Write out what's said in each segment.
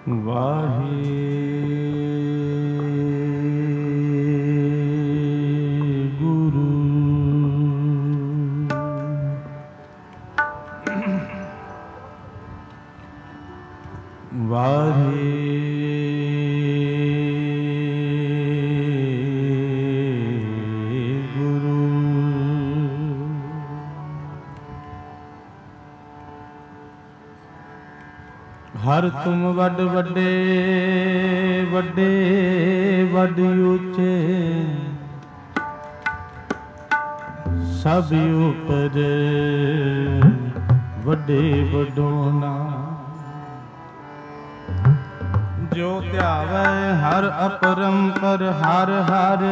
वाहे गुरु वाहे गुरु हर तुम वड वड्डे वड्डे वड ऊंचे सब ऊपर वड्डे वडोना जो ध्यावै हर अपरंपर हर हर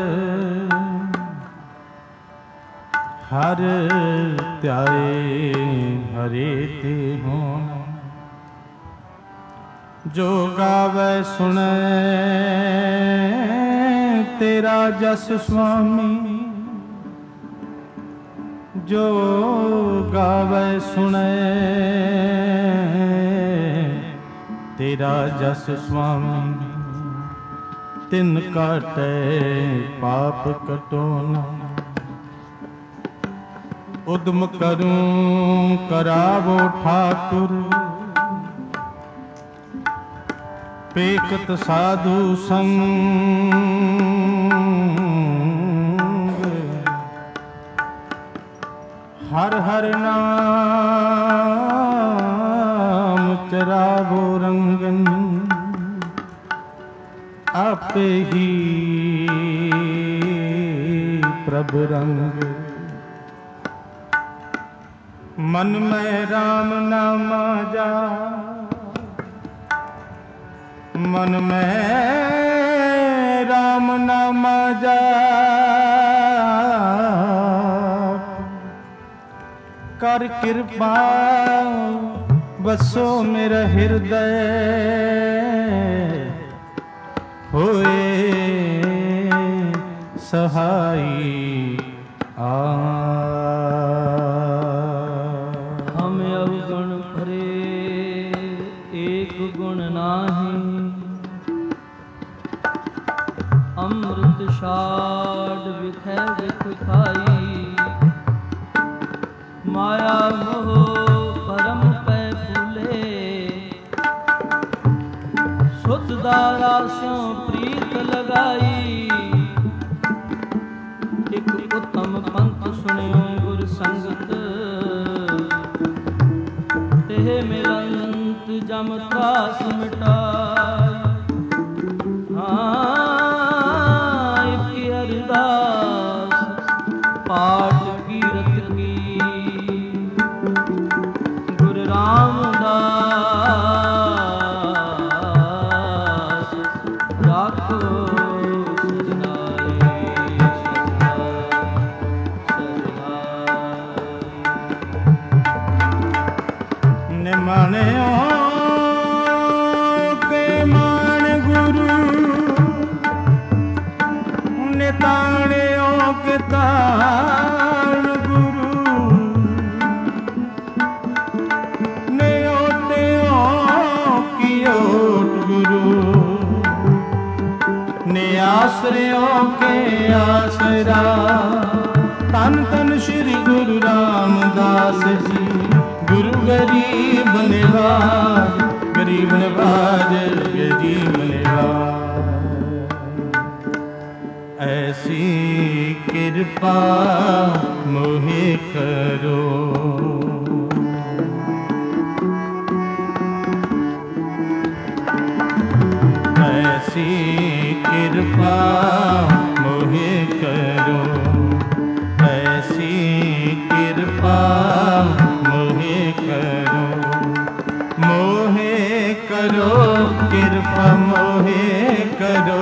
हर ध्याए हरे ते होना जो गावे सुने तेरा जस स्वामी जो गावे सुने तेरा जस स्वामी तिन काटे पाप कटोना उद्म करूं करावो ठाकुर पेकत साधु संग हर हर नाम चरावो रंगन आपे ही प्रभ रंग मन में राम नामा जा मन में राम नाम जाप कर कृपा बसो मेरा हृदय होए सहाई हम अवगुण भरे एक गुण नाही अमृत शाड विखै विख खाई माया मोह परम पै फूले सुध दारा स्यों प्रीत लगाई एक उत्तम पंथ सुनियो गुर संगत तेह मिलंत जम त्रास मिटाई पाठ कीरत की गुरु रामदास राखो निमाणियों के मान गुरु निताणियों के ताण गुरु न्योटियों की ओट गुरु नियाश्रयों के आसरा तन तन श्री गुरु रामदास जी गुरु गरीब निवाज गरीब नवाज गरीब निवाज ऐसी कृपा मोहे करो ऐसी कृपा मोहे करो ऐसी कृपा मोहे करो कृपा मोहे करो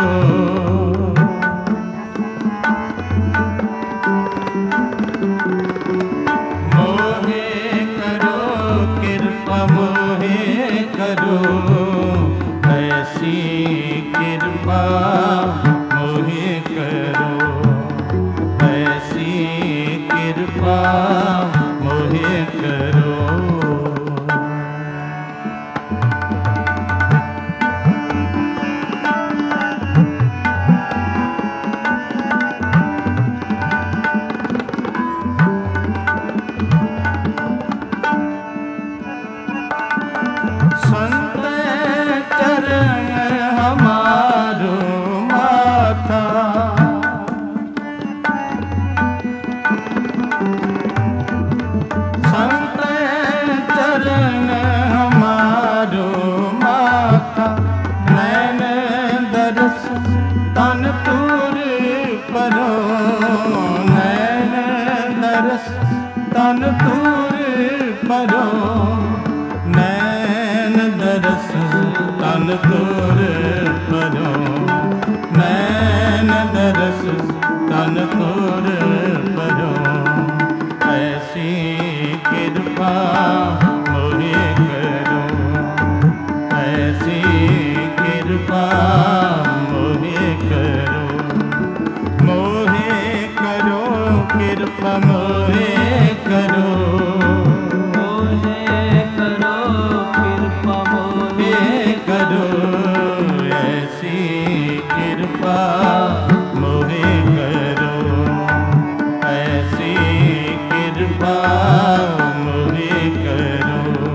ऐसी कृपा मोहे करो ऐसी कृपा मोहे करो दरस तन तुर परो, नैन दरस तन तुर परो, ऐसी कृपा मोहे करो, ऐसी कृपा मोहे करो, मोहे करो कृपा मोहे करो, मोहे करो कृपा मोहे करो, ऐसी कृपा मोहे करो, ऐसी कृपा मोहे करो।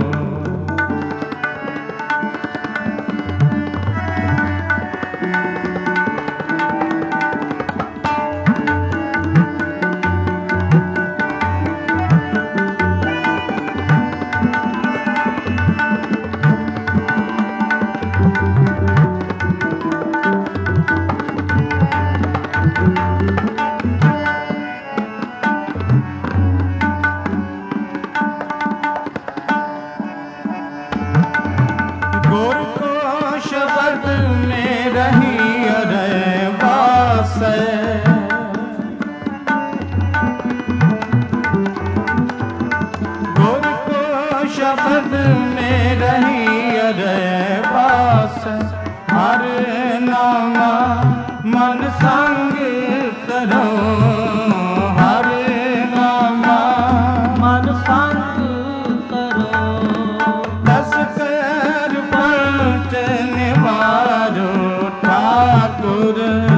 गुर को शब्द में रही अरे वास, गुर को शब्द में रही अरे वास, हर नामा मन संग करो, हर नामा मन संग करो, दस कर पंच निवारो ठाकुर,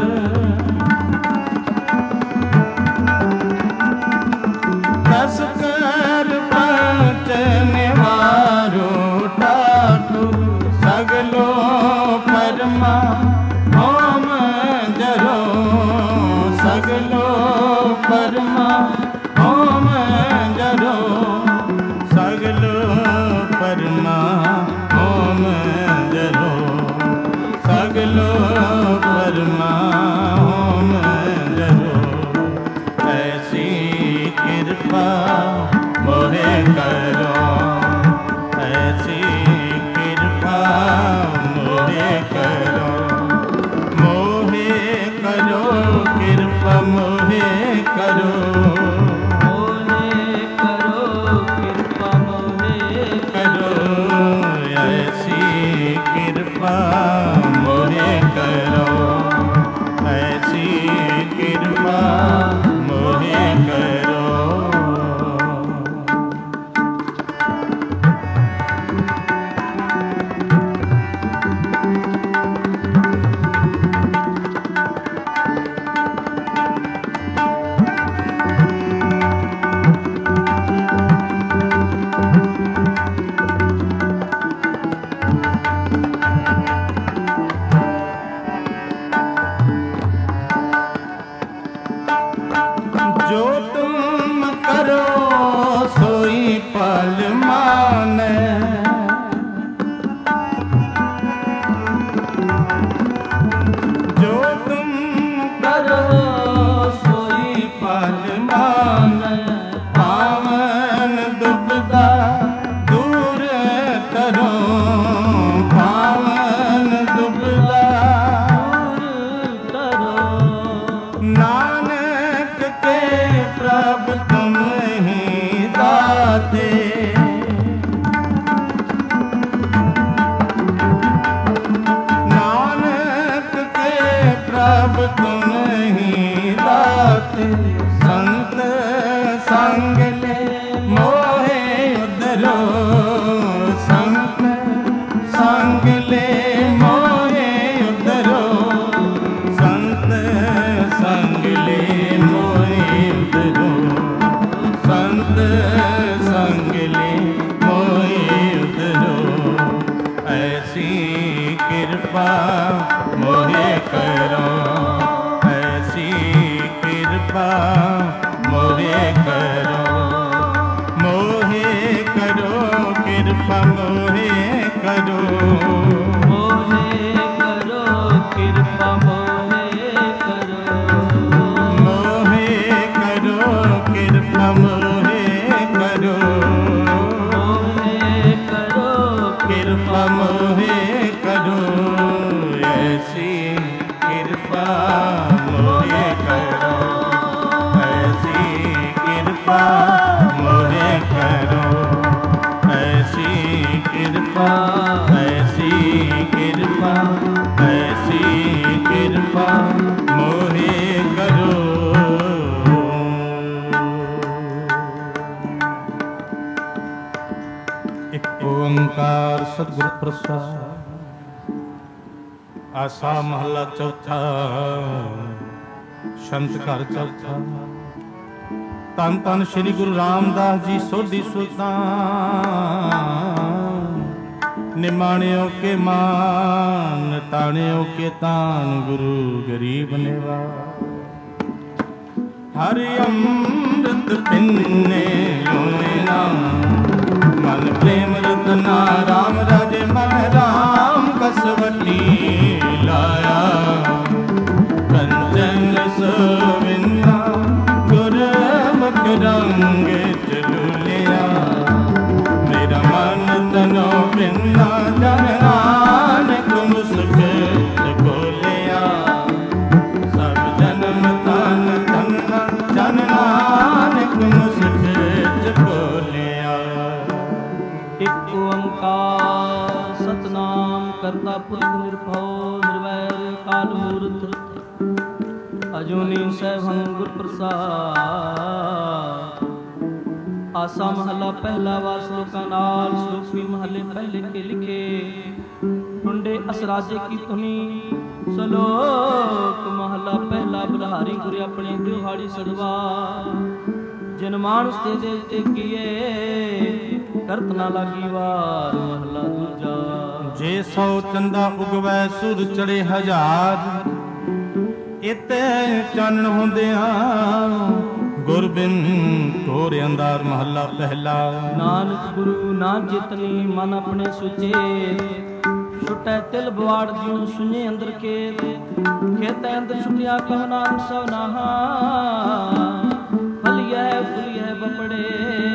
दस कर पंच निवारो ठाकुर, सगलो परमा होम जरो, सगलो परमा होम जरो, सगलो परमा होम जरो, सगलो परमा होम जरो, ऐसी कृपा मोहे करो, ऐसी कृपा मोहे करो, मोहे करो कृपा मोहे करो, मोहे करो कृपा मोहे करो, ऐसी कृपा मोहे करो, ऐसी कृपा मोहे करो। जो तुम करो सोई पल माने, जो तुम करो सोई पल माने, पावन दुबदा दूर करो, पावन दुबदा करो, नानक के प्रभु तुम ही दाते, नानक के प्रभु तुम ही दाते, संत संग ले मोहे उधरो, संत संग ले मोहे उधरो, संत संग ले मोहे उधरो, संत संग ले मोहे उधरो, ऐसी कृपा मोहे करो, ऐसी कृपा मोहे करो, मोहे करो कृपा मोहे करो, मोहे करो कृपा मोहे करो, मोहे करो कृपा मोहे करो, मोहे करो कृपा कृपा मोहे करो, ऐसी कृपा मोहे करो, ऐसी कृपा मोहे करो, ऐसी कृपा, ऐसी कृपा, ऐसी कृपा मोहे करो। एक ओंकार सतगुर प्रसाद। आसा महला चौथा, संत घर चौथा। धन धन श्री गुरु रामदास जी सोधी सुल्तान। निमाणियों के मान, ताणियों के तान, गुरु गरीब नेवा। हरि अमृत पिन्ने लोना, मन प्रेम रतना। राम राजे मन राम कसवटी लाया। कंचन सोविंदा गुरमुख रंग चलूलिया। मेरा मन तनो बिन्ना, जन नानक मुस्क बोलिया। सब जन्म तन धन, जन नानक मुस्क बोलिया। एक ओंकार सतनाम करता पुरख निरभव निर्वैर काल मूर्त अजूनी सैभं गुर प्रसाद। आसा महला पहला वार श्लोकां नाल श्लोक भी महले पहले के लिखे। टुंडे असराजे की धुनी सलोक महला पहला। बलहारी गुरे अपने दिहाड़ी सदवा। जिन मानस ते देवते किए करत ना लागी वार। महला दूजा। जे सौ चंदा उगवै सुर चढ़े हजार। इते चानण होंदिया गुरबिन ढोर अंदार। महला पहला। नानक गुरु ना जितनी मन अपने सुचे। छुटै तिल बवाड़ दियो सुने अंदर खेत। खेत अंदर छुटिया कहो नाम सौ नहा। फलिया फुलिया बपड़े।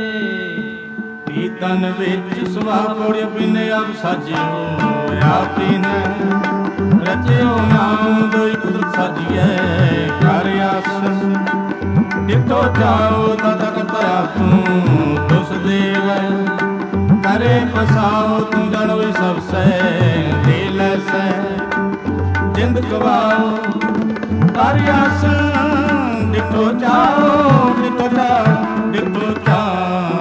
तन विच सुभाव पौड़े बिने अब साजियो। आपी ने रचियो नाम दोई पुत्र साजिए। कर आसन डिठो जाओ दादा करता तू। तुस देव करे पसाओ तू जानो सबसे। दिल से जिंद गवाओ। कर आसन डिठो जाओ, डिठो जाओ, डिठो जाओ।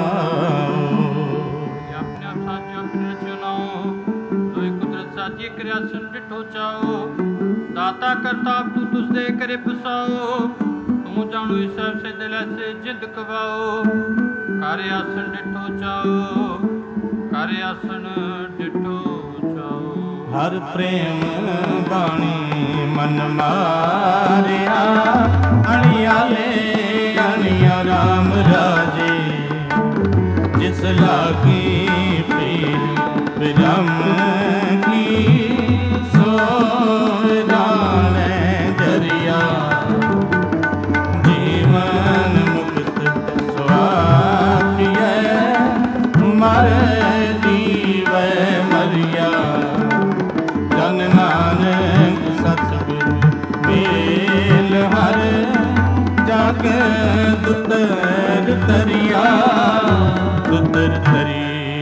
क्रियासन डिठो चाओ। दाता करता तू तुझे करे पसाओ। तू जानो सब से दिल से जिंद कवाओ। कार्य आसन डिठो चाओ, कार्य आसन डिठो चाओ। हर प्रेम बाणी मन मारिया। अणियाले अणिया राम राजे। जिस लागी प्रीत विरम की। सो जाने दरिया। जीवन मुक्त स्वाखिए। मर जीवे मरिया। जन नानक सतगुरु मेल हर। जाग दुतर तरिया, दुतर तरी।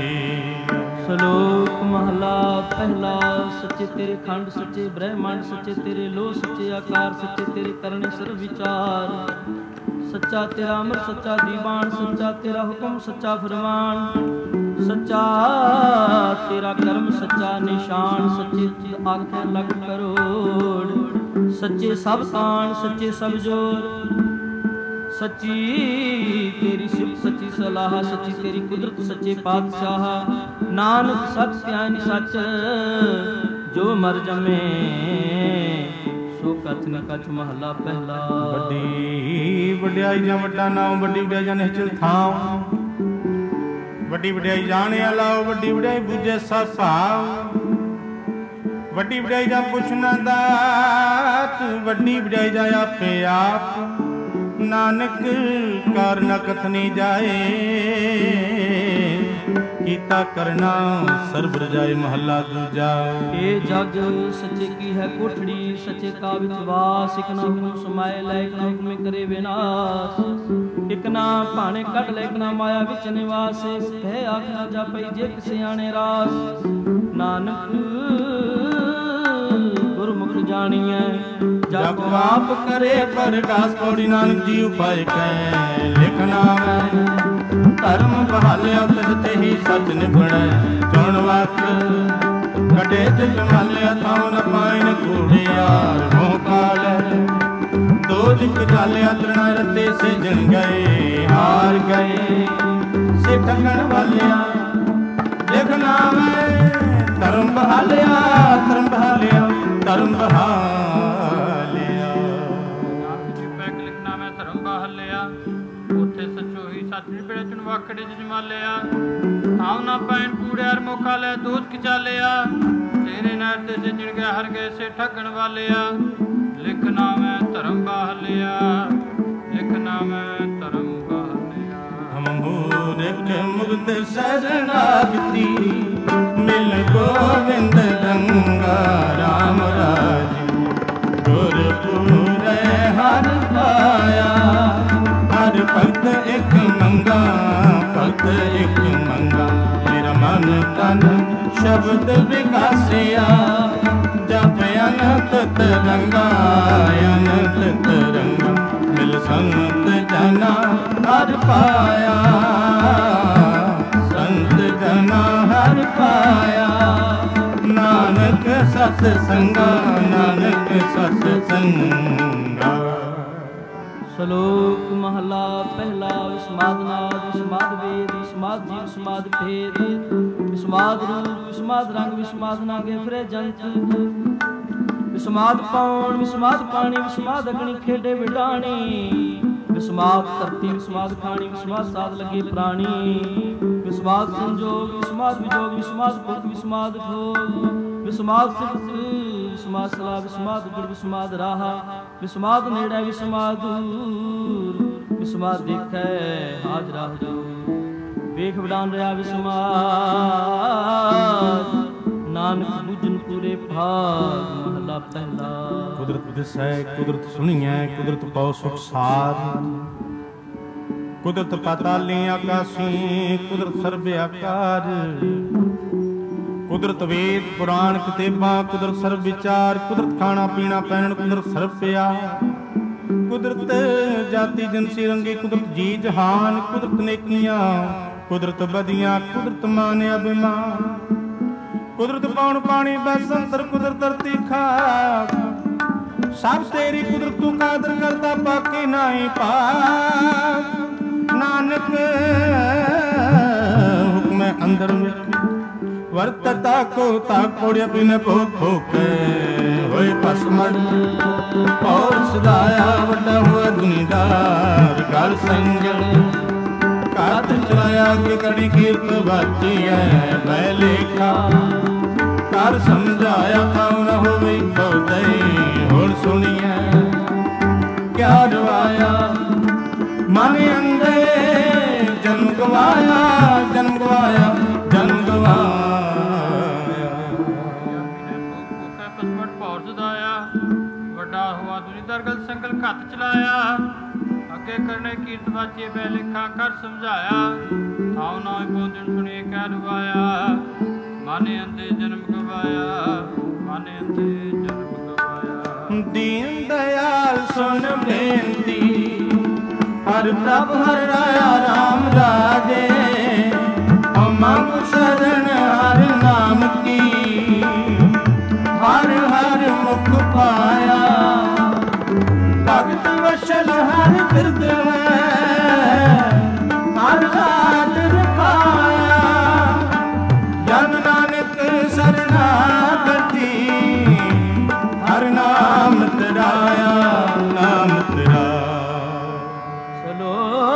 श्लोक महला पहला। सच्चे तेरे खंड सच्चे ब्रह्मांड सच्चे तेरे लो सच्चे आकार सच्चे तेरे करने सर्व विचार। सच्चा तेरा अमर सच्चा दीवान सच्चा तेरा हुक्म सच्चा फरमान। सच्चा तेरा कर्म सच्चा निशान। सच्चे आखे लग करोड़। सच्चे सब तान सच्चे सब जोर। सच्ची तेरी सिफत सच्ची सलाह। सच्ची तेरी कुदरत सच्चे पातशाह। नानक सच त्यान सच जो मर जमे। सो कथ न कछ महला पहला। ਵੱਡੀ ਵਡਿਆਈ ਜਾਂ ਵੱਡਾ ਨਾਮ। ਵੱਡੀ ਵਡਿਆਈ ਜਾਂ ਨਿਹਚਲ ਥਾਂ। ਵੱਡੀ ਵਡਿਆਈ ਜਾਣਿਆ ਲਾਓ। ਵੱਡੀ ਵਡਿਆਈ ਬੁੱਝੇ ਸਭ ਭਾਵ। ਵੱਡੀ ਵਡਿਆਈ ਜਾਂ ਪੁੱਛ ਨਾ ਦਾਤ। ਵੱਡੀ ਵਡਿਆਈ ਜਾਂ ਆਪੇ ਆਪ। ਨਾਨਕ ਕਰ ਨ ਕਥਨੀ ਜਾਏ। ਕੀਤਾ ਕਰਨਾ ਸਰਬ ਰਜਾਈ ਮਹੱਲਾ ਦੂਜਾ। ਇਹ ਜਗ ਸੱਚੇ ਕੀ ਹੈ ਕੋਠੜੀ, ਸੱਚੇ ਕਾ ਵਿੱਚ ਵਾਸ। ਇਕ ਨਾ ਹੁਕਮ ਸਮਾਏ ਲੈ, ਇਕ ਨਾ ਹੁਕਮੇ ਕਰੇ ਵਿਨਾਸ਼। ਇਕ ਨਾ ਭਾਣੇ ਕੱਢ ਲੈ, ਇਕ ਨਾ ਮਾਇਆ ਵਿੱਚ ਨਿਵਾਸ। ਕਹਿ ਆਖ ਨਾ ਜਾਪਈ ਜੇ ਸਿਆਣੇ ਰਾਸ। ਨਾਨਕ ਗੁਰਮੁਖ ਜਾਣੀਐ ਜਪ ਆਪ ਕਰੇ ਪ੍ਰਗਾਸ। ਪੌੜੀ ਨਾਨਕ ਜੀ ਉਪਾਇ ਕੈ ਲਿਖਣਾ ਧਰਮ ਬਹਾਲਿਆ ਤਿਸ ਤੇ ਸੱਚ ਨਿਭਣੈ। ਚੁਣ ਵਕ ਕਟੇ ਤੇ ਜਮਾਲਿਆ ਥਾਉ ਨ ਪਾਇਨ ਕੂੜਿਆਰ ਮੋਹ ਕਾਲੈ। ਦੋਜਿਕ ਜਾਲਿਆ ਤ੍ਰਿਣਾ ਰਤੇ ਸਿਜਣ ਗਏ ਹਾਰ ਗਏ। ਸੇ ਠਗਣ ਵਾਲਿਆ ਲਿਖਣਾ ਮੈਂ ਧਰਮ ਬਹਾਲਿਆ ਧਰਮ ਬਹਾਲਿਆ ਧਰਮ ਬਹਾਲਿਆ। ਆਪ ਜੀ ਪੈਕ ਲਿਖਣਾ ਮੈਂ ਧਰਮ ਬਹਾਲਿਆ। ਉੱਥੇ ਸੱਚੋ ਹੀ ਸੱਚ ਨਿਬੜੇ ਚੁਣ ਵਾਕੜੇ ਜਮਾਲਿਆ। ਥਾਉ ਨਾ ਪੈਣ ਕੂੜਿਆਰ ਮੋਖਾ ਲੈ ਦੋਜ ਚਾਲਿਆ। ਤੇਰੇ ਨੈਰ ਤੇ ਸਿਜਣ ਗਿਆ ਹਰ ਗਏ ਸੇ ਠੱਗਣ ਵਾਲਿਆ। ਲਿਖਣਾ ਮੈਂ ਧਰਮ ਬਹਾਲਿਆ ਲਿਖਣਾ ਮੈਂ ਧਰਮ ਬਹਾਲਿਆ। ਹਮ ਮੂਰਖ ਮੁਗਧ ਸਰਨਾਗਤੀ ਮਿਲ ਗੋਵਿੰਦ ਗੰਗਾ ਰਾਮ ਰਾਜੀ। ਗੁਰਪੂਰੈ ਹਰ ਪਾਇਆ ਹਰ ਭਗਤ ਇਕ ਮੰਗਾ ਭਗਤ ਇਕ ਮੰਗਾ। ਮੇਰਾ ਮਨ ਤਨ ਸ਼ਬਦ ਵਿਗਾਸਿਆ ਜਪ ਅਨੰਤ ਤਰੰਗਾ ਅਨੰਤ ਤਰੰਗਾ। ਮਿਲ ਸੰਤ ਜਨਾ ਹਰ ਪਾਇਆ ਸੰਤ ਜਨਾ ਹਰ ਪਾਇਆ। ਨਾਨਕ ਸਤ ਸੰਗਾ ਨਾਨਕ ਸਤ ਸੰਗਾ। ਸ਼ਲੋਕ ਮਹਲਾ ਪਹਿਲਾ। ਵਿਸਮਾਦ ਨਾਦ ਵਿਸਮਾਦ ਵੇਦ ਵਿਸਮਾਦ ਜੀ ਵਿਸਮਾਦ ਭੇਦ। ਵਿਸਮਾਦ ਰੂਪ ਵਿਸਮਾਦ ਰੰਗ ਵਿਸਮਾਦ ਨਾਗੇ ਫਿਰੇ ਜੰਤ। ਵਿਸਮਾਦ ਪਾਉਣ ਵਿਸਮਾਦ ਪਾਣੀ ਵਿਸਮਾਦ ਅਗਨੀ ਖੇਡੇ ਵਿਡਾਣੀ। ਵਿਸਮਾਦ ਧਰਤੀ ਵਿਸਮਾਦ ਖਾਣੀ ਵਿਸਮਾਦ ਸਾਧ ਲੱਗੇ ਪ੍ਰਾਣੀ। ਵਿਸਮਾਦ ਸੰਜੋਗ ਵਿਸਮਾਦ ਵਿਜੋਗ ਵਿਸਮਾਦ ਪੁਰਖ ਵਿਸਮਾਦ ਭੋਗ। ਵਿਸਮਾਦ ਸਿਫਤ ਵਿਸਮਾਦ ਸਲਾਹ ਵਿਸਮਾਦ ਗੁਰ ਵਿਸਮਾਦ ਰਾਹਾ। ਵਿਸਮਾਦ ਨੇੜੇ ਵਿਸਮਾਦ ਦੂਰ। ਵਿਸਮਾਦ ਦੇਖੈ ਹਾਜ਼ਰਾ ਹਜ਼ੂਰ। ਵੇਖ ਵਡਾਨ ਰਿਹਾ ਵਿਸਮਾਦ ਨਾਨਕ ਬੁੱਝਨ ਪੂਰੇ ਭਾਗ। ਮਹਲਾ ਪਹਿਲਾ। ਕੁਦਰਤ ਦਿਸੈ ਕੁਦਰਤ ਸੁਣੀਐ ਕੁਦਰਤ ਪਉ ਸੁਖ ਸਾਰ। ਕੁਦਰਤ ਪਾਤਾਲੀ ਆਕਾਸੀ ਕੁਦਰਤ ਸਰਬ ਆਕਾਰ। ਕੁਦਰਤ ਵੇਦ ਪੁਰਾਣ ਕਿਤਾਬਾਂ ਕੁਦਰਤ ਸਰਬ ਵਿਚਾਰ। ਕੁਦਰਤ ਖਾਣਾ ਪੀਣਾ ਪਹਿਨਣ ਕੁਦਰਤ ਸਰਬ ਪਿਆ। ਕੁਦਰਤ ਜਾਤੀ ਜਨਸੀ ਰੰਗੀ ਕੁਦਰਤ ਜੀ ਜਹਾਨ। ਕੁਦਰਤ ਨੇਕੀਆਂ ਕੁਦਰਤ ਬਦੀਆਂ ਕੁਦਰਤ ਮਾਨ ਅਭਿਮਾਨ। ਕੁਦਰਤ ਪੌਣ ਪਾਣੀ ਬਸੰਤਰ ਕੁਦਰਤ ਧਰਤੀ ਖਾਕ। ਸਭ ਤੇਰੀ ਕੁਦਰਤ ਤੂੰ ਕਾਦਰ ਕਰਤਾ ਬਾਕੀ ਨਾਹੀ ਪਾਕ। ਨਾਨਕ ਹੁਕਮੈ ਅੰਦਰ ਵਿੱਚ ਵਰਤਤਾ ਕੋ ਤਾਕੋੜਿਆ ਬਿਨ ਭੋਗ ਭੋਕੇ। ਹੋਏ ਭਸਮੜ ਔਰ ਸਦਾਇਆ ਵੱਡਾ ਹੋਇਆ ਦੁਨੀਦਾਰ। ਘਰ ਸੰਜਣ ਕਾਤ ਚਲਾਇਆ ਕਿ ਕੜੀ ਕੀਰਤ ਬਾਚੀਐ ਬੈ ਲੇਖਾ। ਕਰ ਸਮਝਾਇਆ ਥਾਉ ਨ ਹੋਵੇ ਕਉਤਈ ਹੁਣ ਸੁਣੀਐ। ਕਿਆ ਰਵਾਇਆ ਮਨ ਅੰਦੇ ਜਨਮ ਗਵਾਇਆ ਜਨਮ ਗਵਾਇਆ ਜਨਮ ਗਵਾਇਆ। ਪਸਮਟ ਭੌਰ ਸਦਾਇਆ ਵੱਡਾ ਹੋਆ ਦੁਨੀਦਰ ਗਲ ਸੰਗਲ ਘੱਤ ਚਲਾਇਆ। ਅੱਗੇ ਕਰਨੇ ਕੀਰਤ ਬਾਚੀਏ ਬੈ ਲੇਖਾ ਕਰ ਸਮਝਾਇਆ। ਥਾਉ ਨਾ ਪਹੁੰਚਣ ਸੁਣੀਏ ਕਹਿ ਰਵਾਇਆ। ਮਾਨੇ ਅੰਦੇ ਜਨਮ ਗਵਾਇਆ ਮਾਨੇ ਅੰਦੇ ਜਨਮ ਗਵਾਇਆ। ਦੀਨ ਦਇਆਲ ਸੁਣ ਬੇਨਤੀ ਹਰ ਪ੍ਰਭ ਹਰ ਰਾਇਆ ਰਾਮ ਰਾਜੇ। ਮੰਗ ਸ਼ਰਨ ਹਰ ਨਾਮ ਕੀ ਹਰ ਹਰ ਮੁਖ ਪਾਇਆ। ਭਗਤ ਵਸ਼ਲ ਹਰ ਬਿਰਦ ਹਰ ਰਾਜ ਰਖਾਇਆ। ਜਨ ਨਾਨਕ ਸਰਨਾਗਤੀ ਹਰ ਨਾਮ ਤਰਾਇਆ ਨਾਮ ਤਰਾਇਆ। ਸ਼ਲੋਕ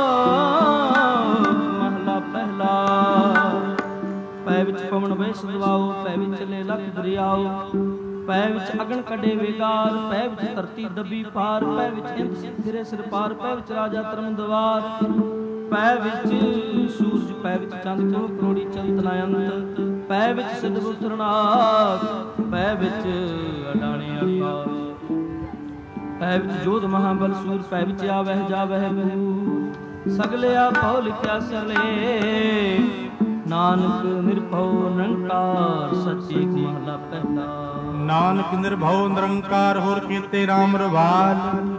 ਮਹਲਾ ਪਹਿਲਾ। ਪੈ ਵਿੱਚ ਪਵਨ ਵੈਸ ਦਵਾਓ ਪੈ ਵਿੱਚ ਚਲੇ ਲੱਖ ਦਰਿਆਓ। ਪੈ ਵਿੱਚ ਅਗਨ ਕੱਢੇ ਵੇਗਾਰ ਪੈ ਵਿੱਚ ਧਰਤੀ ਦੱਬੀ ਪਾਰ। ਪੈ ਵਿੱਚ ਇੰਦ ਫਿਰੇ ਸਿਰ ਪਾਰ ਪੈ ਵਿੱਚ ਰਾਜਾ ਧਰਮ ਦਵਾਰ। ਪੈ ਵਿੱਚ ਸੂਰਜ, ਪੈ ਵਿੱਚ ਚੰਦ, ਕੋ ਕਰੋੜੀ ਚੰਦ ਨਯੰਤ, ਪੈ ਵਿੱਚ ਸਿੱਧ ਬੁੱਤਰਨਾਥ, ਪੈ ਵਿੱਚ ਅਡਾਣੇ ਆਕਾਸ਼, ਪੈ ਵਿੱਚ ਜੋਧ ਮਹਾਬਲ ਸੂਰ, ਪੈ ਵਿੱਚ ਆਵਹਿ ਜਾਵਹਿ ਮੂਹ, ਸਗਲੇ ਆਪੋ ਲਿਖਿਆ ਸਗਲੇ, ਨਾਨਕ ਨਿਰਭਉ ਨਿਰੰਕਾਰ ਸੱਚੇ ਮਹਲਾ ਪਹਿਲਾ। ਨਾਨਕ ਨਿਰਭਉ ਨਿਰੰਕਾਰ ਹੋਰ ਕੀਤੇ ਰਾਮ ਰਵਾਲ,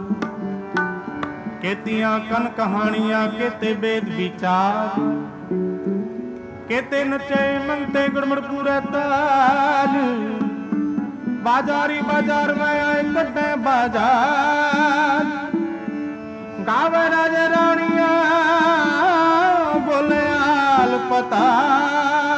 ਕੇਤੀਆਂ ਕਨ ਕਹਾਣੀਆਂ ਕੇਤੇ ਵੇਦ ਵਿਚਾਰ, ਕੇਤੇ ਨਚੇ ਮੰਗਤੇ ਗੁਰਮੁਖ ਪੂਰੇ ਤਾਲ, ਬਾਜ਼ਾਰੀ ਬਾਜ਼ਾਰ ਮੈਂ ਆਏ ਕੱਢੇ ਬਾਜ਼ਾਰ, ਗਾਵੇ ਰਾਜੇ ਰਾਣੀਆਂ ਬੋਲੇ ਆਲ ਪਤਾਲ,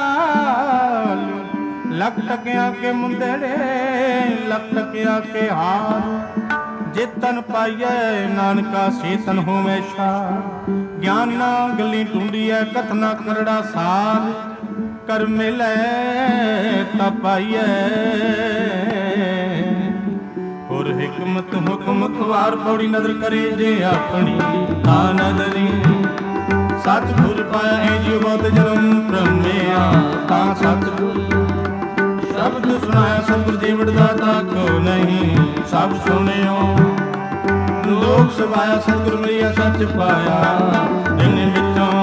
ਲੱਖ ਟਕਿਆਂ ਕੇ ਮੁੰਦੜੇ ਲੱਖ ਟਕਿਆਂ ਕੇ ਹਾਰ, ਜੇ ਤਨ ਪਾਈਐ ਨਾਨਕਾ ਸੇ ਤਨ ਹੋਵੇ ਸ਼ਾਰ, ਗਿਆਨ ਨਾ ਗੱਲੀ ਟੁੰਡੀਐ ਕਥਨਾ ਕਰੜਾ ਸਾਰ, ਕਰ ਮਿਲੈ ਤਾ ਪਾਈਐ, ਹੋਰ ਹਿਕਮਤ ਹੁਕਮ ਖਵਾਰ ਪੌੜੀ ਨਦਰ ਕਰੇ ਜੇ ਆਪਣੀ ਤਾ ਨਦਰੀ, ਸਤਿਗੁਰ ਪਾਇਆ ਹੈ ਜੀ ਬਹੁਤ ਜਨਮ ਭ੍ਰਮਿਆ ਤਾਂ ਸਤਿਗੁਰ, ਸ਼ਬਦ ਸੁਣਾਇਆ ਸਤਿਗੁਰ ਜੀ ਵਡਦਾਤਾ ਕੋ ਨਹੀਂ, ਸਭ ਸੁਣਿਓ ਲੋਕ ਸਭਾਇਆ ਸਤਿਗੁਰ ਮਿਲਿਆ ਸੱਚ ਪਾਇਆ, ਜਿਨ ਵਿੱਚੋਂ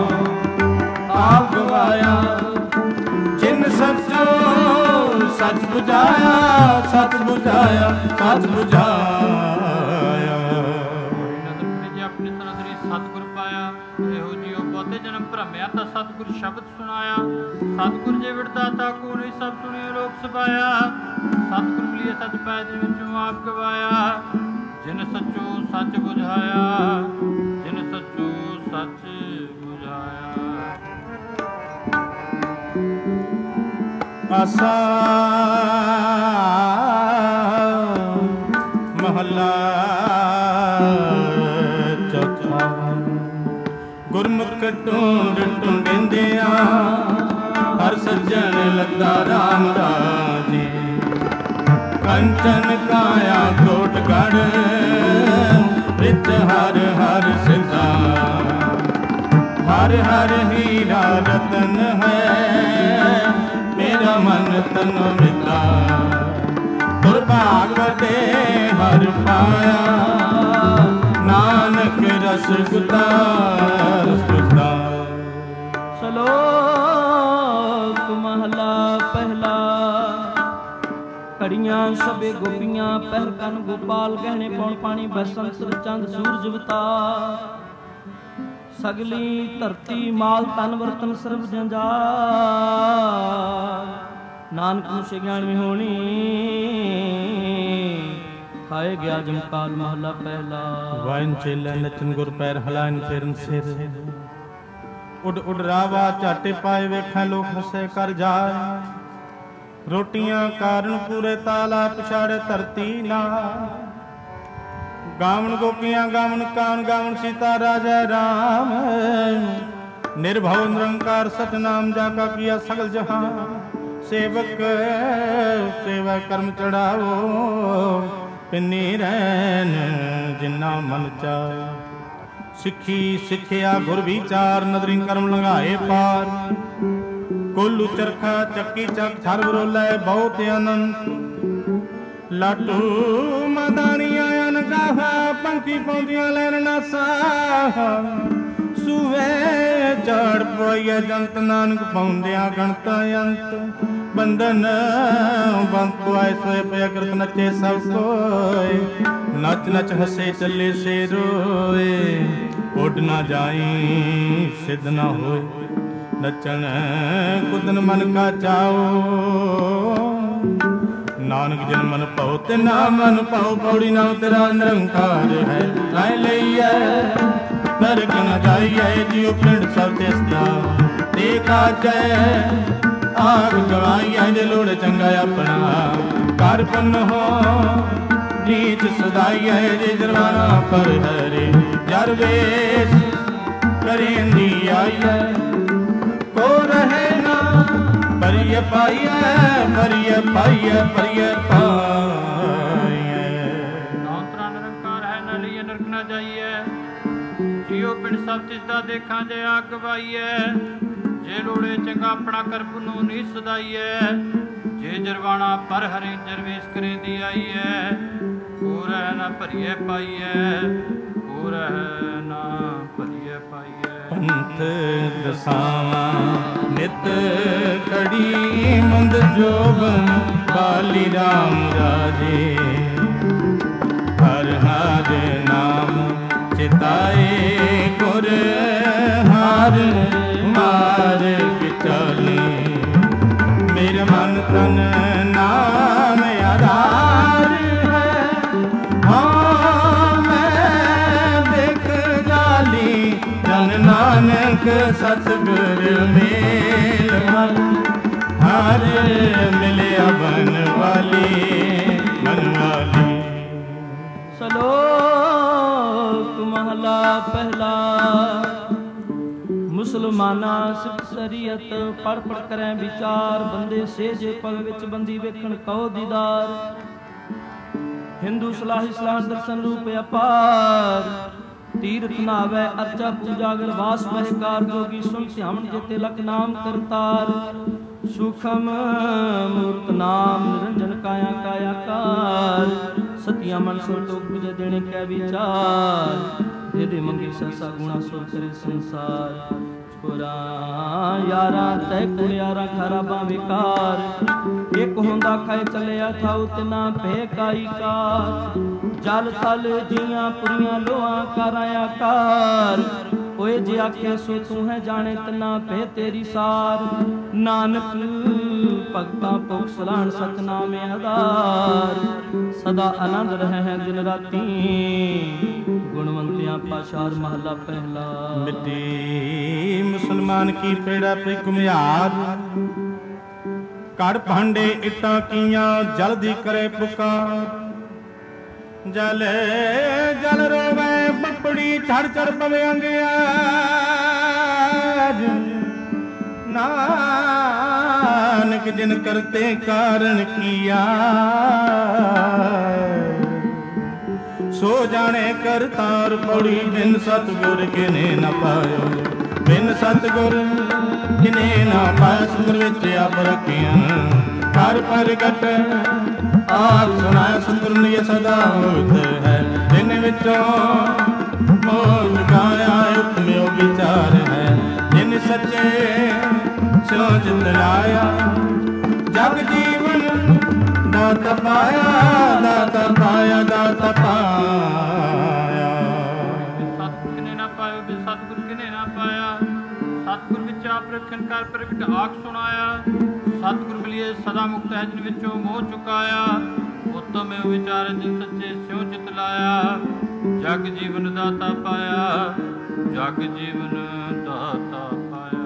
ਆਪ ਗਵਾਇਆ, ਜਿਨ ਸੱਚੋ ਸੱਚ ਬੁਝਾਇਆ, ਸੱਚ ਬੁਝਾਇਆ, ਸੱਚ ਬੁਝਾਇਆ। ਆਪਣੀ ਤਨਦਰੀ ਸਤਿਗੁਰ ਪਾਇਆ, ਇਹੋ ਜਿਉ ਬਹੁਤੇ ਜਨਮ ਭ੍ਰਮਿਆ ਤਾਂ ਸਤਿਗੁਰ ਸ਼ਬਦ ਸੁਣਾਇਆ, ਸਤਿਗੁਰ ਜੇ ਵਿੜਦਾਤਾ ਕੋ ਨਹੀਂ ਸਭ ਸੁਣਿਓ ਲੋਕ ਸਭਾਇਆ, ਸਤਿਗੁਰ ਮਿਲਿਆ ਸੱਚ ਪਾਇਆ ਜਿਨ ਵਿੱਚੋਂ ਆਪ ਗਵਾਇਆ, ਜਿਨ ਸੱਚੋ ਸੱਚ ਬੁਝਾਇਆ, ਜਿਨ ਸੱਚੋ ਸੱਚ ਬੁਝਾਇਆ। ਆਸਾ ਮਹੱਲਾ ਚੌਥਾ। ਗੁਰਮੁਖ ਟੁੰਡ ਟੁੰਡਿੰਦਿਆਂ ਹਰ ਸੱਜਣ ਲੱਗਾ ਰਾਮ ਰਾਜੇ, ਕੰਚਨ ਕਾਇਆ ਕੋਟ ਗੜ ਵਿੱਚ ਹਰ ਹਰ ਸਿਧਾ, ਹਰ ਹਰ ਹੀਰਾ ਰਤਨ ਹੈ ਮੇਰਾ ਮਨ ਤਨ ਮਿਲਾ, ਦੁਰਭਾਗ ਦੇ ਹਰ ਪਾਇਆ ਨਾਨਕ ਰਸ ਗੁਦਾ ਸੁਦਾ। ਸ਼ਲੋਕ ਮਹਲਾ ਪਹਿਲਾ। ਘੜੀਆਂ ਸਭੇ ਗੋਪੀਆਂ ਪਹਿਰ ਕਨ ਗੋਪਾਲ, ਗਹਿਣੇ ਪੌਣ ਪਾਣੀ ਬਸੰਤ ਚੰਦ ਸੂਰਜ ਅਵਤਾਰ, ਸਗਲੀ ਧਰਤੀ ਮਾਲ ਤਨ ਵਰਤਨ ਸਰਬ ਜੰਜਾਲ, ਨਾਨਕ ਮੁਛ ਗਿਆਨ ਹੋਣੀ ਖਾਏ ਗਿਆ ਜਮਕਾਲ ਮਹਲਾ ਪਹਿਲਾ। ਵਾਇਨ ਚੇਲੇ ਨਚਨ ਗੁਰ ਪੈਰ ਹਲਾਇਨ ਫੇਰਨ ਸਿਰ, ਉੱਡ ਉੱਡ ਰਾਵਾ ਝਾਟੇ ਪਾਏ ਵੇਖਾਂ ਲੋਕ ਹੱਸੇ ਕਰ ਜਾਏ, ਰੋਟੀਆਂ ਕਾਰਨ ਪੂਰੇ ਤਾਲਾ ਪਛਾੜੇ ਧਰਤੀ ਨਾ, ਗਾਵਣ ਗੋਪੀਆਂ ਗਾਵਣ ਕਾਨ ਗਾਵਣ ਸੀਤਾ ਰਾਜਾ ਰਾਮ, ਨਿਰਭਉ ਨਿਰੰਕਾਰ ਸਤਨਾਮ ਜਾ ਕਾ ਕੀਆ ਸਗਲ ਜਹਾਨ, ਸੇਵਕ ਸੇਵਾ ਕਰਮ ਚੜਾਵੋ ਪਿੰਨੀ ਰਹਿਣ ਜਿਨਾ ਮਨ ਚਾਹੇ, ਸਿੱਖੀ ਸਿੱਖਿਆ ਗੁਰ ਵਿਚਾਰ ਨਦਰੀ ਕਰਮ ਲੰਘਾਏ ਪਾਰ, ਕੋਲੂ ਚਰਖਾ ਚੱਕੀ ਚੱਕ ਛਰ ਬਰੋਲੇ ਬਹੁਤ ਅਨੰਤ, ਲਾਟੂ ਮਦਾਨੀਆਂ ਅਨਗਾਹਾ ਪੰਖੀ ਪਾਉਂਦੀਆਂ ਲੈਣ ਨਾਸਾ, ਸੂਵੇ ਚੜ ਪੋਈਏ ਜੰਤ ਨਾਨਕ ਪਾਉਂਦਿਆਂ ਗਣਤ ਅੰਤ, ਬੰਧਨ ਬੰਦ ਆਏ ਸੋਏ ਪਿਆ ਕਰਤ ਨੱਚੇ ਸਭ ਕੋਏ, ਨੱਚ ਨੱਚ ਹੱਸੇ ਚੱਲੇ ਸੇ ਰੋਏ, ਉੱਡ ਨਾ ਜਾਈ ਸਿੱਧ ਨਾ ਹੋਏ, ਨੱਚਣ ਕੁਦਨ ਮਨ ਕਾ ਚਾਓ, ਨਾਨਕ ਜਨ ਮਨ ਪਾਉ ਤੇ ਨਾ ਮਨ ਪਾਉ, ਪੌੜੀ ਨਾਮ ਤੇਰਾ ਨਿਰੰਕਾਰ ਹੈ, ਲੈ ਲਈਐ ਨਰਕ ਨ ਜਾਈਐ, ਜਿਉ ਪਿੰਡ ਸਭ ਤਿਸਦਾ ਦੇਖਾ ਜੈ, ਆਗ ਗਵਾਈਐ ਜੇ ਲੋੜ ਚੰਗਾ ਆਪਣਾ, ਕਰ ਪੰਨ ਹੋ ਨੀਚ ਸਦਾਈਐ, ਜੇ ਜਰਵਾਨਾ ਪਰ ਹਰੇ, ਜਰ ਵੇਸ ਕਰੇਂਦੀ ਆਈਐ, ਕੋ ਰਹੇ ਨਾ ਪਰਿਯ ਪਾਈਐ, ਪਰਿਯ ਪਾਈਐ, ਪਰਿਯ ਪਾਈਐ। ਨਾਮ ਤੇਰਾ ਨਿਰੰਕਾਰ ਹੈ, ਨਾ ਲਈਏ ਨਰਕ ਨਾ ਜਾਈਐ, ਜਿਉ ਪਿੰਡ ਸਭ ਤਿਸ ਦਾ ਦੇਖਾਂ ਜੇ ਆ ਗਵਾਈਐ। ਜੇ ਲੋੜੇ ਚੰਗਾ ਆਪਣਾ ਕਰਬ ਨੂੰ ਨੀ ਸਦਾਈਐ। ਜੇ ਜਰਵਾਣਾ ਪਰ ਹਰੇ ਜਰਵੇਸ਼ ਕਰੇਂਦੀ ਆਈਐ। ਹੋ ਰਹਿ ਨਾ ਭਰੀਏ ਪਾਈਐ, ਹੋ ਰਹਿ ਨਾ ਭਰੀਏ ਪਾਈਐ। ਪੰਥ ਦਸਾਵਾਂ ਨਿਤ ਕੜੀ ਮੰਦ ਜੋਬਨ ਬਾਲੀ ਰਾਮ ਰਾਜੇ। ਹਰ ਹਰ ਨਾਮ ਚਿਤਾਏ ਗੁਰ ਹਰ ਮਾਰ ਵਿਚਾਲੇ। ਮੇਰੇ ਮਨ ਤਨ ਨਾਮ ਆਧਾਰ ਹੈ। ਹਾਂ ਮੈਂ ਦੇਖ ਜਾਲੀ ਜਨ ਨਾਨਕ ਸਤਿਗੁਰ ਮੇਲ ਮਨ। ਹਰ ਮਿਲਿਆ ਬਨ ਵਾਲੀ ਮਨ ਵਾਲੀ। ਸ਼ਲੋਕ ਮਹਲਾ ਪਹਿਲਾ। ਮੁਸਲਮਾਨਾ ਸਿੱਖ ਸ਼ਰੀਅਤ ਪੜ ਪੜ ਕਰੈ ਵਿਚਾਰ। ਬੰਦੇ ਸੇਜੇ ਪਗ ਵਿੱਚ ਬੰਦੀ ਵੇਖਣ ਕਉ ਦੀਦਾਰ। ਹਿੰਦੂ ਸਲਾਹੀ ਸਲਾਹ ਦਰਸ਼ਨ ਰੂਪ ਅਪਾਰ। ਤੀਰਥ ਨਾਵੈ ਅਰਚਾ ਪੂਜਾ ਗਰ ਵਾਸ ਮਹਿਕਾਰ। ਜੋਗੀ ਸੁਨ ਧਿਆਵਣ ਜੇਤੇ ਲਖ ਨਾਮ ਕਰਤਾਰ। ਸੂਖਮ ਮੂਰਤ ਨਾਮ ਨਿਰੰਜਨ ਕਾਇਆ ਕਾਇਆਕਾਰ। ਸਤਿਆ ਮਨ ਸੰਤੋਖ ਬੁਝੇ ਦੇਣੇ ਕੈ ਵਿਚਾਰ। ਦੇ ਦੇ ਮੰਗੇ ਸਸਾ ਗੁਣਾ ਸੋ ਕਰੇ ਸੰਸਾਰ। ਪੁਰਾ ਯਾਰਾ ਤੈ ਕੁੜਿਆਰਾ ਖਰਾਬਾ ਵਿਕਾਰ। ਇੱਕ ਹੁੰਦਾ ਖਾਏ ਚੱਲਿਆ ਥਾਉ ਤਿਨਾ ਭੇ ਕਾਈ ਕਾਰ। ਜਲ ਥਲ ਜੀਆਂ ਪੁਰੀਆਂ ਲੋਹਾਂ ਕਰਾਇਆ ਕਾਰ। ਹੋਏ ਜੇ ਆਖੇ ਸੋ ਤੂੰ ਹੈ ਜਾਣੇ ਤਿਨਾ ਭੇ ਤੇਰੀ ਸਾਰ। ਨਾਨਕ ਭਗਤਾਂ ਭੁਖ ਸਲਾਹਣ ਸਤਨਾਮ ਆਧਾਰ। ਸਦਾ ਆਨੰਦ ਰਹਿ ਹੈ ਦਿਨ ਰਾਤੀ। ਗੁਣਵੰਤਿਆਂ ਪਾਸ਼ਾਰ ਮਹਲਾ ਪਹਿਲਾ। ਮਿੱਟੀ ਮੁਸਲਮਾਨ ਕੀ ਪੇੜਾ ਪੇ ਘੁਮਿਆਰ। ਘੜ ਭਾਂਡੇ ਇੱਟਾਂ ਕੀਆਂ ਜਲਦੀ ਕਰੇ ਪੁਕਾਰ। ਜਲ ਜਲ ਰੋਵੇ ਬੱਪੜੀ ਛੜ ਛੜ ਪਵੇ ਅੰਗਿਆਜ। ਨਾਨਕ ਜਿਨ ਕਰਤੇ ਕਾਰਨ ਕੀਆ। ਸੋ ਜਾਣੇ ਕਰਤਾਰ ਪੌੜੀ। ਬਿਨ ਸਤਿਗੁਰ ਕਿਨੇ ਨ ਪਾਇਓ। ਬਿਨ ਸਤਿਗੁਰ ਕਿਨੇ ਨਾ ਪਾਇਆ। ਸੁੰਦਰ ਵਿੱਚ ਆਪ ਰੱਖੀਆਂ ਹਰ ਪ੍ਰਗਟ ਆਪ ਸੁਣਾਇਆ। ਸੁੰਦਰ ਨਿਯ ਸਦਾ ਹੋਤ ਹੈ। ਦਿਨ ਵਿੱਚੋਂ ਮੋਹ ਗਾਇਆ ਉਤਮਿਓ ਵਿਚਾਰ ਹੈ। ਜਿਨ ਸੱਚੇ ਸਿਉ ਜਿਤ ਲਾਇਆ। ਜਗ ਜੀਵਨ ਦਾਤਾ ਪਾਇਆ, ਦਾਤਾ ਪਾਇਆ, ਦਾਤਾ ਪਾਇਆ। ਸਤਿਗੁਰ ਕਿਨੇ ਨਾ ਪਾਇਓ, ਬਿਨ ਸਤਿਗੁਰ ਕਿਨੇ ਨਾ ਪਾਇਆ। ਸਤਿਗੁਰ ਵਿੱਚ ਆਪ ਰੱਖਣ ਕਰ ਪ੍ਰਗਟ ਆਖ ਸੁਣਾਇਆ। ਸਤਿਗੁਰ ਮਿਲਿਏ ਸਦਾ ਮੁਕਤ ਹੈ ਜਿਨ ਵਿੱਚੋਂ ਮੋਹ ਚੁਕਾਇਆ। ਉਤਮ ਵਿਚਾਰ ਜਿਨ ਸੱਚੇ ਸਿਉ ਚਿਤ ਲਾਇਆ। ਜਗ ਜੀਵਨ ਦਾਤਾ ਪਾਇਆ, ਜਗ ਜੀਵਨ ਦਾਤਾ ਪਾਇਆ।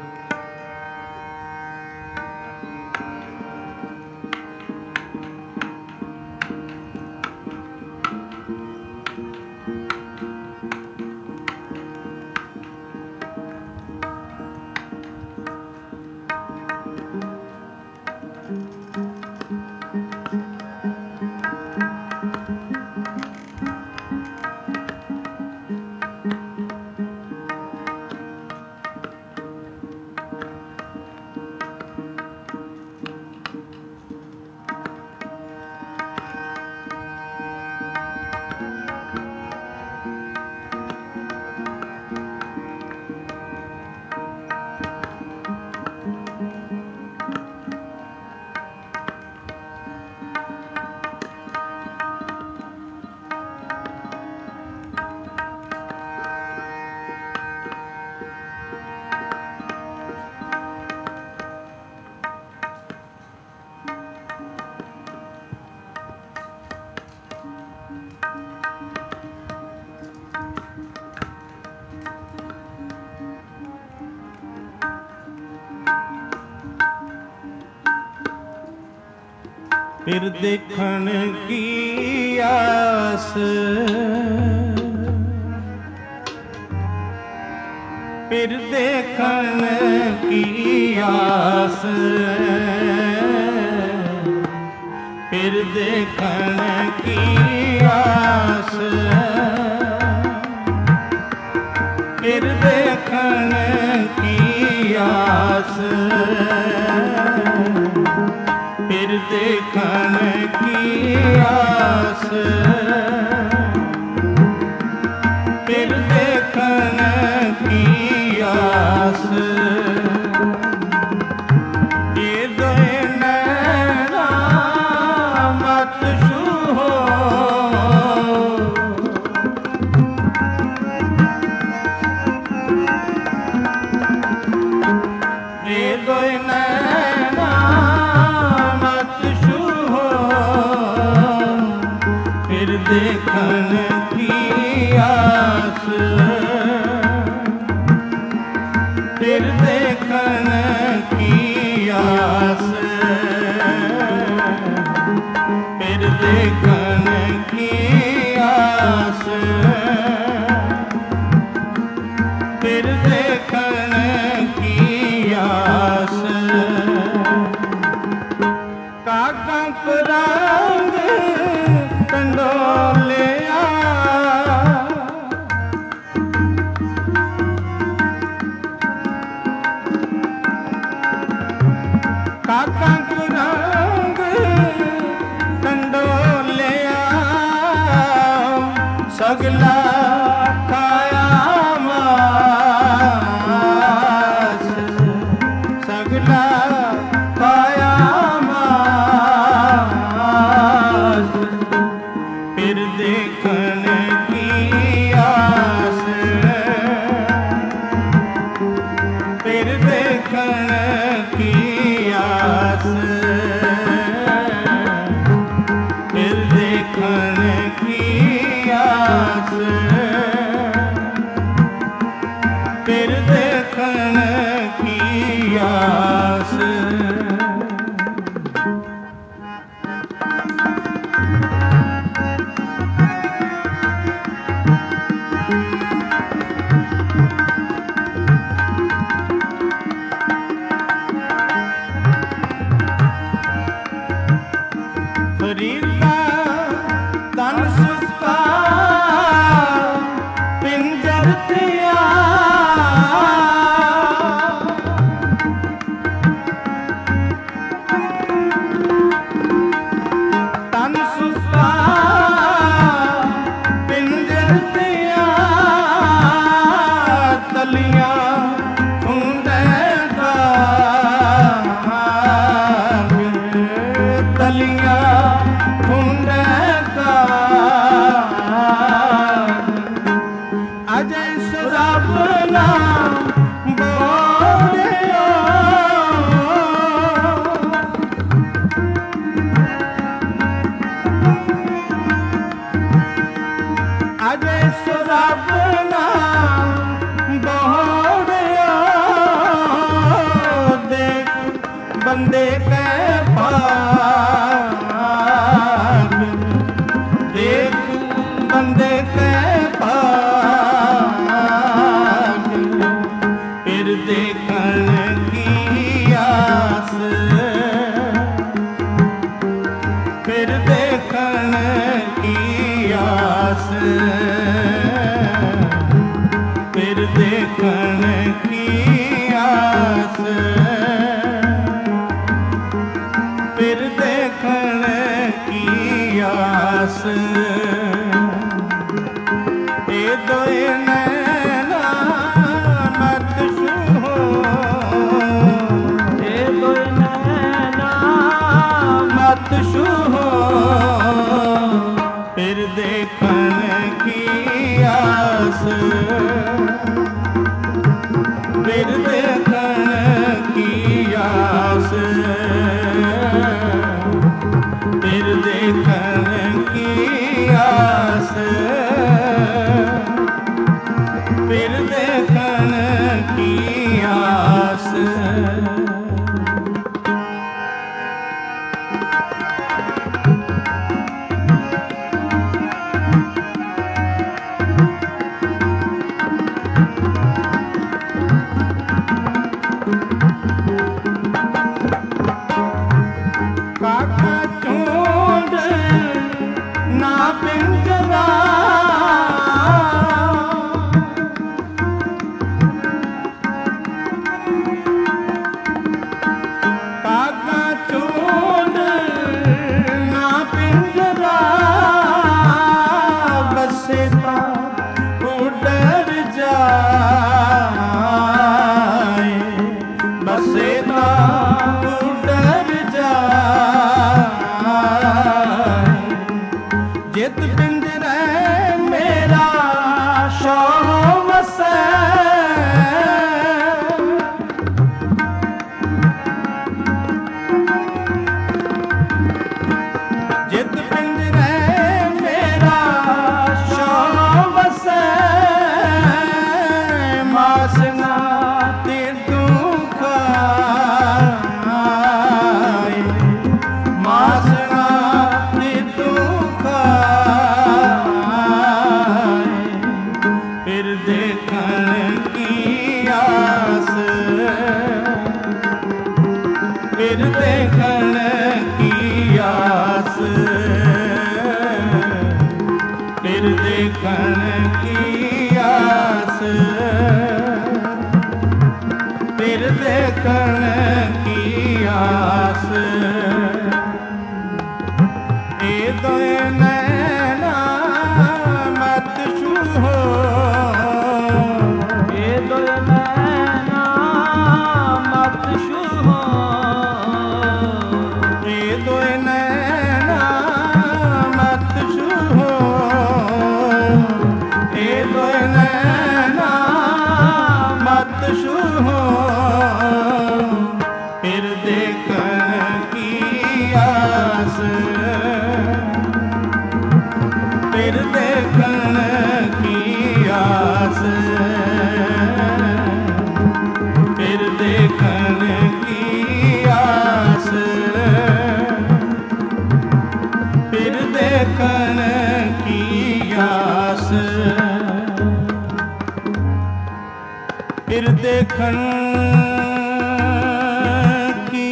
ਫਿਰ ਦੇਖਣ ਕੀ ਆਸ, ਫਿਰ ਦੇਖਣ ਕੀ ਆਸ, ਫਿਰ ਦੇਖਣ ਕੀ ਆਸ, देखन की आस, फिर देखन की आस, ये दोए नैना मत छूहो, ये दोए नैना मत छूहो, फिर देखन की आस, फिर देखन की आस, फिर देखन की आस, फिर देखन की आस, काका रंग कंडोलिया, काका रंग कंडोलिया, सगला खाया मास, सगला खाया मास, फिर देखन की आस, फिर देखन की आस, फिर देखन की आस, फिर देखन की आस। फरीदा तन सुस्ता पिंजर दिया, तन सुस्ता पिंजर दिया, तलियां ढूंढेगा, तलियां ढूंढेगा, अजय सुरभ नाम बोलियो, अजय सुरभ नाम बोलियो, देख बंदे के पास, देख बंदे के पास, फिर देखन की आस, फिर देखन की आस, फिर देखन की आस, फिर देखन की आस, ये दोए नैना मत छूहो, ये दोए नैना मत छूहो, फिर देखन की आस, फिर देखन की आस, फिर देखन की आस, फिर देखन की आस। जित पिंजरे मेरा शाह वसै जित पिंजरे मेरा शाह वसै मासना ते दुख आए मासना ते दुख आए फिर देखन की आस फिर देखन की आस फिर देखन की आस फिर देखन की आस ए दोए नैना मत छूहो ए दोए नैना मत छूहो ए दोए नैना मत छूहो ए दोए नैना मत छूहो फिर देखन की आस फिर देखन की आस फिर देखन की आस फिर देखन की आस फिर देखन की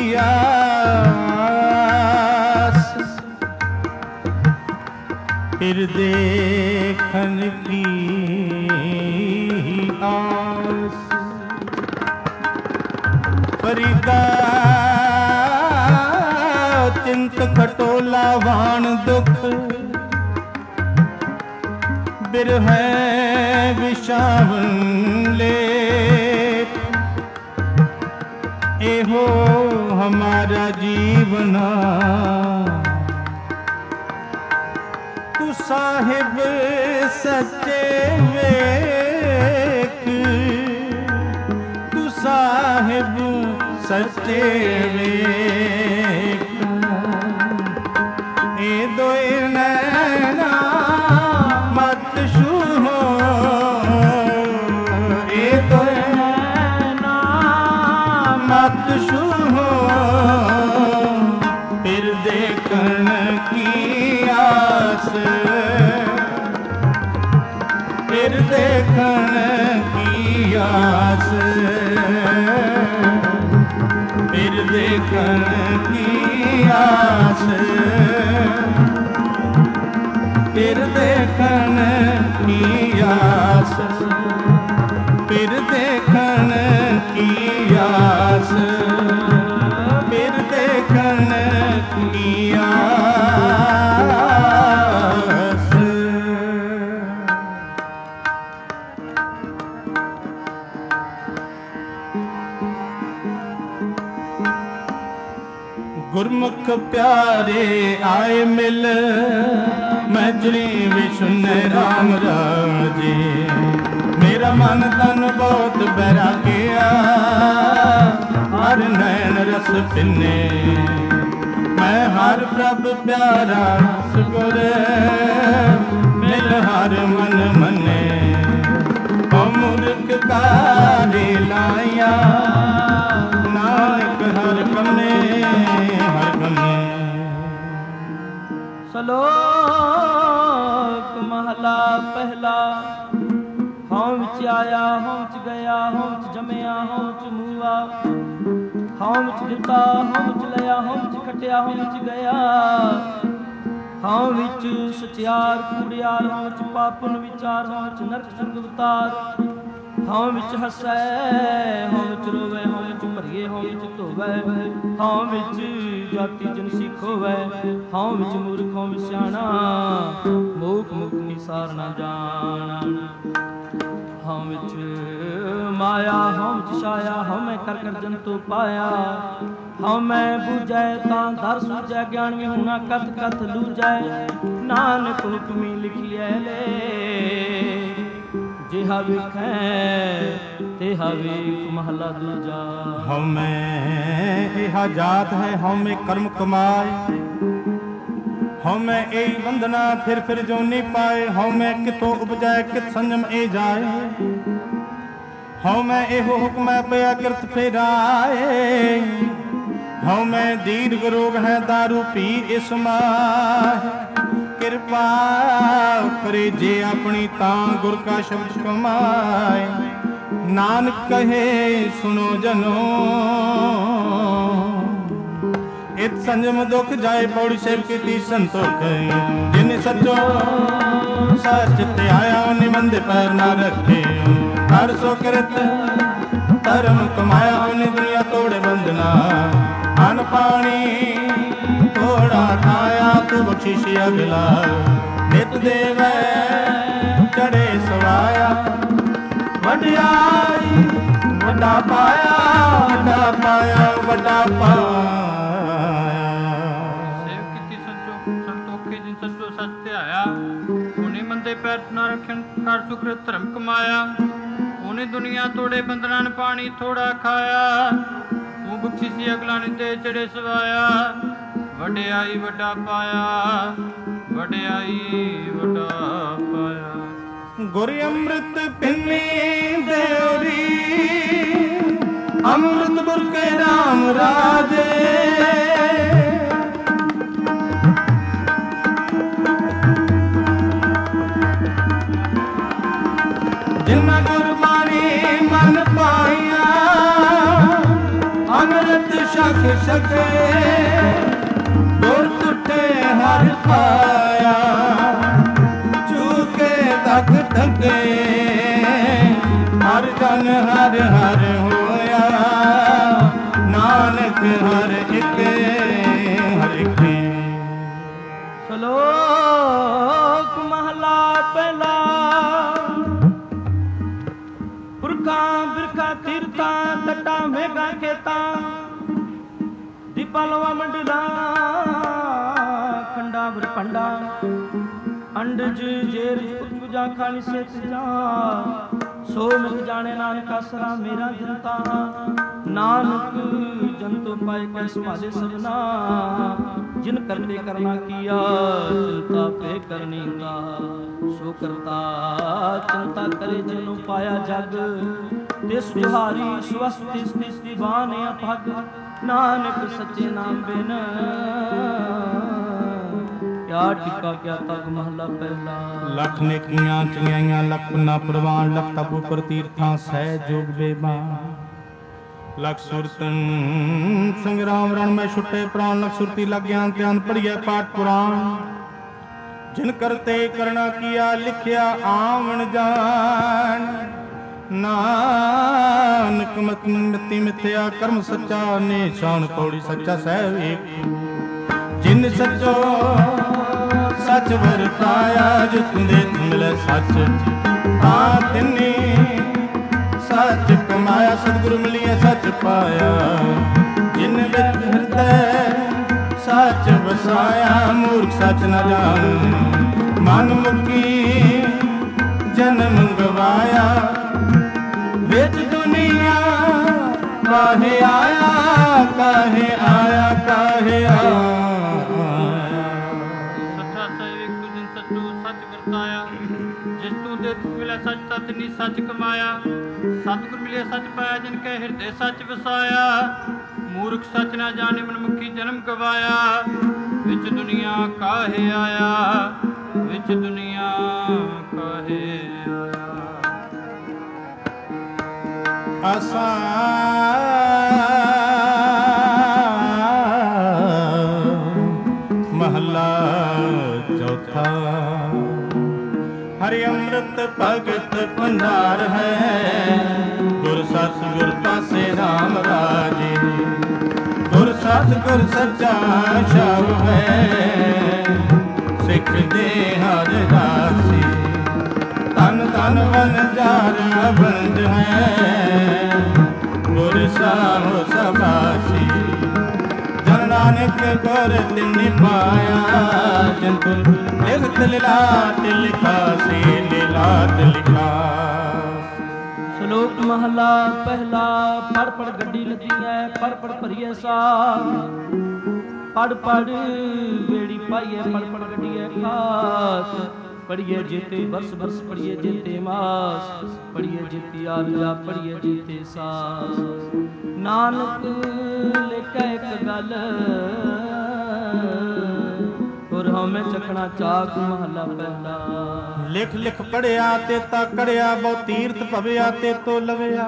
आस फिर देखन की आस फरीदा चिंत खटोला वाण दुख बिरह विषावन लेप एहो हमारा जीवना तू साहिब सच्चे वेख तू साहिब सच्चे वेख ए दोए नैना मत छूहो ए दोए नैना मत छूहो फिर देखन की आस फिर देखन की आस फिर देखन की आस फिर देखन की आस फिर देखन की आस फिर देखन की आस गुरमुख प्यारे आए मिल मैजरी विष्णु राम राजे मेरा मन तन बहुत बैरागिया हर नैन रस पिने मैं हर प्रभ प्यारा सुगुर मिल हर मन मने ओ मूर्ख कारे लाया नानक हर कने हर कने सलोक महला पहला हौं विच आया हौं विच गया हौं विच जमया हौं विच मूआ हौं विच दिता हौं विच लिया हौं विच खटिया हौं विच गया हौं विच सचियार कूड़ियार हौं विच पापन विचार हौं विच नरक संग अवतार हौं विच हसै हौं विच रोवै हौं विच भरिए हौं विच धोवै हौं विच जाति जन सीखोवै हौं विच मूर्ख हौं विच सियाणा मूख मुख निसार ना जाना हौं विच माया हौं विच छाया हौं मैं कर कर जंतु पाया हौं मैं बूझै तां दर सूझै ज्ञान विहुना कथ कथ लूझै ਨਾਨਕ ਹੁਕਮੀ ਲਿਖਿਐ ਲੈ ਜਿਹਾ ਵੇਖੈ ਤੇਹਾ ਵੇਖ ਮਹਲਾ ਦੂਜਾ। ਹਉ ਮੈਂ ਇਹਾ ਜਾਤ ਹੈ ਹਉ ਮੈਂ ਕਰਮ ਕਮਾਏ ਹਉ ਮੈਂ ਇਹ ਬੰਧਨਾ ਫਿਰ ਜੋਨੀ ਪਾਏ ਹਉ ਮੈਂ ਕਿਤੋਂ ਉਪਜੈ ਕਿਤ ਸੰਜਮ ਇਹ ਜਾਏ ਹਉ ਮੈਂ ਇਹੋ ਹੁਕਮੈ ਪਿਆ ਕਿਰਤ ਫੇਰਾਏ ਹਉ ਮੈਂ ਦੀਰਘ ਰੋਗ ਹੈ ਦਾਰੂ ਪੀ ਇਸ ਮਾਹ ਕਿਰਪਾ ਕਰੇ ਜੇ ਆਪਣੀ ਤਾਂ ਗੁਰ ਕਾ ਸ਼ਬਦ ਕਮਾਏ ਨਾਨਕ ਕਹੇ ਸੁਣੋ ਜਨੋ ਇਤ ਸੰਜਮ ਦੁਖ ਜਾਏ ਪੌੜੀ ਸੇਵ ਕੀਤੀ ਸੰਤੋਖ ਜਿਨ ਸੱਚੋ ਸੱਚ ਧਿਆਇਆ ਨਿਬੰਧ ਪੈਰ ਨਾ ਰੱਖੇ ਹਰ ਸੋ ਕਿਰਤ ਧਰਮ ਕਮਾਇਆ ਉਹਨੇ ਦੁਨੀਆ ਤੋੜੇ ਬੰਧਨਾ ਅਨ ਪਾਣੀ ਥੋੜਾ ਖਾਇਆ ਤੂੰ ਬਖਸ਼ਿਸ਼ ਅਗਲਾ ਨਿਤ ਦੇਵੈ ਚੜੇ ਸਵਾਇਆ ਵਡਿਆਈ ਵੱਡਾ ਪਾਇਆ ਵੱਡਾ ਪਾਇਆ ਵੱਡਾ ਪਾਇਆ। ਸੇਵ ਕੀਤੀ ਸੱਚੋ ਸੰਤੋਖੇ ਜਿਨ ਸੱਚੋ ਸੱਚ ਧਿਆਇਆ ਉਹਨੇ ਮੰਦੇ ਪੈਰ ਨਾ ਰੱਖਣ ਕਰ ਸੁਕ੍ਰਿਤ ਧਰਮ ਕਮਾਇਆ ਉਹਨੇ ਦੁਨੀਆ ਤੋੜੇ ਬੰਧਨਾਂ ਪਾਣੀ ਥੋੜਾ ਖਾਇਆ ਤੂੰ ਬਖਸ਼ਿਸ਼ ਅਗਲਾ ਨੇ ਤੇ ਚੜੇ ਸਵਾਇਆ ਵਡਿਆਈ ਵੱਡਾ ਪਾਇਆ ਵਡਿਆਈ ਵੱਡਾ ਪਾਇਆ। ਗੁਰ ਅੰਮ੍ਰਿਤ ਪਿੰਨੀ ਦੇਵਰੀ ਅੰਮ੍ਰਿਤ ਗੁਰ ਕੇ ਰਾਮ ਰਾਜੇ ਜਿਨ੍ਹਾਂ ਗੁਰਬਾਣੀ ਮਨ ਪਾਇਆ ਅੰਮ੍ਰਿਤ ਛਕ ਸਕੇ ਗੁਰ ਤੁਠੇ ਹਰ ਪਾਇਆ ਚੂਕੇ ਤੱਕ ਠਗੇ ਹਰ ਜਨ ਹਰ ਹਰ ਹੋਇਆ ਨਾਨਕ ਹਰ ਇੱਕ ਹਰ ਇੱਕ। ਸ਼ਲੋਕ ਮਹਲਾ ਪਹਿਲਾ। ਪੁਰਖਾਂ ਬਿਰਖਾਂ ਤੀਰਥਾਂ ਤੱਟਾਂ ਮੇਘਾਂ ਖੇਤਾਂ ਦੀਪਾਂ ਲਵਾ ਮੰਡਲਾਂ ਖੰਡਾਂ ਬ੍ਰਹਮੰਡਾਂ ਅੰਡਜ ਜੇਰ ਪੁਜਾ ਖਾਣੀ ਸੇਤ ਜਾ ਸੋ ਮੁਖ ਜਾਣੇ ਨਾਨਕ ਆਸਰਾ ਮੇਰਾ ਜਨਤਾ ਨਾਨਕ ਜੰਤੁ ਪਾਏ ਕੈ ਸੰਭਾਲੇ ਸਭਨਾ ਜਿਨ ਕਰਤੇ ਕਰਨਾ ਕੀਆ ਚਿੰਤਾ ਪੇ ਕਰਨੀ ਦਾ ਸੋ ਕਰਤਾ ਚਿੰਤਾ ਕਰੇ ਜਿਨੂੰ ਪਾਇਆ ਜਗ ਤਿਸ ਬਿਹਾਰੀ ਸਵਸਤਿ ਸ੍ਰਿਸ਼ਟੀ ਬਾਨ ਅਭਗ ਨਾਨਕ ਸੱਚੇ ਨਾਮ ਬਿਨ ਕਿਆ ਟਿਕਾ ਕਿਆ ਤਗ ਮਹਲਾ ਪਹਿਲਾ। ਲੱਖ ਨੇਕੀਆਂ ਚੰਗਿਆਈਆਂ ਲੱਖ ਨਾ ਪ੍ਰਵਾਨ ਲੱਖ ਤਪ ਉਪਰ ਤੀਰਥਾਂ ਸਹਿ ਜੋਗ ਬੇਬਾਨ ਲਖ ਸੁਰਤਨ ਸੰਗਰਾਮ ਰਣ ਮੈਂ ਛੁੱਟੇ ਪ੍ਰਾਨ ਲਖ ਸੁਰਤੀ ਲੱਗ ਗਿਆਨ ਧਿਆਨ ਪੜੀਐ ਪਾਠ ਪੁਰਾਣ ਜਿਨ ਕਰਤੇ ਕਰਣਾ ਕੀਆ ਲਿਖਿਆ ਆਵਣ ਜਾਣ ਨਾਨਕ ਮਤੀ ਮਿਥਿਆ ਕਰਮ ਸੱਚਾ ਨਿਸ਼ਾਨ ਪੌੜੀ ਸੱਚਾ ਸਹਿ ਵੇਖ ਜਿਨ ਸੱਚੋ ਸੱਚ ਵਰਤਾਇਆ ਜਿਸ ਦੇ ਮਿਲੇ ਸੱਚ ਤਾਂ ਤਿੰਨੀ ਸੱਚ ਕਮਾਇਆ ਸਤਿਗੁਰੂ ਮਿਲਿਆ ਸੱਚ ਪਾਇਆ ਜਿਨ ਵਿੱਚ ਹਿਰਦੈ ਸੱਚ ਵਸਾਇਆ ਮੂਰਖ ਸੱਚ ਨਾ ਜਾਣ ਮਨ ਮੁਕੀ ਜਨਮ ਗਵਾਇਆ ਵਿੱਚ ਦੁਨੀਆ ਕਾਹੇ ਆਇਆ ਕਾਹੇ ਆਇਆ ਕਾਹੇ ਆਇਆ। ਸੱਚਾ ਸੇਵਕ ਤੂੰ ਜਿਨ ਸੱਚੂ ਸੱਚ ਵਰਤਾਇਆ ਜਿਸ ਤੂੰ ਦੇ ਮਿਲਿਆ ਸੱਚ ਤਤ ਨੀ ਸੱਚ ਕਮਾਇਆ ਸਤਿਗੁਰ ਮਿਲਿਆ ਸੱਚ ਪਾਇਆ ਜਿਨ ਕੈ ਹਿਰਦੇ ਸੱਚ ਵਸਾਇਆ ਮੂਰਖ ਸੱਚ ਨਾ ਜਾਣੇ ਮਨਮੁਖੀ ਜਨਮ ਗਵਾਇਆ ਵਿੱਚ ਦੁਨੀਆ ਕਾਹੇ ਆਇਆ ਵਿੱਚ ਦੁਨੀਆ ਕਾਹੇ ਆਇਆ। ਆਸਾ ਮਹਲਾ ਚੌਥਾ। ਹਰਿ ਅੰਮ੍ਰਿਤ ਭਗਤ ਭੰਡਾਰ ਹੈ ਗੁਰ ਸਤਿ ਗੁਰ ਪਾਸੇ ਰਾਮ ਰਾਜੇ ਗੁਰ ਸਤਿ ਗੁਰ ਸੱਚਾ ਸ਼ਬ ਹੈ ਸਿੱਖ ਦੇ ਹਰ ਰਾਸੀ ਤਨ ਤਨ ਵਨਜਾਰ ਅਬੰਦ ਹੈ ਗੁਰ ਸਾਹਿਬ ਸਬਾਸੀ ਜਨ ਨਾਨਕ ਗੁਰ ਤਿਨ ਪਾਇਆ ਜੰਤੁ ਲਿਖ लीलाट लिखा से लीलाट लिखा। ਸ਼ਲੋਕ ਮਹਲਾ ਪਹਿਲਾ। ਪੜ ਪੜ ਗੱਡੀ ਲੱਦੀ ਐ, ਪੜ ਪੜ ਭਰੀਏ ਸਾਰ, ਪੜ ਪੜ ਵੇੜੀ ਪਾਈਏ, ਪੜ ਪੜ ਗੱਡੀ ਐ ਖਾਸ। ਪੜੀਏ ਜੇਤੇ ਬਰਸ ਬਰਸ, ਪੜੀਏ ਜੇਤੇ ਮਾਸ, ਪੜੀਏ ਜੇਤੀ ਆਰਜਾ, ਪੜੀਏ ਜੇਤੇ ਸਾਸ। ਨਾਨਕ ਲਿਖੈ ਇੱਕ ਗੱਲ, ਔਰ ਹਉਮੈ ਚੱਕਣਾ ਚਾਕ। ਮਹਲਾ ਪਹਿਲਾ। ਲਿਖ ਲਿਖ ਪੜਿਆ ਤੇ ਤਾ ਕੜਿਆ, ਬਹੁ ਤੀਰਥ ਭਵਿਆ ਤੇ ਤੋ ਲਵਿਆ।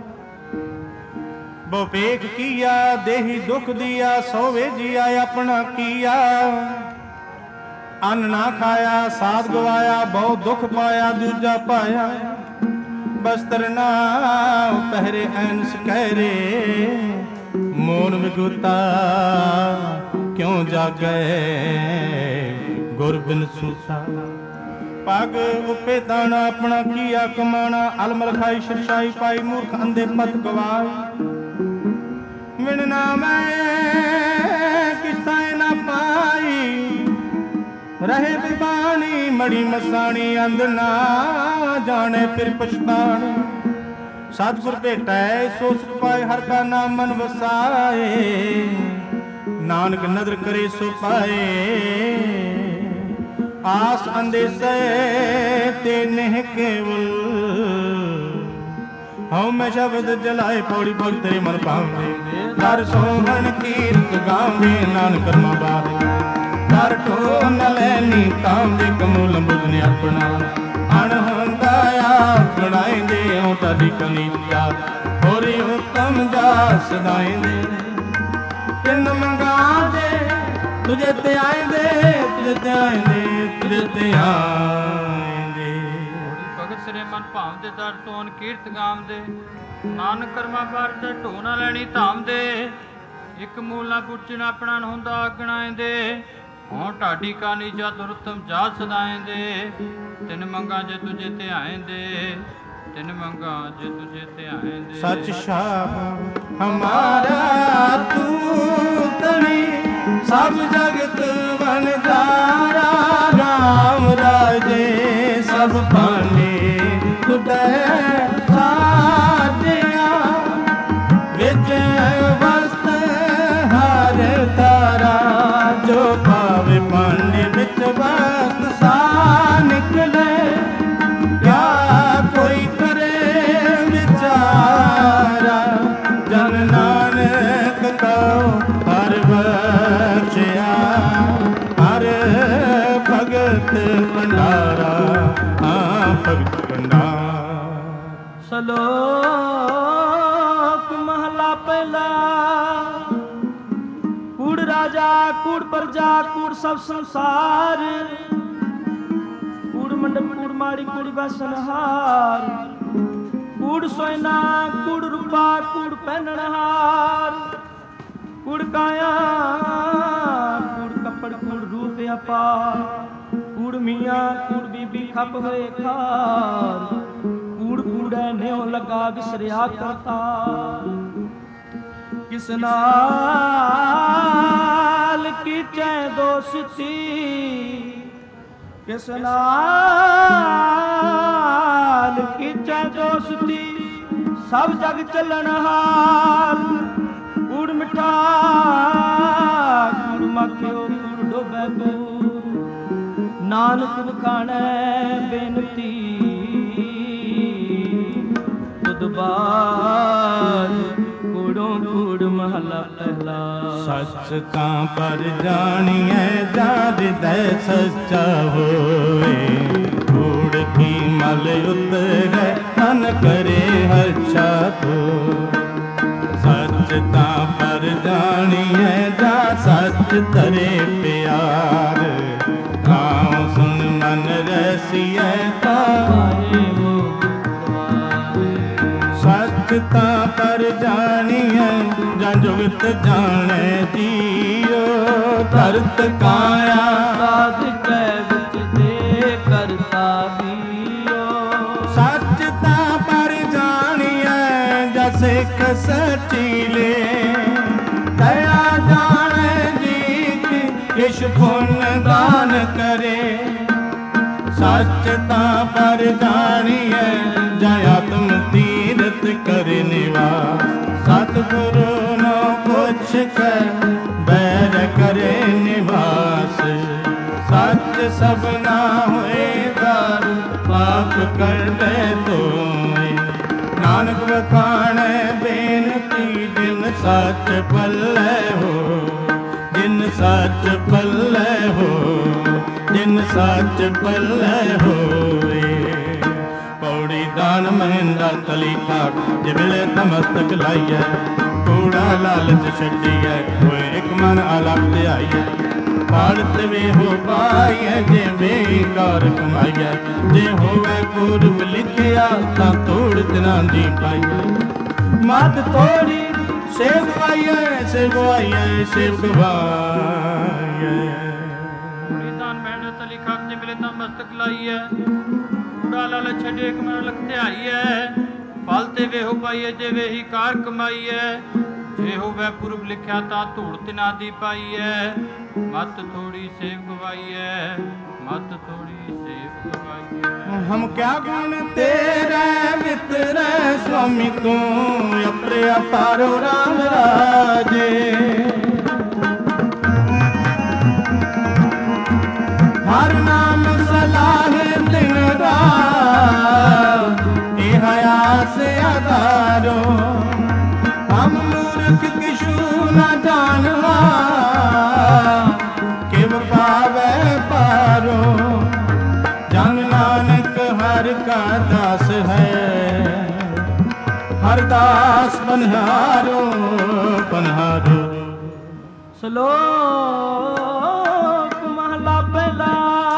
ਬਹੁ ਵੇਖ ਕੀਆ ਦੇਹੀ ਦੁਖ ਦੀਆ, ਸੋਵੇ ਜੀਆ ਆਪਣਾ ਕੀਆ। ਅੰਨ ਨਾ ਖਾਇਆ ਸਾਧ ਗਵਾਇਆ, ਬਹੁ ਦੁਖ ਪਾਇਆ ਦੂਜਾ ਪਾਇਆ। ਬਸਤਰ ਨਾ ਪਹਿਰੇ ਐਨਸ ਕਹਿਰੇ, ਮੋਨ ਵਿਗੁਤਾ ਕਿਉਂ ਜਾਗੈ ਗੁਰ ਬਿਨ ਸੂਤਾ। ਪਗ ਉਪੇ ਦਾਣਾ ਆਪਣਾ ਕੀਆ ਕਮਾਣਾ, ਅਲਮਲ ਖਾਈ ਸ਼ਰਸ਼ਾਈ ਪਾਈ, ਮੂਰਖ ਅੰਧੇ ਮਤ ਗਵਾਈ। ਮਿਣ ਨਾ ਮੈਂ ਕਿਸਾ ਨਾ ਪਾਈ, ਰਹੇ ਬਿਬਾਣੀ ਮੜੀ ਮਸਾਣੀ। ਅੰਧ ਨਾ ਜਾਣੇ ਫਿਰ ਪਛਤਾਣੀ, ਸਤਿਗੁਰ ਭੇਟੈ ਸੋ ਸੁਖ ਪਾਏ। ਹਰ ਕਾ ਨਾਮ ਮਨ ਵਸਾਏ, ਨਾਨਕ ਨਦਰ ਕਰੇ ਸੋ ਪਾਏ। ਆਸ ਅੰਦੇਸੇ ਤੇ ਨਹਿ ਕੇਵਲ, ਹਉ ਮੈਂ ਸ਼ਬਦ ਜਲਾਏ। ਪੌੜੀ ਪੌੜੀ ਤੇਰੇ ਮਨ ਭਾਵੇ, ਦਰ ਸੋਹਣ ਕੀਰਤ ਗਾਵੇ। ਨਾਨਕ ਕਰਮਾ ਬਾਰੇ ਦਰ ਠੋ ਨ ਲੈਨੀ, ਤਾਂਦੇ ਕਮੂਲ ਬੁਝਨੇ ਆਪਣਾ। ਅਣਹੰਦਾ ਆਪ ਬਣਾਇਂਦੇ ਹੋ ਤੁਹਾਡੀ ਕਨੀਤਾ, ਹੋਰੀ ਹੁਕਮ ਜਾ ਸਦਾਇਂਦੇ। ਤਿੰਨ ਮੰਗਾ ਦੇ ਤੁਝੇ ਤੇ ਆਇਂਦੇ, ਤੁਝੇ ਤੇ ਆਇਂਦੇ, ਤੁਝੇ ਤੇ ਆਇਂਦੇ। ਭਗਤ ਸਰੇ ਮਨ ਭਾਵਦੇ ਦਰ ਸੋਨ ਕੀਰਤ ਗਾਵਦੇ। ਨਾਨਕ ਕਰਮਾ ਵਰਤ ਢੋ ਨਾ ਲੈਣੀ ਧਾਮ ਦੇ। ਇੱਕ ਮੂਲ ਨਾ ਪੁੱਛਣਾ ਆਪਣਾ ਹੁੰਦਾ ਆਗਣਾਇਂਦੇ। ਹੋਂ ਢਾਡੀ ਕਾਨੀ ਜਾ ਦੁਰਤਮ ਜਾ ਸਦਾਇਂਦੇ। ਤਿੰਨ ਮੰਗਾ ਜੇ ਤੁਝੇ ਤੇ ਆਇਂਦੇ, ਤਿੰਨ ਮੰਗਾ ਜੇ ਤੁਝੇ ਤੇ ਆਇਂਦੇ। ਸਚ ਸ਼ਾਹ ਹਮਾਰਾ ਤੂੰ ਤਣੀ, ਸਭ ਜਗਤ ਵਨਜਾਰਾ। ਰਾਮ ਰਾਜੇ ਸਭ ਭਾਨੇ ਤੁਧੈ ਸਾਜਿਆ। ਵਿੱਚ ਵਸਤ ਹਰ ਤਾਰਾ, ਜੋ ਪਾਵੇ ਪਾਨੇ ਵਿੱਚ ਵਸਤ ਸਾ ਨਿਕਲੇ। ਕਿਆ ਕੋਈ ਕਰੇ ਵਿਚਾਰਾ, ਜਨ ਨਾਨਕ ਕਉ ਹਰ ਬਖਸ਼ਿਆ। ਹਰ ਭਗਤ ਭੰਡਾਰਾ, ਹਾਂ ਭਗਤ ਭੰਡਾਰਾ। ਸ਼ਲੋਕ ਮਹਲਾ ਪਹਿਲਾ। ਕੂੜ ਰਾਜਾ ਕੂੜ ਪ੍ਰਜਾ, ਕੂੜ ਸਭ ਸੰਸਾਰ। ਕੂੜ ਮੰਡਪ ਕੂੜ ਮਾੜੀ, ਕੂੜ ਬਸਨਹਾਰ। ਕੂੜ ਸੋਇਨਾ ਕੂੜ ਰੂਪਾ, ਕੂੜ ਪਹਿਨਣਹਾਰ। ਕੂੜ ਕਾਇਆ ਕੂੜ ਕੱਪੜ, ਕੂੜ ਰੂਪ ਅਪਾਰ। ਕੂੜ ਮੀਆਂ ਕੂੜ ਬੀਬੀ ਖੱਪ ਹੋਏ ਖਾਰ। ਕੂੜ ਕੂੜੈ ਨਿਉ ਲੱਗਾ ਵਿਸਰਿਆ ਕਰਤਾਰ। ਕਿਸ ਨਾਲ ਕੀਚੈ ਦੋਸਤੀ, ਕਿਸ ਨਾਲ ਕੀਚੈ ਦੋਸਤੀ। ਸਭ ਜਗ ਚੱਲਣਹਾਰ। ਕੂੜ ਮਿੱਠਾ ਕੂੜ ਮਾਖਿਓ, ਕੂੜ ਡੋਬੈ ਕੂੜ। ਨਾਨਕ ਵਖਾਣੈ ਬੇਨਤੀ, ਤੁਧ ਬਾਦ ਕੂੜੋਂ ਕੂੜ। ਮਹਲਾ ਪਹਿਲਾ। ਸੱਚ ਤਾਂ ਪਰ ਜਾਣੀਐ, ਜਾ ਹਿਰਦੈ ਸੱਚਾ ਹੋਏ। ਕੂੜ ਕੀ ਮਲ ਉਤਰੈ, ਤਨ ਕਰੇ ਹਰਛਾ ਤੋ। ਸੱਚ ਤਾਂ ਪਰ ਜਾਣੀਐ, ਜਾ ਸੱਚ ਧਰੇ ਪਿਆਰ। ਨਾਮ ਸੁਨ ਮਨ ਰਸੀਐ ਪਾਏ। ਸੱਚ ਤਾਂ ਪਰ ਜਾਣੀਐ, ਜਾਂ ਜੁਗਤ ਜਾਣੈ ਜੀਓ। ਧਰਤ ਕਾਇਆ ਸਾਧ ਕੈ ਵਿੱਚ ਦੇ ਕਰਤਾ ਦੀਓ। ਸੱਚ ਤਾਂ ਪਰ ਜਾਣੀਐ, ਜਸ ਇੱਕ ਸਚੀਲੇ। ਦਇਆ ਜਾਣੈ ਜੀ ਕਿਛ ਪੁੰਨ ਦਾਨ ਕਰੇ। सच तां पर जानिए जय आत्म तीरथ कर निवास सतगुरु नो पुछ कर बैर करे निवास सच सबना होए दार पाप कर दे तोए नानक वखाणे बेनती जिन सच पल्ले हो जिन सच पल्ले हो जिन सच पल्ले होए पौड़ी दान महिंद्रा तली खाक जिबिले तमस्तक लाइए कूड़ा लालच छड्डिए होए एक मन अलग ध्याइए पाड़त वे हो पाइए जे बेकार कमाइए जे होवे पूर्व लिखिया तां तोड़ तिना दी पाइए मत तोड़ी सेव गवाइए सेव गवाइए सेव गवाइए दान मेहनत तली खाक जे मिले तां मस्तक लाइए कूड़ा लालच छड्डिए एक मन अलग ध्याइए फल ते वे हो पाइए जे वे ही कार कमाइए जे होवे पूर्व लिखिया ता धूड़ तिना दी पाइए मत थोड़ी सेव गवाइए मत थोड़ी सेव गवाइए हम क्या गुण तेरे मित्र स्वामी तू अपरे अपारो राम राजे हर नाम सलाह दिन रात आस आधारो हम मूर्ख किशु न जानवा किव पावे पारो जन नानक हर का दास है हर दास पनहारो पनहारो। श्लोक महला पहला।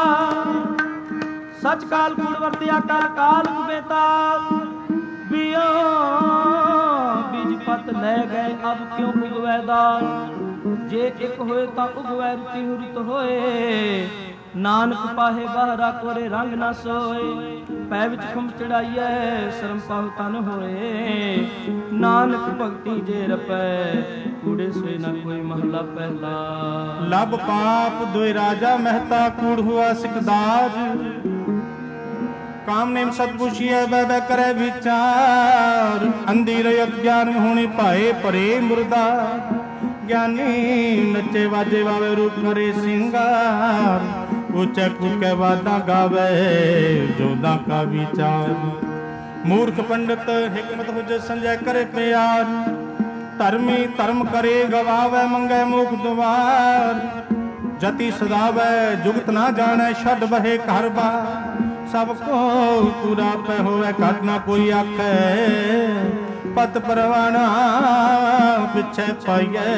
सच काल कूड़ वर्तिया काल काल बेताल बियो बीज पत ले गए अब क्यों उगवै दाल जे एक होए ता उगवै रुति हुरित होए नानक पाहे बाहरा कोरे रंग न सोए पै विच खुम चढ़ाइए शर्म पाहु तन होए नानक भगति जे रपै कूड़े सोए न कोई महला पहला। लब पाप दोय राजा मेहता कूड़ हुआ सिकदार काम नेम सतपुछिए बह करे विचार अंधीर अज्ञान होने पाए परे मुर्दा ज्ञानी नचे वाजे वावे रूप करे सिंगार ऊंचे कूके वादा गावे जोदा का विचार मूर्ख पंडित हिकमत हुज संजय करे प्यार धर्मी धर्म करे गवावे मंगे मुख द्वार जति सदावे जुगत ना जाने छड़ बहे घर बार सबको पूरा पे होवे घट ना कोई आखे पत परवाना पिछे पाइए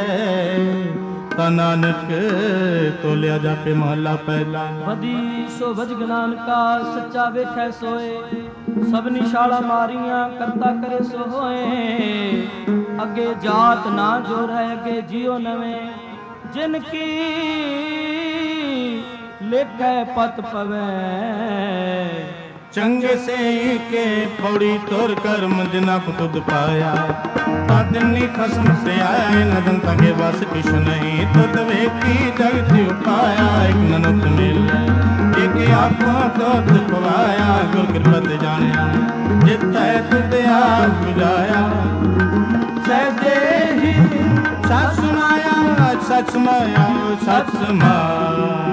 नानक तो लिया जाके महला पहला। बदी सो भज ज्ञान का सच्चा वेखै सोए सब निशाला मारियां करता करे सो होए अगे जात ना जोर है अगे जियो नवे जिनकी लेखे पत पवे चंग से के पौड़ी तोर कर्म जिना को तुद पाया तादनी खसम से आया नदन तंगे बस किश नहीं तुद वेखी जगति उपाया एक ननुत मिल एक आंखों तो दुखवाया गुर कृपा जाने जितै तुद आप बुझाया सहजे ही सच सुनाया सच सुनाया सच सुनाया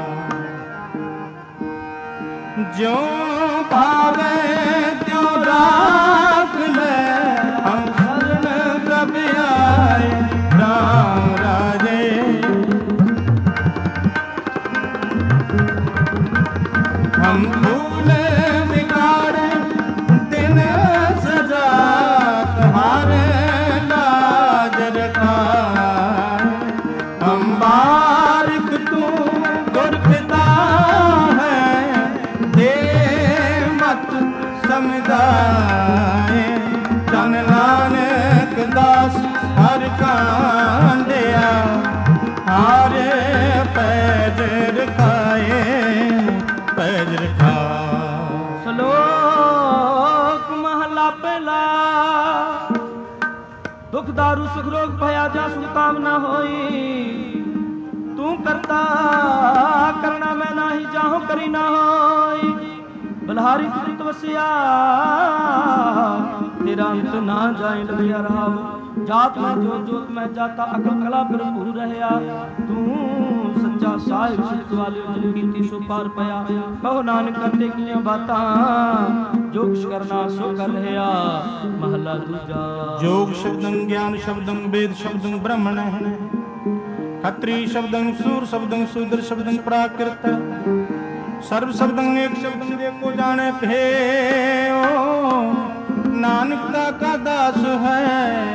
जो भावे त्यों राख ले हम शरण कब आए राम राजे हम भूल बिगाड़े दिन सजा तुम्हारे लाज रखाए हम बारिक तू दुर्पिता समुदाय धन नानक दास हर कांदिया हारे पैज रखाए पैज रखा। श्लोक महला पहला। दुख दारू सुख रोग भया जा सुताम न होई तू करता करना मैं नाही जाहूं करी ना होई धारी कृत वसिया तेरा अंत ना जाए लगिया रहा। जात में जोत जोत में जाता अकल कला भरपूर रहया। तू सच्चा साहिब सिद्ध वाले जिन कीती सो पार पया। कहो नानक करते किया बातां जो कुछ करना सो कर रहया। महला दूजा। जोग शब्दं ज्ञान शब्दं वेद शब्दं ब्रह्मण खत्री शब्दं सूर शब्दं शूद्र शब्दं प्राकृत सर्व शब्दं एक शब्दं देखो जाने भेओ। नानक का दास है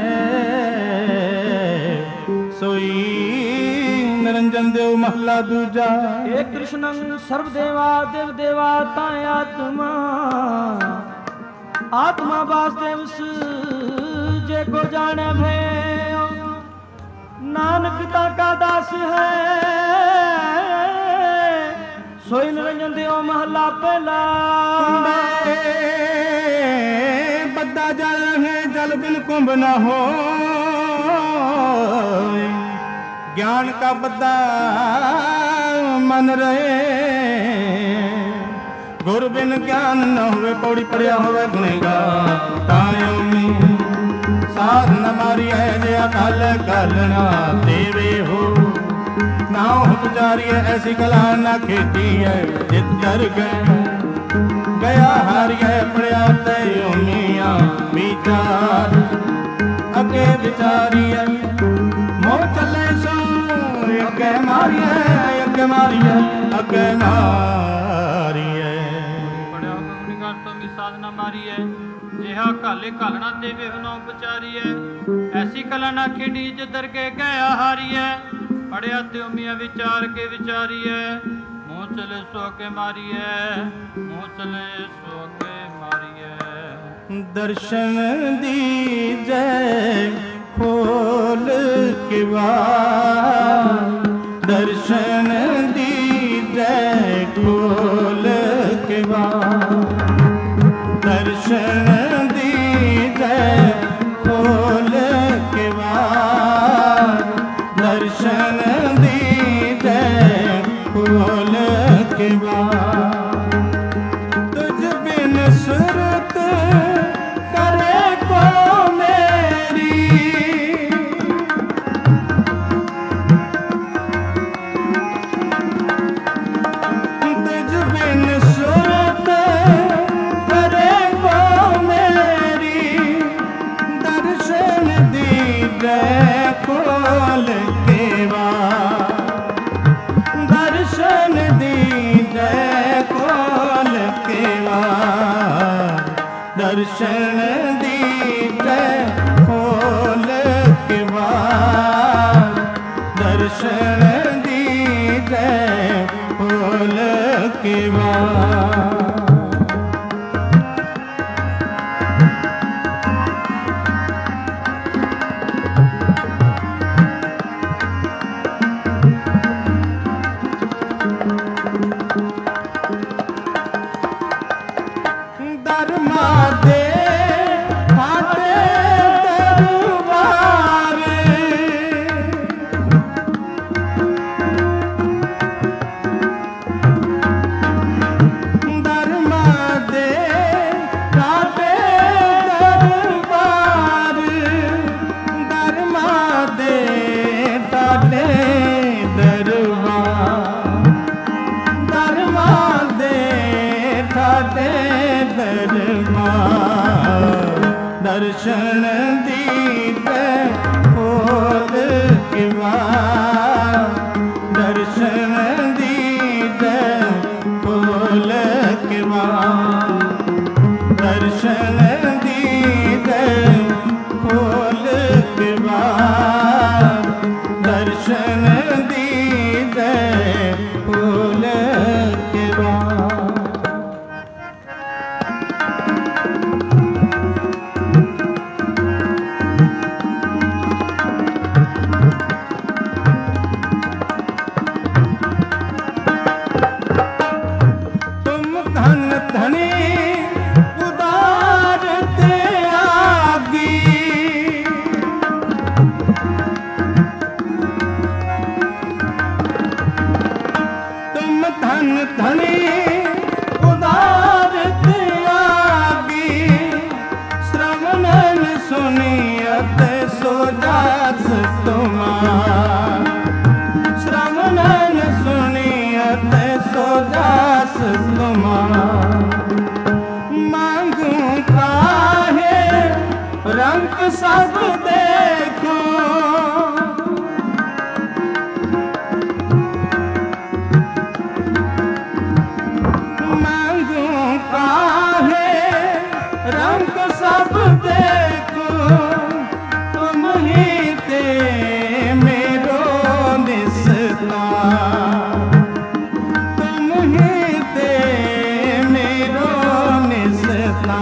सोई निरंजन देव महला दूजा। एक कृष्णं सर्वदेवा देव देवा ताय आत्मा आत्मा वासुदेव जे को जाने भयो। नानक का दास है सोई निरंजन देव महला पहला। बद्दा जल है जल बिन कुंभ न हो। ज्ञान का बद्दा मन रहे गुर बिन ज्ञान न हुए। पौड़ी पड़िया हुए गुनेगा तायों में साधन मारी है जे अकाल कालना देवे हो। नाव पुजारी है ऐसी कला ना खेती है जित कर गया हार है पड़िया तय मियाँ विचार अगे विचारी है मोह चले सो अगे मारी है अगे मारी है अगे मारी है। पड़िया गुनिगार तो मी साधना मारी है जिहा काले कालना देवे हुना उपचारी है। ऐसी कला ना खेड़ी जो दरगे गया हारी है। पड़िया त्यो मियाँ विचार के विचारी है। मुँह चले सो के मारी है मुँह चले सो के मारी है। दर्शन दीजे खोल के दर्शन दीजे खोल के दर्शन दीजे खोल के दर्शन दीजे खोल के तुझ बिन सुरत करे को मेरी। तुझ बिन सुरत करे को मेरी। दर्शन दीजे खोल के दर्शन दीजे खोल के दर्शन दीजे खोल के दर्शन दीजे खोल के दर्शन दीजे खोल के दर्शन दीजे खोल के दर्शन दीजे खोल के दर्शन दीजे खोल के धनी उदार सो जास तुमार श्रवणन सुनियत सो जास तुमार मांगू काहे रंग सब देखो मांगू काहे रंग सब देखो तुम ही ते मेरो निस्ता तुम ही ते मेरो निस्ता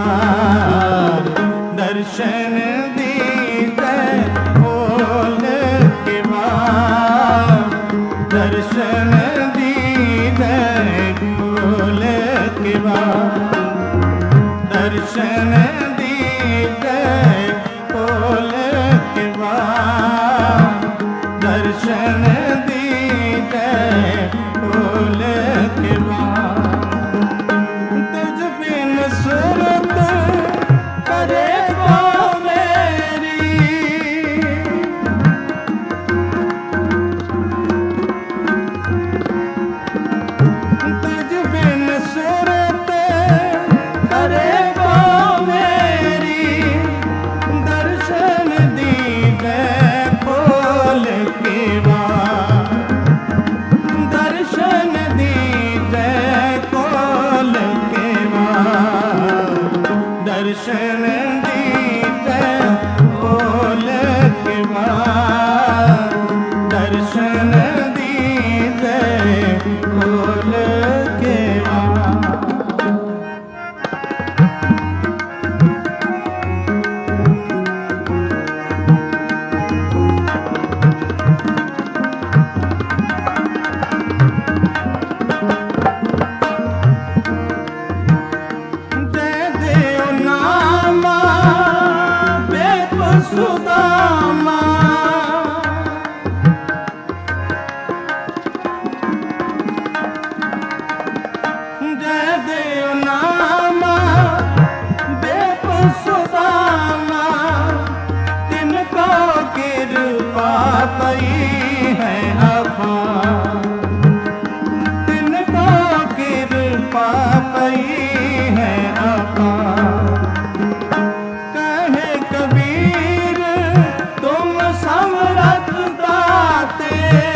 दर्शन दीजे बोल के बाद दर्शन दीजे बोल के बाद दर्शन दीजे बोल के बाद दर्शन दीजे बोल के बाद तुझ बिन सूरत करे दर्शन दीजे बोल के बाद दर्शन दीजे बोल के बाद सुदामा जय देव नामा बेप सुदामा तिनको कृपा पई है अपार तिनको कृपा पई है अपार कहे कबीर तुम समरथ दाते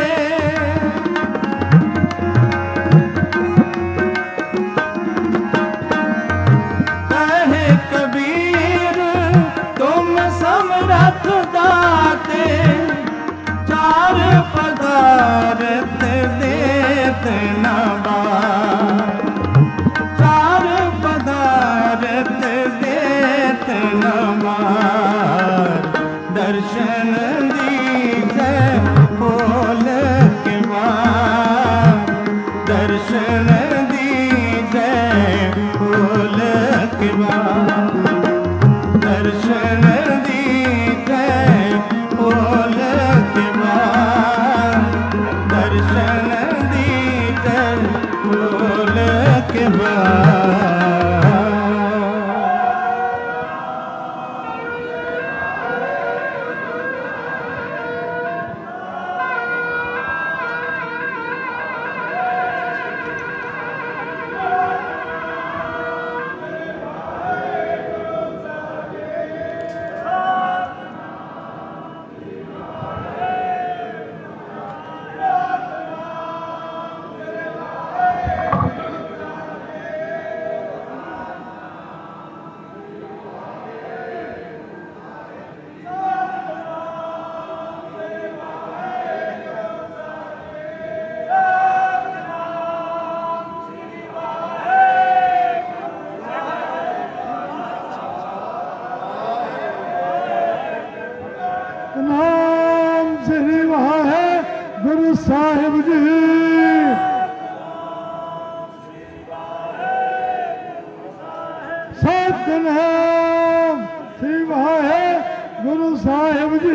कहे कबीर तुम समरथ दाते चार पदार्थ देत न बार चार पदार्थ देत न बार दर्शन दीजे बोल के बाद दर्शन दीजे बोल के बाद दर्शन दीजे बोल के बाद दर्शन दीजे बोल के बाद साहिब जी सतनाम श्री वाहेगुरु साहिब जी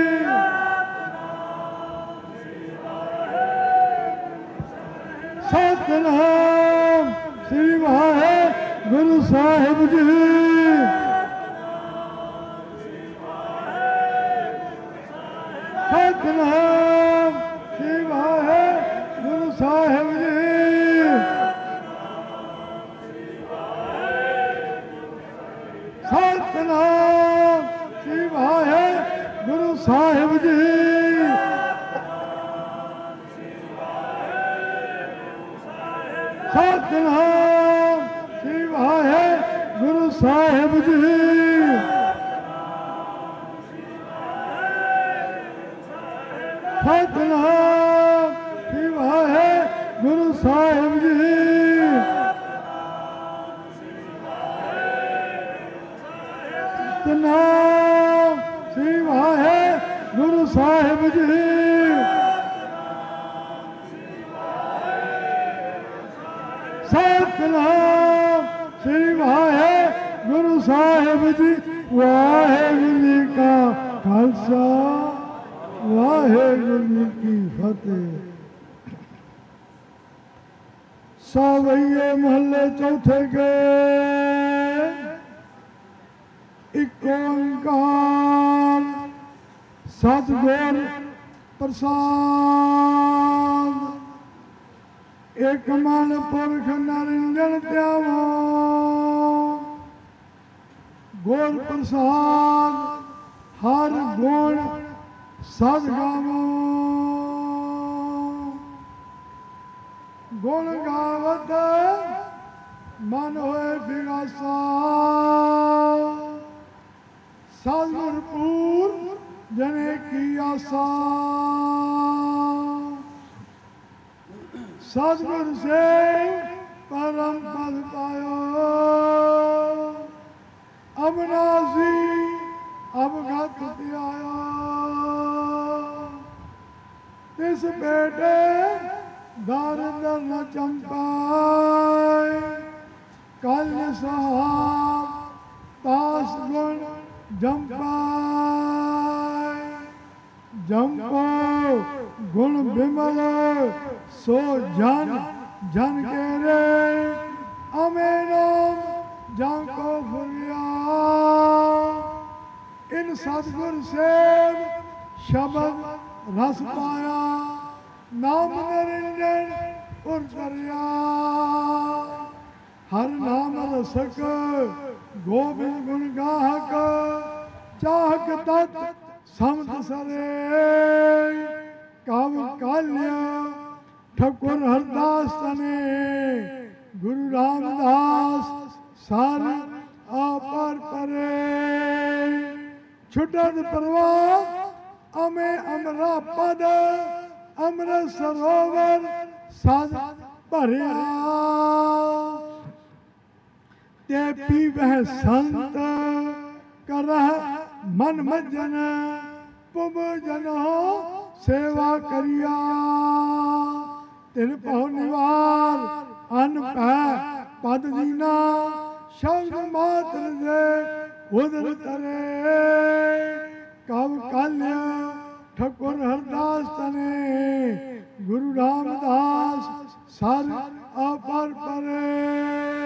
सतनाम श्री वाहेगुरु साहिब जी ਸਤਿਨਾਮ ਸ੍ਰੀ ਵਾਹਿਗੁਰੂ ਸਾਹਿਬ ਜੀ। ਸਤਿਨਾਮ ਸ੍ਰੀ ਵਾਹਿਗੁਰੂ ਸਾਹਿਬ ਜੀ। ਸਤਿਨਾਮ ਸ੍ਰੀ ਵਾਹਿਗੁਰੂ ਸਾਹਿਬ ਜੀ। ਸਤਿਨਾਮ ਸ੍ਰੀ ਵਾਹਿਗੁਰੂ ਸਾਹਿਬ ਜੀ। ਵਾਹਿਗੁਰੂ ਜੀ ਕਾ ਖਾਲਸਾ ਵਾਹਿਗੁਰੂ ਜੀ ਕੀ ਫਤਿਹ। ਸਾਵਈਏ ਮਹੱਲੇ ਚੌਥੇ ਗਏ ਇੱਕ ਓੰਕਾਰ ਸਤਿਗੁਰ ਪ੍ਰਸਾਦ। ਇੱਕ ਮਨ ਪੁਰਖ ਨਰਿੰਜਨ ਧਿਆਵੋ ਗੁਰ ਪ੍ਰਸਾਦ ਹਰ ਗੁਣ ਸਦ ਗਾਵੋ। ਗੁਣ ਗਾਵਤ ਮਨ ਹੋਏ ਵਿਗਾਸਾ ਸਤਿਗੁਰ ਪੂਰ ਜਨੇ ਕੀ ਆਸਾ। ਸਤਿਗੁਰ ਸੇ ਪਰਮ ਪਦ ਪਾਇਓ ਅਬਨਾਸੀ ਅਵਗਤ ਧਿਆਇਆ। ਤਿਸ ਬੇਟੇ ਦਾਰਿੰਦਰ ਨ ਚੰਪਾਏ ਕਲ ਸਾਹ ਤਾਸ ਗੁਣ ਜੰਪਾਏ। ਜੰਪੋ ਗੁਣ ਬਿਮਲ ਸੋ ਜਨ ਜਨ ਕੇ ਰੇ ਅਮੇ ਨਾਮ ਜਾਂ ਕੋ ਫੁਰਿਆ। ਇਨ ਸਤਿਗੁਰ ਸੇਵ ਸ਼ਬਦ ਰਸ ਪਾਇਆ ਨਾਮ ਨਿਰੰਜਨ ਉਰ ਦਰਿਆ। ਹਰ ਨਾਮ ਰਸਕ ਗੋਬਿੰਦ ਗੁਣ ਗਾਹਕ ਚਾਹਕ ਤਤ ਸਮਤ ਸਰੇ। ਕਵ ਕਾਲਿਆ ਠਾकुर ਹਰਦਾਸ ਤਨੇ ਗੁਰੂ ਰਾਮਦਾਸ ਸਰ ਆਪਰ ਪਰੇ। ਛੁਟਤ ਪ੍ਰਵਾਹ ਅਮੇ ਅਮਰਾ ਪਦ ਅੰਮ੍ਰਿਤ ਸਰੋਵਰ ਸਦ ਭਰਿਆ। ਤੇ ਪੀਵਹਿ ਸੰਤ ਕਰਹਿ ਮਨ ਮਜਨ ਪੁਬ ਜਨੋ ਸੇਵਾ ਕਰਿਆ। ਤਿਨ ਭਉ ਨਿਵਾਰ ਅਨ ਭੈ ਪਦ ਦੀਨਾ ਸ਼ਬਦ ਮਾਤਰ ਦੇ ਉਦਰ ਤਰੇ। ਕਵ ਕਾਲਿਆ ਠਾकुर ਹਰਦਾਸ ਤਨੇ ਗੁਰੂ ਰਾਮਦਾਸ ਸਰ ਆਪਰ ਪਰੇ।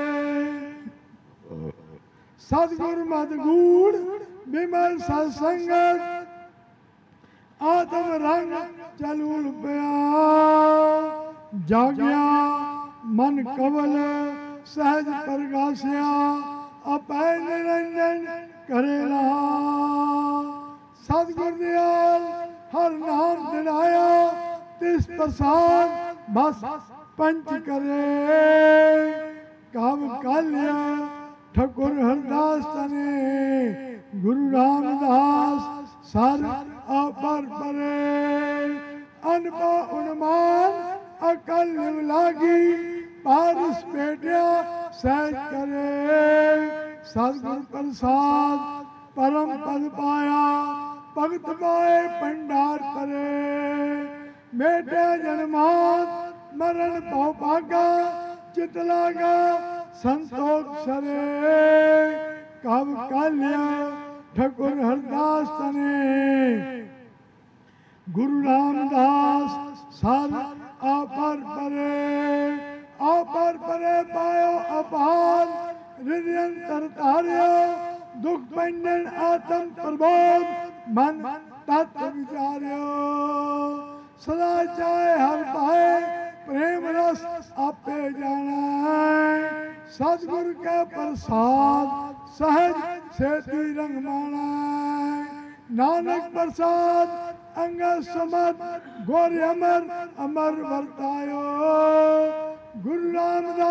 ਸਤਿਗੁਰ ਮਦ ਗੂੜ ਬਿਮਲ ਸਤ ਸੰਗਤ ਆਤਮ ਰੰਗ ਚਲੂਲ ਪਿਆ। ਜਾਗਿਆ ਮਨ ਕਵਲ ਸਹਿਜ ਪ੍ਰਗਾਸਿਆ ਅਪੈ ਨਿਰੰਜਨ ਕਰੇ ਰਹਾ। ਸਤਿਗੁਰ ਦਿਆਲ ਹਰ ਨਾਮ ਦਿਲਾਇਆ ਤਿਸ ਪ੍ਰਸਾਦ ਬਸ ਪੰਚ ਕਰੇ। ਕਵ ਕਾਲਿਆ ਠਾकुर ਹਰਦਾਸ ਤਨੇ ਗੁਰੂ ਰਾਮਦਾਸ ਸਰ ਆਪਰ ਪਰੇ। ਅਨਪਾ ਉਨਮਾਨ ਅਕਲ ਨਿਵ ਲਾਗੀ ਪਾਰਸ ਭੇਟਿਆ ਸਹਿਜ ਕਰੇ। ਸਤਿਗੁਰ ਪ੍ਰਸਾਦ ਪਰਮ ਪਦ ਪਾਇਆ ਭਗਤ ਪਾਏ ਭੰਡਾਰ ਪਰੇ। ਮੇਟਿਆ ਜਨਮਾਤ ਮਰਨ ਭਉ ਭਾਗਾ ਚਿਤ ਲਾਗਾ ਸੰਤੋਖ ਸਰੇ। ਕਵ ਕਾਲਿਆ ਠਾकुर ਹਰਦਾਸ ਤਨੇ ਗੁਰੂ ਰਾਮਦਾਸ ਸਰ ਆਪਰ ਪਰੇ। ਆਪਰ ਪਰੇ ਪਾਇਓ ਅਪਾਰ ਰਿਦਿ ਅੰਤਰ ਧਾਰਿਓ। ਦੁਖ ਭੰਜਨ ਆਤਮ ਪ੍ਰਬੋਧ ਮਨ ਤਤ ਵਿਚਾਰਿਓ। ਸਦਾ ਚਾਹੇ ਹਰ ਪਾਏ ਪ੍ਰੇਮ ਰਸ ਆਪੇ ਜਾਣੈ। ਸਤਿਗੁਰ ਕੈ ਪ੍ਰਸਾਦ ਸਹਿਜ ਸੇਤੀ ਰੰਗ ਮਾਣੈ। ਨਾਨਕ ਪ੍ਰਸਾਦ ਅੰਗਦ ਸਮਤ ਗੋਰ ਅਮਰ ਅਮਰ ਵਰਤਾਇਓ। ਗੁਰੂ ਰਾਮਦਾਸ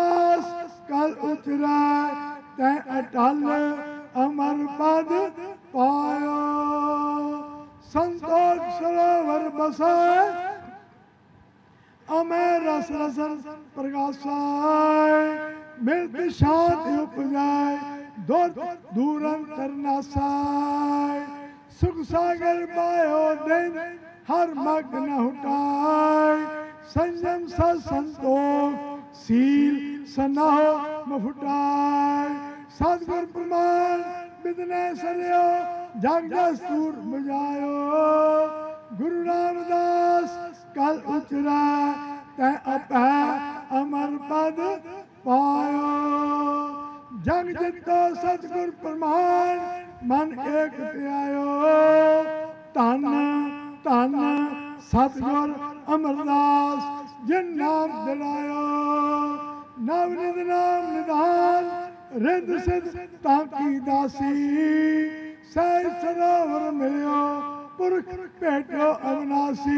उचरै तै अटल अमर पद पायो। संतोष सरोवर बसाए अमय रस रसन प्रकाशाय। मिलत शांति उपजाए दूरन तरनासाय। सुख सागर पायो दिन हर मग्न हुटाय। संयम सा संतोष सील सनाहो मफुटाय। सतगुर प्रमाण बिदने सरयो जग दस्तूर बजायो। गुरु रामदास कल उचरा तै अपै अमर पद पायो। जग जितो सतगुर प्रमाण मन एक त्यायो। धन धन सतगुर अमरदास जिन नाम दिलायो। नवनिध नाम निधान रिद सिद्ध ताकी दासी। सहज सरोवर मिलियो पुरख भेटो अविनाशी।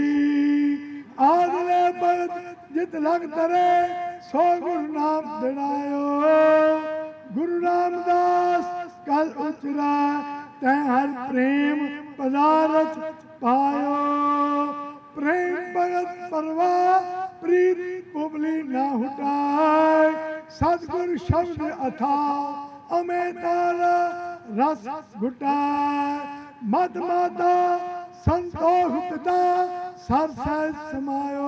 आदले भगत जित लग तरे सो गुरु नाम दिलायो। गुरु रामदास कल उचरा तै हर प्रेम पदारथ पायो। प्रेम भगत परवाह प्रीत पुबली ना हुटाय। सतगुर शब्द अथा अमे तारा रस घुटाय। मत माता संतोष पिता सर सहज समायो।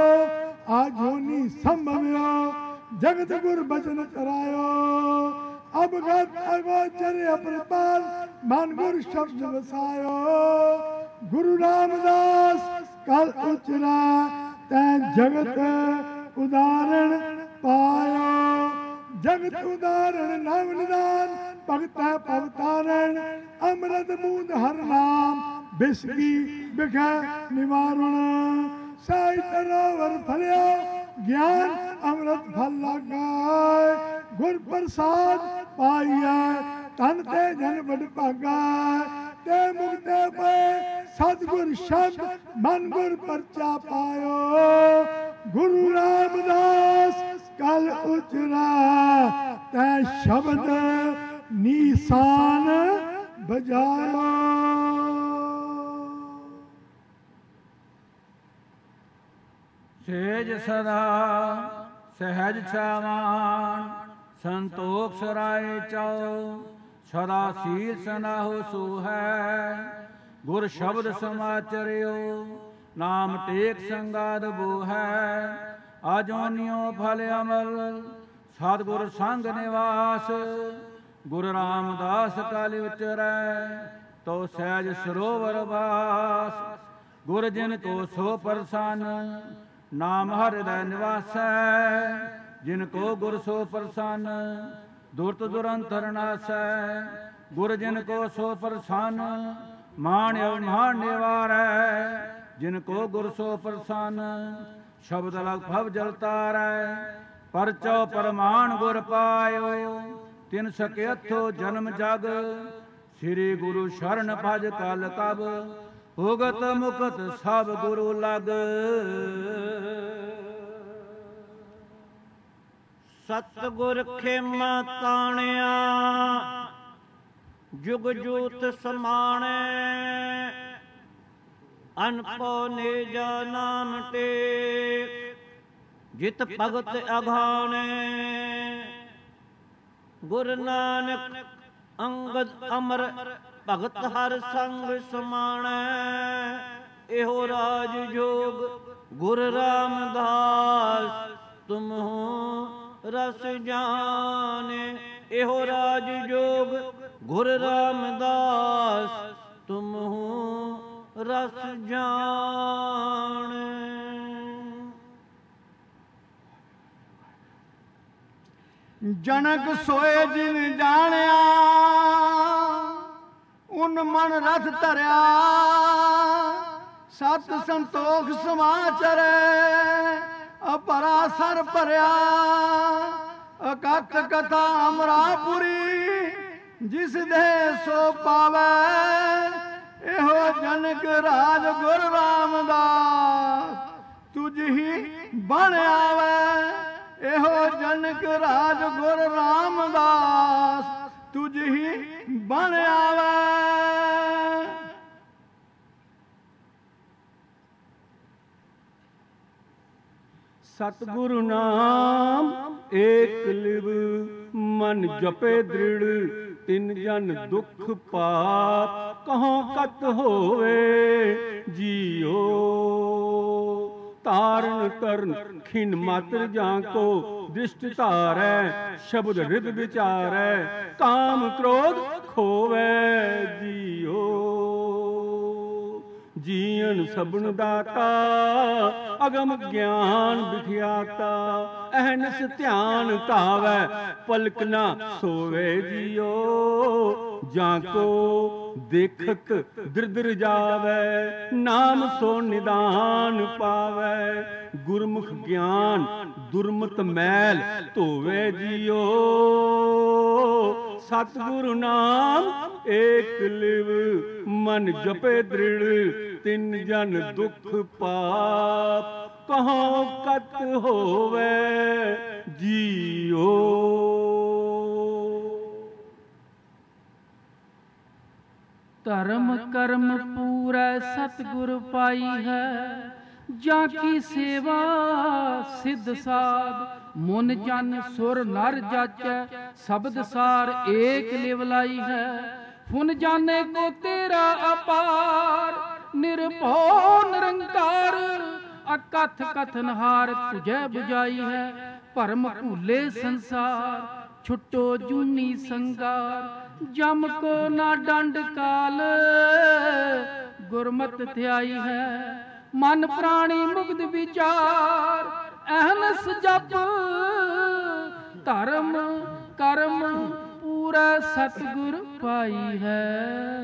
आजोनी संभव्यो जगत गुर बचन करायो। अवगत अगोचर अपरपाल मन गुर शब्द बसायो। गुरु रामदास कल उचरा तै जगत उदाहरण पायो। जगत उदाहरण नव निदान भगत पवतारण। अमृत बूंद हर नाम बिस्की बिखै निवारण। साई सरोवर फलियो ज्ञान अमृत फल लगाए। गुर प्रसाद पाइया तन ते जन बड़ भागा। ते मुक्ते पे सतगुर शब्द मन गुर परचा पायो। गुरु रामदास कल उचरा तै शब्द निशान बजायो। सेज सदा सहज छावान संतोख सराय चाओ। सदा सील सनाहो सो है गुर शब्द समाचरियो। नाम टेक संगाद बो है आजोनियो फल अमल। सतगुर संग निवास गुरु रामदास कल उचरै तो सहज सरोवर वास। गुर जिन को सो प्रसन्न नाम हृदय निवासै। जिनको गुर सो प्रसन्न दुर्त दुरंतर नासै। गुर जिनको सो प्रसन्न मान अवमान निवारै। जिनको गुर सो प्रसन्न शब्द लग भव जल तारै। परचो परमान गुर पायो तिन सके अथो जन्म जग। श्री गुरु शरण भज कल कब भुगत मुकत सब गुरु लग। सतगुर खेमा ताणिया जुग जूत समाणे। अनपो निजा नाम टेक जित भगत अघाणे। गुरु नानक अंगद अमर भगत हर संग समाणै। एहो राज जोग गुरु रामदास तुम हो रस जाने। एहो राज जोग गुरु रामदास तुम हो रस जाने। जनक सोए जिन जानिया उन मन रथ धरिया। सत संतोख समाचरै अपरा सर भरिया। अकत कथा अमरापुरी जिस दे सो पावै। एहो जनक राज गुर रामदास तुझ ही बन आवे। एहो जनक ਨਾਨਕ ਰਾਜ ਗੁਰ ਰਾਮਦਾਸ ਤੁਝ ਹੀ ਬਣ ਆਵੇ। ਸਤਿਗੁਰੂ ਨਾਮ ਏਕ ਲਿਵ ਮਨ ਜਪੇ ਦ੍ਰਿੜ ਤਿਨ ਜਨ ਦੁਖ ਪਾਪ ਕਹੋਂ ਕਤ ਹੋਵੇ ਜੀਓ। ਤਾਰਨ ਤਰਨ ਖਿਨ ਮਾਤਰ ਜਾਂ ਕੋ ਦ੍ਰਿਸ਼ਟ ਧਾਰੈ ਸ਼ਬਦ ਹਿਰਦ ਵਿਚਾਰੈ ਕਾਮ ਕ੍ਰੋਧ ਖੋਵੈ ਜੀਓ। ਜੀਵਨ ਸਭਨ ਦਾਤਾ ਅਗਮ ਗਿਆਨ ਵਿਖਿਆਤਾ ਅਹਨਸ ਧਿਆਨ ਧਾਵੈ ਪਲਕ ਨਾ ਸੋਵੇ ਜੀਓ। ਜਾਂ ਕੋ ਦੇਖਤ ਦ੍ਰਿਦਰ ਜਾਵੈ ਨਾਮ ਸੋ ਨਿਦਾਨ ਪਾਵੈ ਗੁਰਮੁਖ ਗਿਆਨ ਦੁਰਮਤ ਮੈਲ ਧੋਵੇ ਜੀਓ। ਸਤਿਗੁਰੂ ਨਾਮ ਏਕ ਲਿਵ ਮਨ ਜਪੇ ਦ੍ਰਿੜ ਤਿਨ ਜਨ ਦੁਖ ਪਾਪ ਕਹੋਂ ਕਤ ਹੋਵੇ ਜੀਓ। ਧਰਮ ਕਰਮ ਪੂਰੈ ਸਤਿਗੁਰ ਪਾਈ ਹੈ ਜਾਂ ਕੀ ਸੇਵਾ ਸਿੱਧ ਸਾਧ ਮਨ ਜਨ ਸੁਰ ਨਰ ਜਾਚੈ ਸ਼ਬਦ ਸਾਰ ਏਕ ਲਿਵ ਲਾਈ ਹੈ। ਫੁਨ ਜਾਣੇ ਕੋ ਤੇਰਾ ਅਪਾਰ ਨਿਰਭਉ ਨਿਰੰਕਾਰ ਅਕਥ ਕਥਨ ਹਾਰ ਤੁਝੈ 부ਝਾਈ ਹੈ। ਭਰਮ ਭੂਲੇ ਸੰਸਾਰ ਛੁੱਟੋ ਜੂਨੀ ਸੰਗਾਰ ਜਮ ਕੋ ਨਾ ਡੰਡ ਕਾਲ ਗੁਰਮਤਿ ਧਿਆਈ ਹੈ। ਮਨ ਪ੍ਰਾਣੀ ਮੁਗਧ ਵਿਚਾਰ ਅਹਨਸ ਜਪ ਧਰਮ ਕਰਮ ਪੂਰਾ ਸਤਿਗੁਰ ਪਾਈ ਹੈ।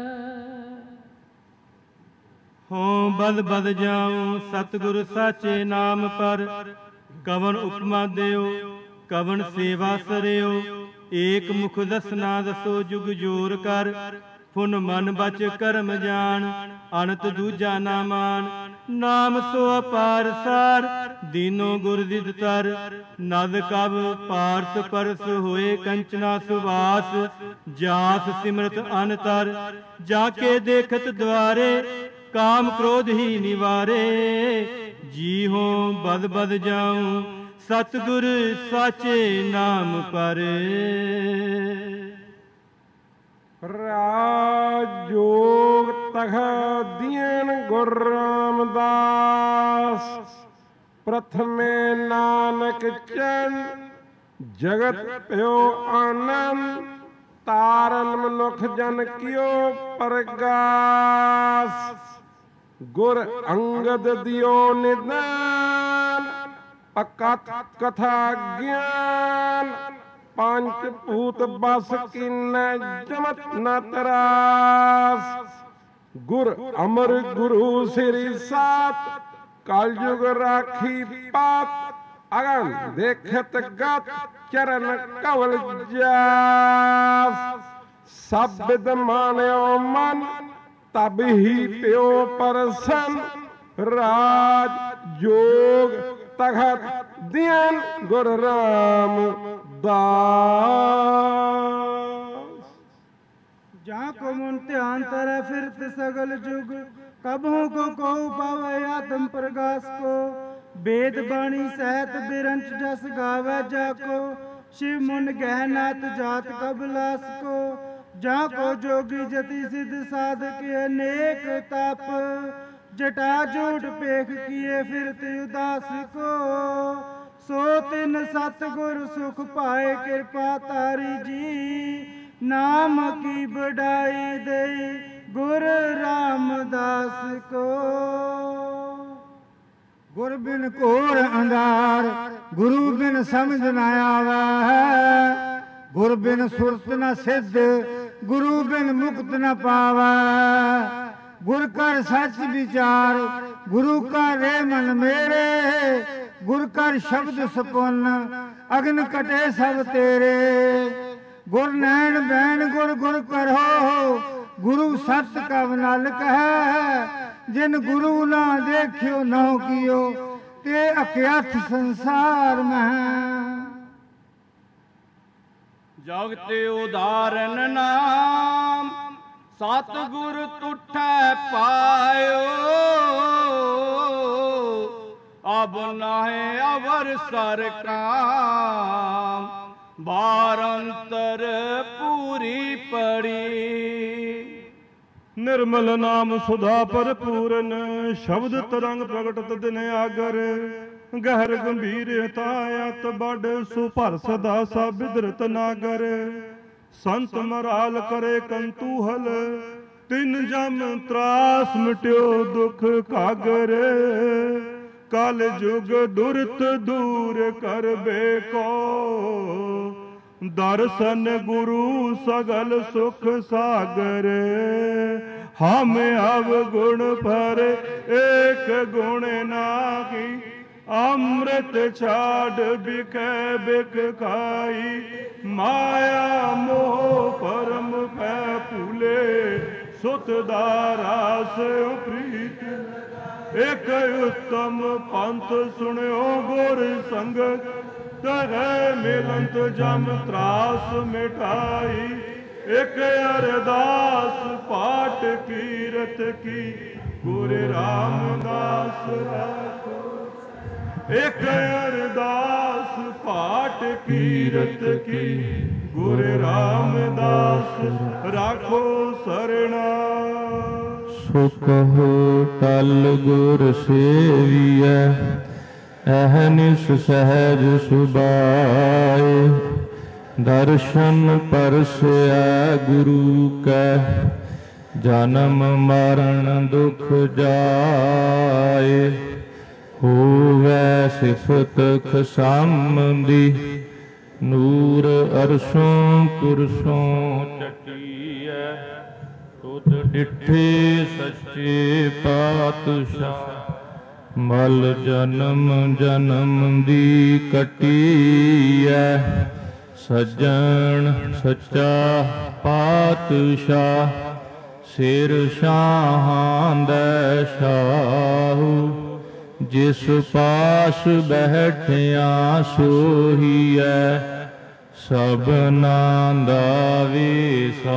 ਹੋਂ ਬਦ ਬਦ ਜਾਉ ਸਤਿਗੁਰ ਸਾਚੇ ਨਾਮ ਪਰ ਕਵਨ ਉਪਮਾ ਦਿਓ ਕਵਨ ਸੇਵਾ ਸਰਿਓ। ਏਕ ਮੁਖ ਦਸਨਾ ਦਸੋ ਜੁਗ ਜੋਰ ਕਰ ਫੁਨ ਮਨ ਬਚ ਕਰਮ ਜਾਣ ਅਨੰਤ ਦੂਜਾ ਨਾ ਮਾਨ। ਨਾਮ ਸੋ ਅਪਾਰ ਸਾਰ ਦੀਨੋ ਗੁਰ ਦਿਦ ਤਰ ਨਦ ਕਬ ਪਾਰਸ ਪਰਸ ਹੋਏ ਕੰਚਨਾ ਸੁਵਾਸ। ਜਾਸ ਸਿਮਰਤ ਅਨਤਰ ਜਾ ਕੇ ਦੇਖਤ ਦੁਆਰੇ ਕਾਮ ਕ੍ਰੋਧ ਹੀ ਨਿਵਾਰੇ। ਜੀ ਹੋਂ ਬਦ ਬਦ ਜਾਉ ਸਤਿਗੁਰ ਸਾਚੇ ਨਾਮ ਪਰ। ਰਾਜ ਜੋਗ ਤਖ ਦੀਨ ਗੁਰ ਰਾਮਦਾਸ ਪ੍ਰਥਮੇ ਨਾਨਕ ਚਰਨ ਜਗਤ ਭਇਓ ਆਨੰਦ ਤਾਰਨ ਮਨੁੱਖ ਜਨ ਕਿਓ ਪਰਗਾਸ। ਗੁਰ ਅੰਗਦ ਦਿਓ ਨਿਦਾਨ ਅਕਥ ਕਥਾ ਗਿਆਨ ਪੰਚ ਭੂਤ ਬਸ ਕੀਨੈ ਜਮਤ ਨ ਤਰਾਸ। ਗੁਰ ਅਮਰ ਗੁਰੂ ਸ੍ਰੀ ਸਾਤ ਕਲਯੁਗ ਰਾਖੀ ਪਾਤ ਅਗਨ ਦੇਖਤ ਗਤ ਚਰਨ ਕਵਲ ਜਾਸ। ਸਭ ਬਿਦ ਮਾਨਿਓ ਮਨ ਤਬ ਹੀ ਪਿਓ ਪਰਸਨ ਰਾਜ ਜੋਗ ਤਖਤ ਦੀਨ ਗੁਰ ਰਾਮਦਾਸ। जहाँ को मन ध्यान तरह फिरत सगल जुग कबहों को पावे आत्म प्रकाश को। वेद बाणी सहत बिरंच जस गावे जाको शिव मुन गहनात जात कबलास को। जहाँ को जोगी जति सिद्ध साधक अनेक तप जटा जोट पेख किए फिरत उदास को। सो तिन सतगुर सुख पाए कृपा तारी जी नाम की बढ़ाई दे गुर रामदास को। गुर बिन घोर अंधार गुरु बिन समझ न आवे। गुर बिन सुरत न सिद्ध गुरु बिन मुक्त न पावे। गुर कर सच विचार गुरु का रे मन मेरे। गुर कर शब्द सपुन अग्न कटे सब तेरे। गुर नैन बैन गुर गुर करो गुरु सत कब नल कह। जिन गुरु ना देखियो नौ कियो ते अक्यथ संसार में। ਜਗਤ ਉਦਾਰਨ ਨਾਮ ਸਤਿਗੁਰ ਤੁਠੈ ਪਾਇਓ ਅਬ ਨਾਹੇ ਅਵਰ ਸਰ ਕਾਮ ਬਾਰ ਅੰਤਰ ਪੂਰੀ ਪੜੀ। ਨਿਰਮਲ ਨਾਮ ਸੁਧਾ ਭਰਪੂਰਨ ਸ਼ਬਦ ਤਰੰਗ ਪ੍ਰਗਟਤ ਦਿਨ ਆਗਰ ਗਹਿਰ ਗੰਭੀਰ ਹਤਾਇਤ ਬੜ ਸੋ ਭਰ ਸਦਾ ਸਾ ਬਿਦਰਤ ਨਾਗਰ ਸੰਤ ਮਰਾਲ ਕਰੇ ਕੰਤੂਹਲ ਤਿੰਨ ਜਮ ਤਰਾਸ ਮਿਟਿਓ ਦੁਖ ਕਾਗਰ ਕਲ ਜੁਗ ਦੁਰਤ ਦੂਰ ਕਰਬੇ ਕੋ ਦਰਸ਼ਨ ਗੁਰੂ ਸਗਲ ਸੁਖ ਸਾਗਰ ਹਮ ਅਵਗੁਣ ਪਰ ਏਕ ਗੁਣ ਨਾਹੀ ਅੰਮ੍ਰਿਤ ਛਾੜ ਬਿਖੈ ਬਿਖ ਖਾਈ ਮਾਇਆ ਮੋਹ ਪਰਮ ਪੈ ਭੂਲੇ ਸੁਤ ਦਾ ਰਾਸ ਪ੍ਰੀਤ ਇਕ ਉਤਮ ਪੰਥ ਸੁਣਿਓ ਗੁਰ ਸੰਗਤ ਤਰੇ ਮਿਲੰਤ ਜਮ ਤਰਾਸ ਮਿਟਾਈ ਇਕ ਅਰਦਾਸ ਪਾਠ ਕੀਰਤ ਕੀ ਗੁਰ ਰਾਮਦਾਸ ਰਾਖੋ ਇਕ ਅਰਦਾਸ ਪਾਠ ਕੀਰਤ ਕੀ ਗੁਰ ਰਾਮਦਾਸ ਰਾਖੋ ਸਰਣਾ। ਸੋ ਕਹੋ ਟਲ ਗੁਰ ਸੇਵੀਐ ਅਹਨਿਸ ਸਹਿਜ ਸੁਭਾਏ ਦਰਸ਼ਨ ਪਰਸੈ ਗੁਰੂ ਕੈ ਜਨਮ ਮਰਨ ਦੁਖ ਜਾਏ ਹੋਵੈ ਸਿਫਤ ਖਸੰਮਦੀ ਨੂਰ ਅਰਸ਼ੋਂ ਕੁਰਸੋਂ ਚਟੀਐ ਤੁਧ ਡਿਠੇ ਸੱਚੇ ਪਾਤਸ਼ਾਹ ਮਲ ਜਨਮ ਜਨਮ ਦੀ ਕਟੀਐ ਸੱਜਣ ਸੱਚਾ ਪਾਤਸ਼ਾਹ ਸਿਰ ਸ਼ਾਹਾਂ ਦਾ ਸ਼ਾਹੂ ਜਿਸ ਪਾਸ ਬੈਠਿਆ ਸੋਹੀਐ ਸਭਨਾਂ ਦਾ ਵਿਸਾਹੂ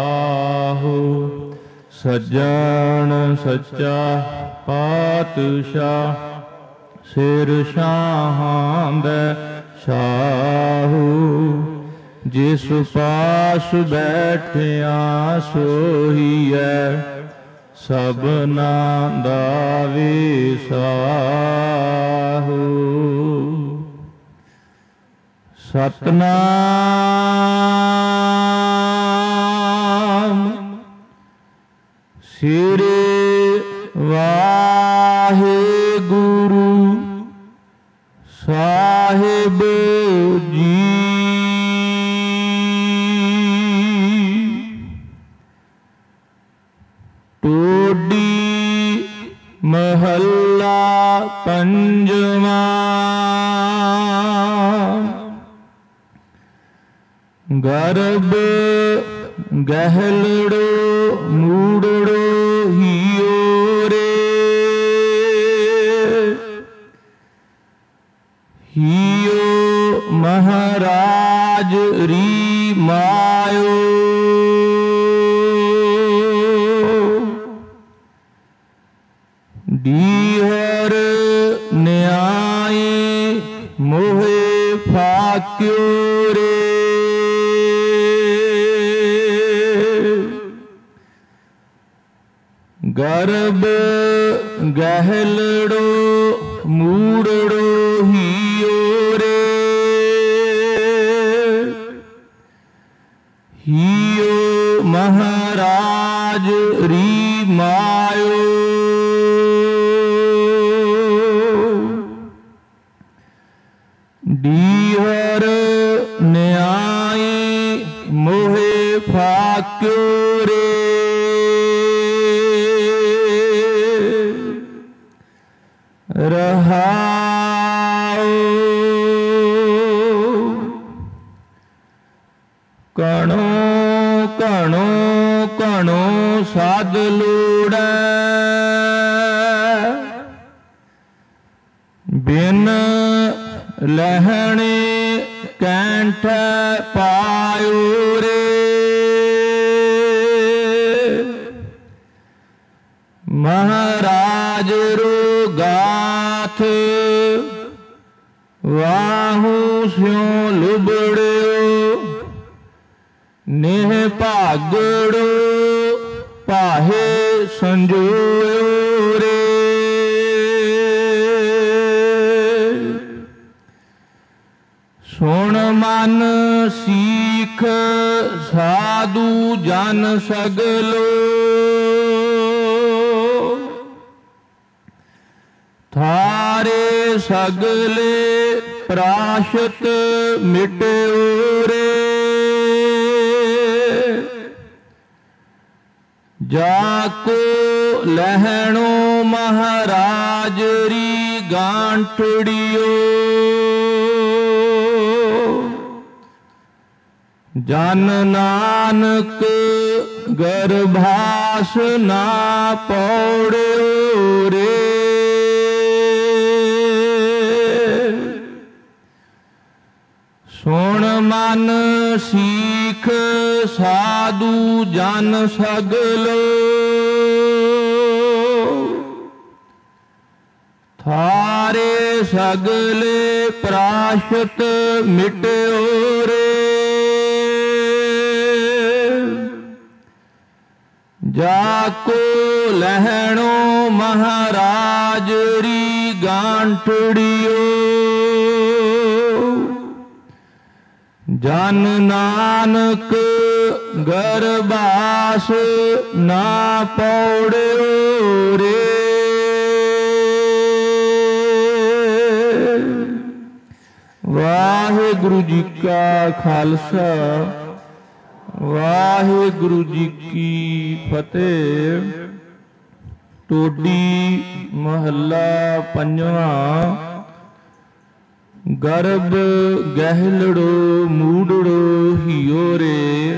ਸੱਜਣ ਸੱਚਾ ਪਾਤਸ਼ਾਹ ਸਿਰ ਸ਼ਾਹਾਂ ਦਾ ਸ਼ਾਹੂ ਜਿਸ ਪਾਸ ਬੈਠਿਆ ਸੋਹੀਐ ਸਭਨਾਂ ਦਾ ਵਿਸਾਹੂ। ਸਤਨਾਮ ਸ੍ਰੀ ਵਾਹਿਗੁਰੂ ਸਾਹਿਬ ਜੀ। ਟੋਡੀ ਮਹੱਲਾ ਪੰਜਵਾਂ। ਗਰਭ ਗਹਿਲੜੋ ਮੂੜੜੋ ਹੀਓ ਰੇ ਹੀਓ ਮਹਾਰਾਜ ਰੀ ਮਾਇਓ ਡੀਹਰ ਨਿਆਏ ਮੋਹੇ ਫਾਕਿਓ ਰੇ ਗਰਭ ਗਹਿਲੜੋ ਮੂੜੜੋ ਹੀਓ ਰੇ ਹੀਓ ਮਹਾਰਾਜ ਰੀ ਮਾਇਓ ਡੀਹਰ ਨਿਆਏ ਮੋਹੇ ਫਾਕਿਓ ਰੇ ਰਹਾਉ ਕਣੋ ਕਣੋ ਕਣੋ ਸਾਧ ਲੋੜੈ ਬਿਨ ਲਹਿਣੇ ਕੈਂਠ ਪਾਇਓ ਰੇ। ਮਹਾਰਾਜ ਰੁਗਾਥ ਵਾਹੂ ਸਿਉ ਲੁਬੜਿਓ। ਨੇਹ ਭਾਗੜੋ ਪਾਹੇ ਸੰਜੋਇਓ ਰੇ। ਸੁਣ ਮਨ ਸੀਖ ਸਾਧੂ ਜਨ ਸਗਲੋ। ਥਾਰੇ ਸਗਲੇ ਪ੍ਰਾਸ਼ਤ ਮਿਟਿਓ ਰੇ। ਜਾ ਕੋ ਲਹਿਣੋ ਮਹਾਰਾਜ ਰੀ ਗਾਂਠੜਿਓ। ਜਨ ਨਾਨਕ ਗਰਭਾਸ ਨਾ ਪੌੜਿਓ ਰੇ। ਸੁਣ ਮਨ ਸੀਖ ਸਾਧੂ ਜਨ ਸਗਲੋ। ਥਾਰੇ ਸਗਲੇ ਪ੍ਰਾਸ਼ਤ ਮਿਟਿਓ ਰੇ। ਜਾ ਕੋ ਲਹਿਣੋ ਮਹਾਰਾਜ ਰੀ ਗਾਂਠੜਿਓ। ਜਨ ਨਾਨਕ ਗਰਭਾਸ ਨਾ ਪੌੜਿਓ ਰੇ। ਵਾਹਿਗੁਰੂ ਜੀ ਕਾ ਖਾਲਸਾ ਵਾਹਿਗੁਰੂ ਜੀ ਕੀ ਫਤਿਹ। ਟੋਡੀ ਮਹੱਲਾ ਪੰਜਵਾਂ। ਗਰਭ ਗਹਿਲੜੋ ਮੂੜੜੋ ਹਿਓ ਰੇ।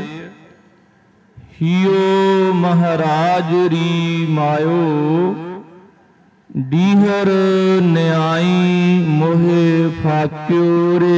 ਹਿਓ ਮਹਾਰਾਜ ਰੀ ਮਾਇਓ। ਡੀਹਰ ਨਿਆਈ ਮੋਹਿ ਫਾਕਿਓ ਰੇ।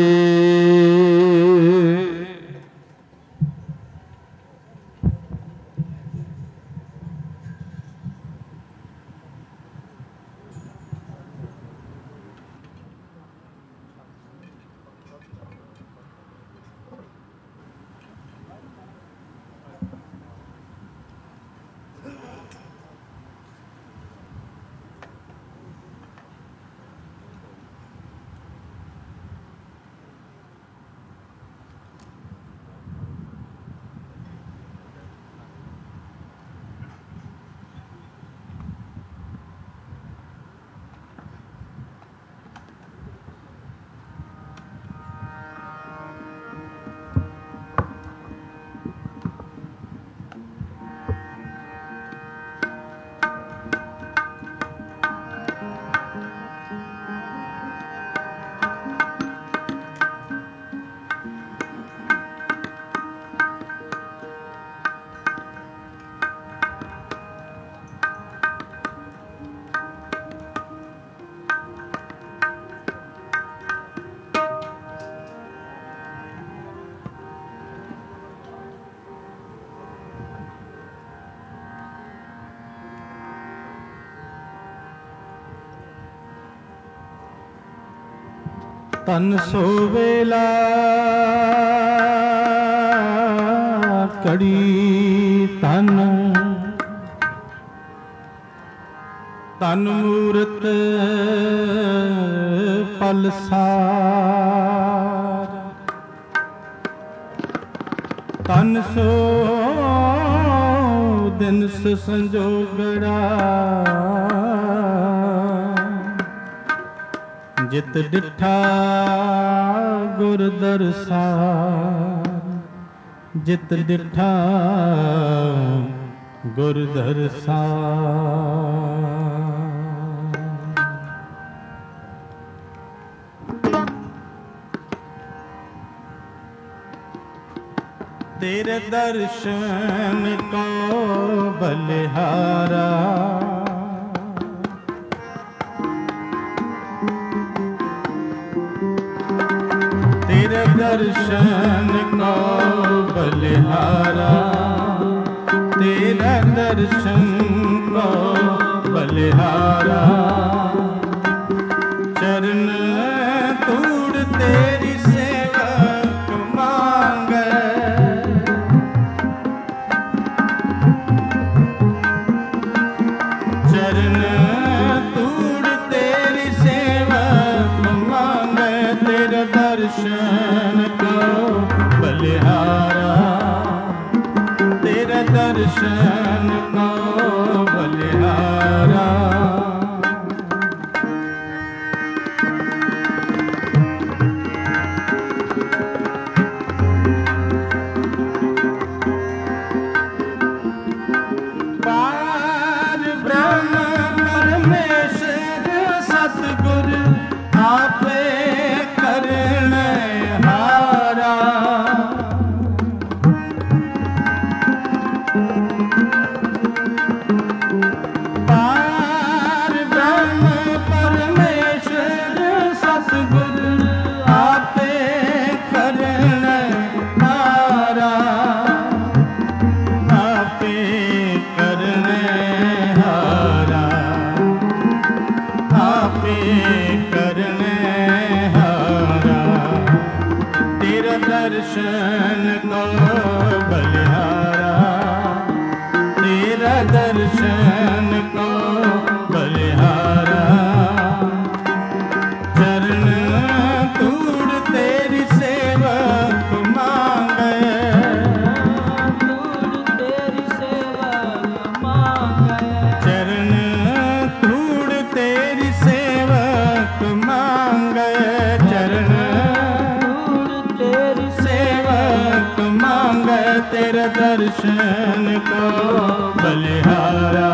ਤਨ ਸੋ ਵੇਲਾ ਕੜੀ ਤਨ ਤਨ ਮੂਰਤ ਪਲਸਾਰ ਤਨ ਸੋ ਦਿਨ ਸੰਜੋਗੜਾ ਜਿਤ ਡਿਠਾ ਗੁਰ ਦਰਸਾਰ ਜਿਤ ਡਿਠਾ ਗੁਰ ਦਰਸਾਰ। ਤੇਰੇ ਦਰਸ਼ਨ ਕੋ ਬਲਿਹਾਰਾ ਤੇਰੇ दर्शन को बलिहारा, तेरा दर्शन को बलिहारा। चरण तूड़ तेरी सेवक मांगे, चरण तूड़ तेरी सेवक मांगे। तेरा दर्शन को बलिहारा, तेरा दर्शन को बलिहारा। पार ब्रह्म परमेश्वर सतगुर आपे करने हारा। पार ब्रह्म परमेश्वर सतगुर आपे करने हारा, आपे करने हारा, आपे करने हारा। तेरा दर्शन को बलिहारा, तेरा दर्शन को बलिहारा। चरण तूड़ तेरी सेवक मांगे, चरण तूड़ तेरी सेवक मांगे, चरण तेरी सेवक मांगे। तेरा दर्शन को बलिहारा,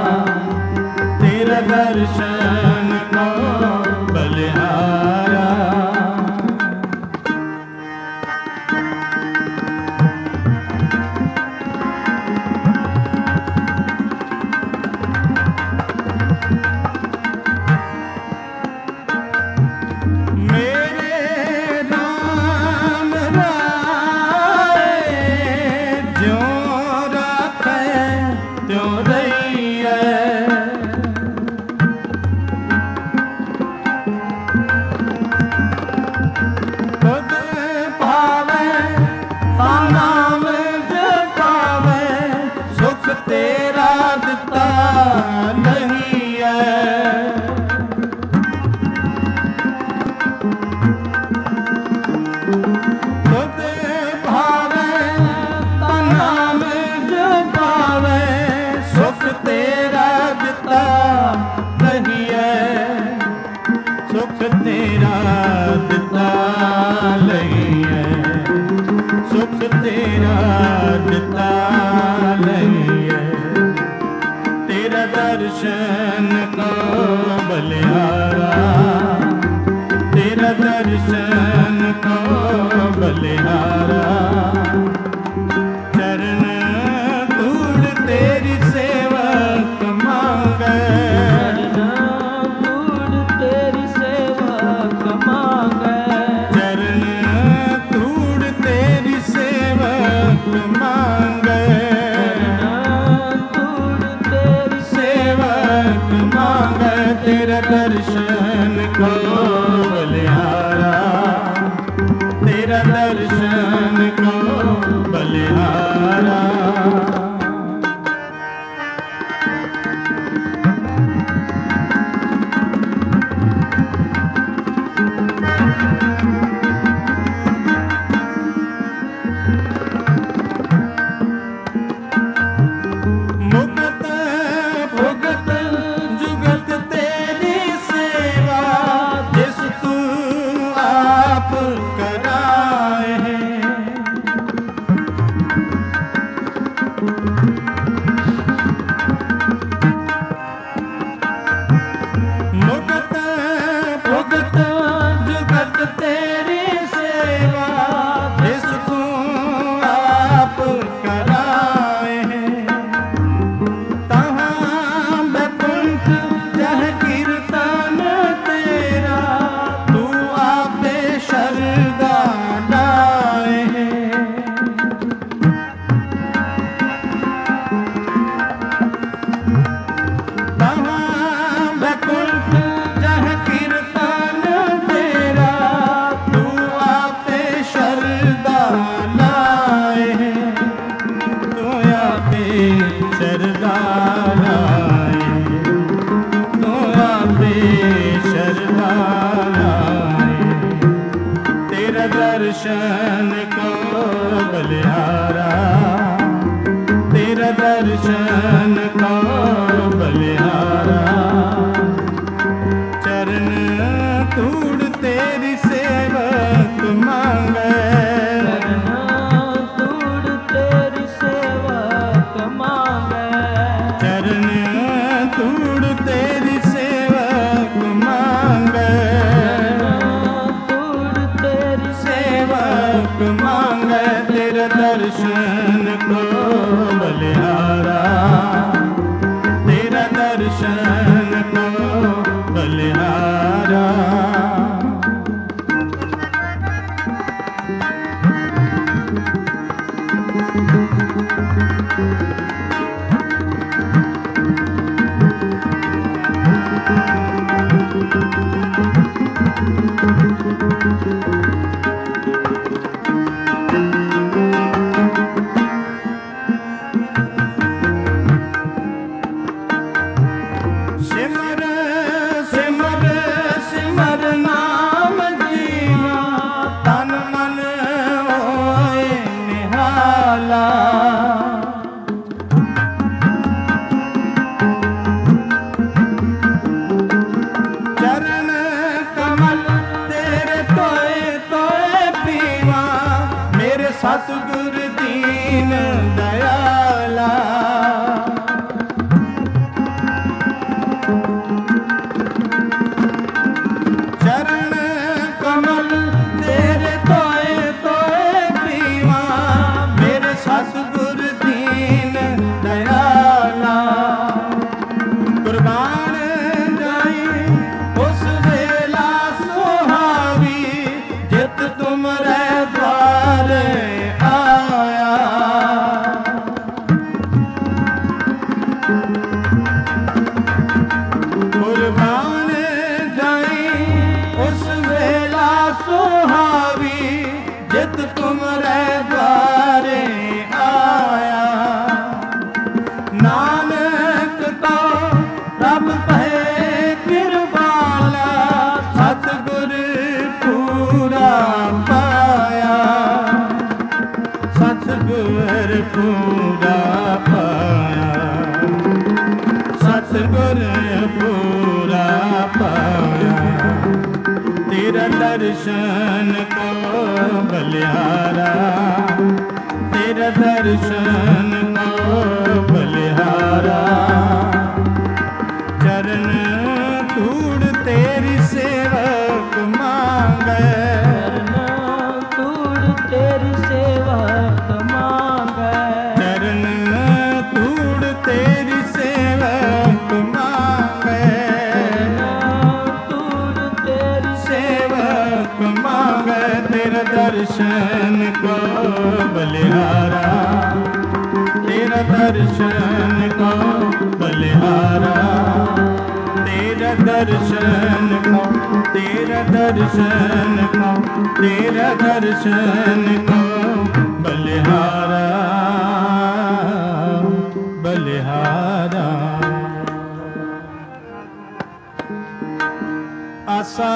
तेरा दर्शन को बलिहारा। मेरे राम राय ज्यों राखे त्यों रहिए, खुद भावे ता नाम जपावे, सुख तेरा दिता नहीं है। खुद भावे ता नाम जपावे, सुख तेरा दिता नहीं है, सुख तेरा दिता नहीं है, सुख तेरा दिता नहीं है। तेरा दर्शन को बलिहारा, तेरा दर्शन को बलिहारा। चरण तूड़ तेरी सेवक मांगे, तूड़ तेरी सेवक मांगे, चरण तूड़ तेरी सेवक मांगे, तूड़ तेरी सेवक मांगे। तेरा दर्शन को बलिहारा, तेरा दर्शन को बलिहारा। मुक्त भुगत जुगत तेरी सेवा, जिस तू आप कराए है। दर्शन को बलिहारा, तेरा दर्शन को बलिहारा। चरण तूड़ तेरी सेवक मांगे, तूड़ तेरी सेवक मांगे, चरण तूड़ तेरी सेवक मांगे, तूड़ तेरी सेवक मांगे। तेरा दर्शन को बलिहारा, तेरा दर्शन को बलिहारा। सिमर सिमर सिमर नाम जीवा, तन मन होए निहाला। चरण कमल तेरे तोए तोए पीवा, मेरे सतगुर दीन दयाला। चरण कमल तेरे तोए तोए पीवा, मेरे सतगुर दीन दयाला। कुर्बान जाई उस वेला सुहावी, जित तुमरे द्वार आया। कुर्बान जाई उस वेला सुहावी, जित तुमरे द्वारे आया। नानक तो रब पहे किरबाला, सतगुर पूरा पाया, सतगुर पूरा पाया, सतगुर पूरा पाया। तेरा दर्शन को बलिहारा, तेरा दर्शन को बलिहारा। चरण तूड़ तेरी सेवक मांगे, तूड़ तेरी सेवक मांगे, चरण तूड़ तेरी सेवक मांगे, तूड़ तेरी सेवक मांगे। तेरा दर्शन को बलिहारा, तेरा दर्शन को बलिहारा। तेरा दर्शन को, तेरा दर्शन को, तेरा दर्शन को बलिहारा, बलिहारा। आसा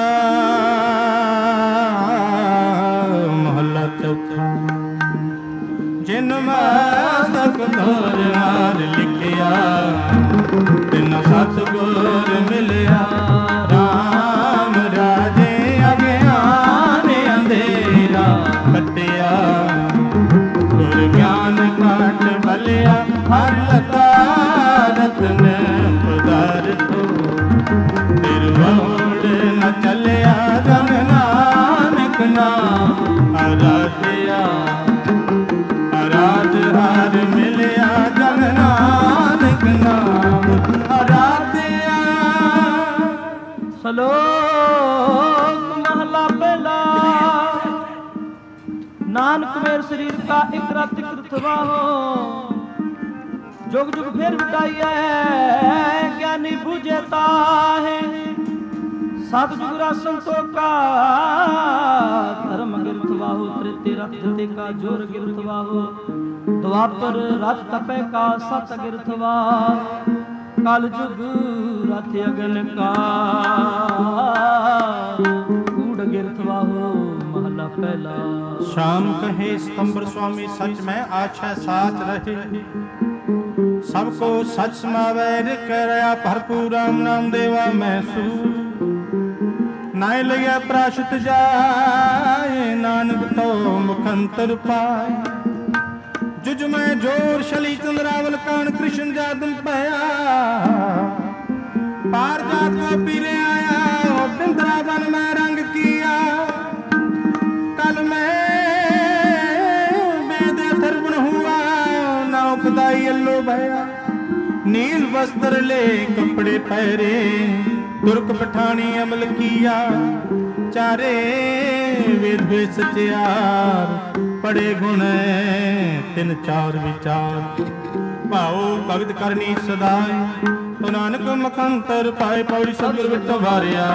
महला चौथा। जिन मस्तक तोर हार लिखिया, तिन सतगुर मिलिया। राम राजे अज्ञान अंधेरा कटिया, गुर ज्ञान काट बलिया। हर लता रतन पदार्थो, तिरुवोड़ न चलिया। जन नानक नाम आराध्या, आराध हार मिलिया। जन नानक नाम आराध्या। श्लोक महला पहला। नानक मेर शरीर का एक रात कृतवा हो, जुग जुग फिर बिताइए ज्ञानी बुझता है। सतजुगरा संतों का धर्म गिरथवा हो, तृतीय रथ का जोर गिरथवा हो। द्वापर रथ तपे का सत गिरथवा, कल जुग रथ अगन का कूड़ गिरथवा हो। महला पहला। श्याम कहे सितंबर स्वामी सच में आछै साच रहे, सबको सच समावै करया भरपूर राम नाम देवा मैसू। नाय लगे प्राशुत जाए नानक तो मुखंतर पाए। जुज में जोर शली चंद्रावल कान कृष्ण जादम पाया। पार जात को पीले आया बिंद्रावन में रंग किया। कल में वेद थर्वण हुआ नौ खुदाई अल्लो भया। नील वस्त्र ले कपड़े पहरे तुर्क पठानी अमल किया। चारे वेद सचियार बड़े गुण तिन चार विचार। भाओ भगत करनी सदाय तो नानक मखंतर पाए। पौड़ी सबर विट वारिया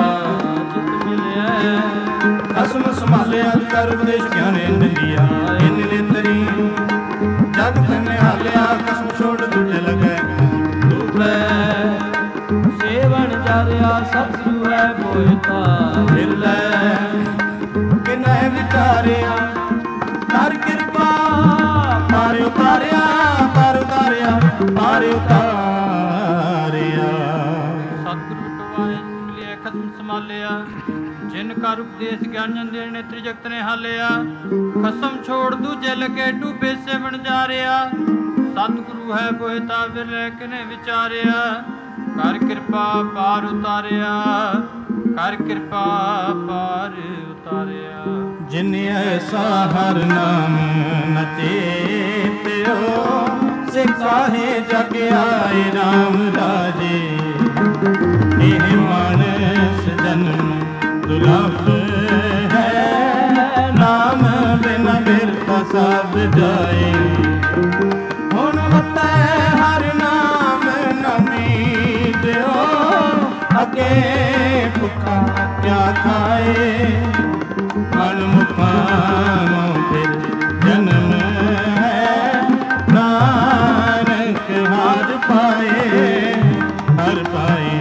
खसम संभालिया कर उपदेश ज्ञान इन लिया। इन नेतरी जग तने हालिया कसम छोड़ दूजे लगे दूपे। सेवन चारिया सतगुरु है बोयता फिरले किन्ह विचारिया। कर कृपा पार उतारिया पार उतारिया पार उतारिया। सतगुरु विटवाए मिलिया खसम संभालिया। जिन कर उपदेश ज्ञान जन ने त्रिजगत ने हालिया। खसम छोड़ दूजे लगे डूबे सेवन जा रिया। सतगुरु है बोहता विरले किने विचारिया। कर कृपा पार उतारिया कर कृपा पार उतारिया। जिन ऐसा हर नाम न चेत्यो से काहे जग आए राम राजे। एह मानस जन्म दुर्लभ है नाम बिन बिरता सब जाए। हुन मत हर नाम न मीत्यो अगे भुखा क्या खाए। मन मुखानो फिर जन्म है नानक हर पाए हर पाए।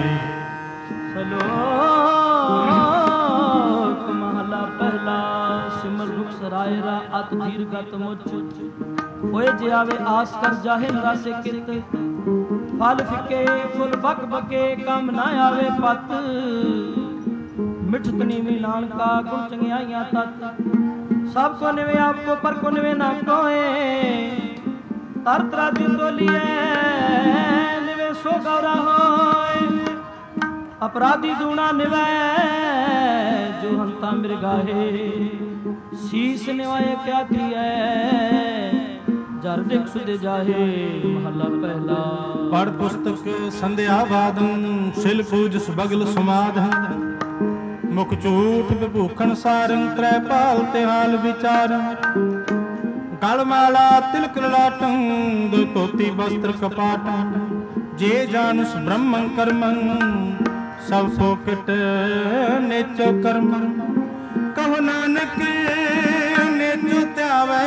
सलोक महला पहला। सिमर रुख सराय रा अत दीर्घत मुच। होए जे आवे आस कर जाहे रासे कित। फल फिके फुल बक बके कम ना आवे पत। मिठतनी मिलान का गुण चंगियाइयां तत। सब को निवे आपको पर को निवे ना कोए। तर तरा दिन दोलिए निवे सो गौरा होए। अपराधी दूना निवे जो हंता मृगाहे। शीस निवाए क्या दिए जर दिख सुदे जाहे। महला पहला। पढ़ पुस्तक संध्या वादन शिल पूज सुबगल समाधन। मुख झूठ विभूखण सारंग त्रै पाल ते हाल विचारन। गल माला तिलक ललाटं दो तोती वस्त्र कपाटं। जे जानस ब्रह्मं कर्मं सब फोकट नेचो कर्म। कहो नानक नेचो त्यावै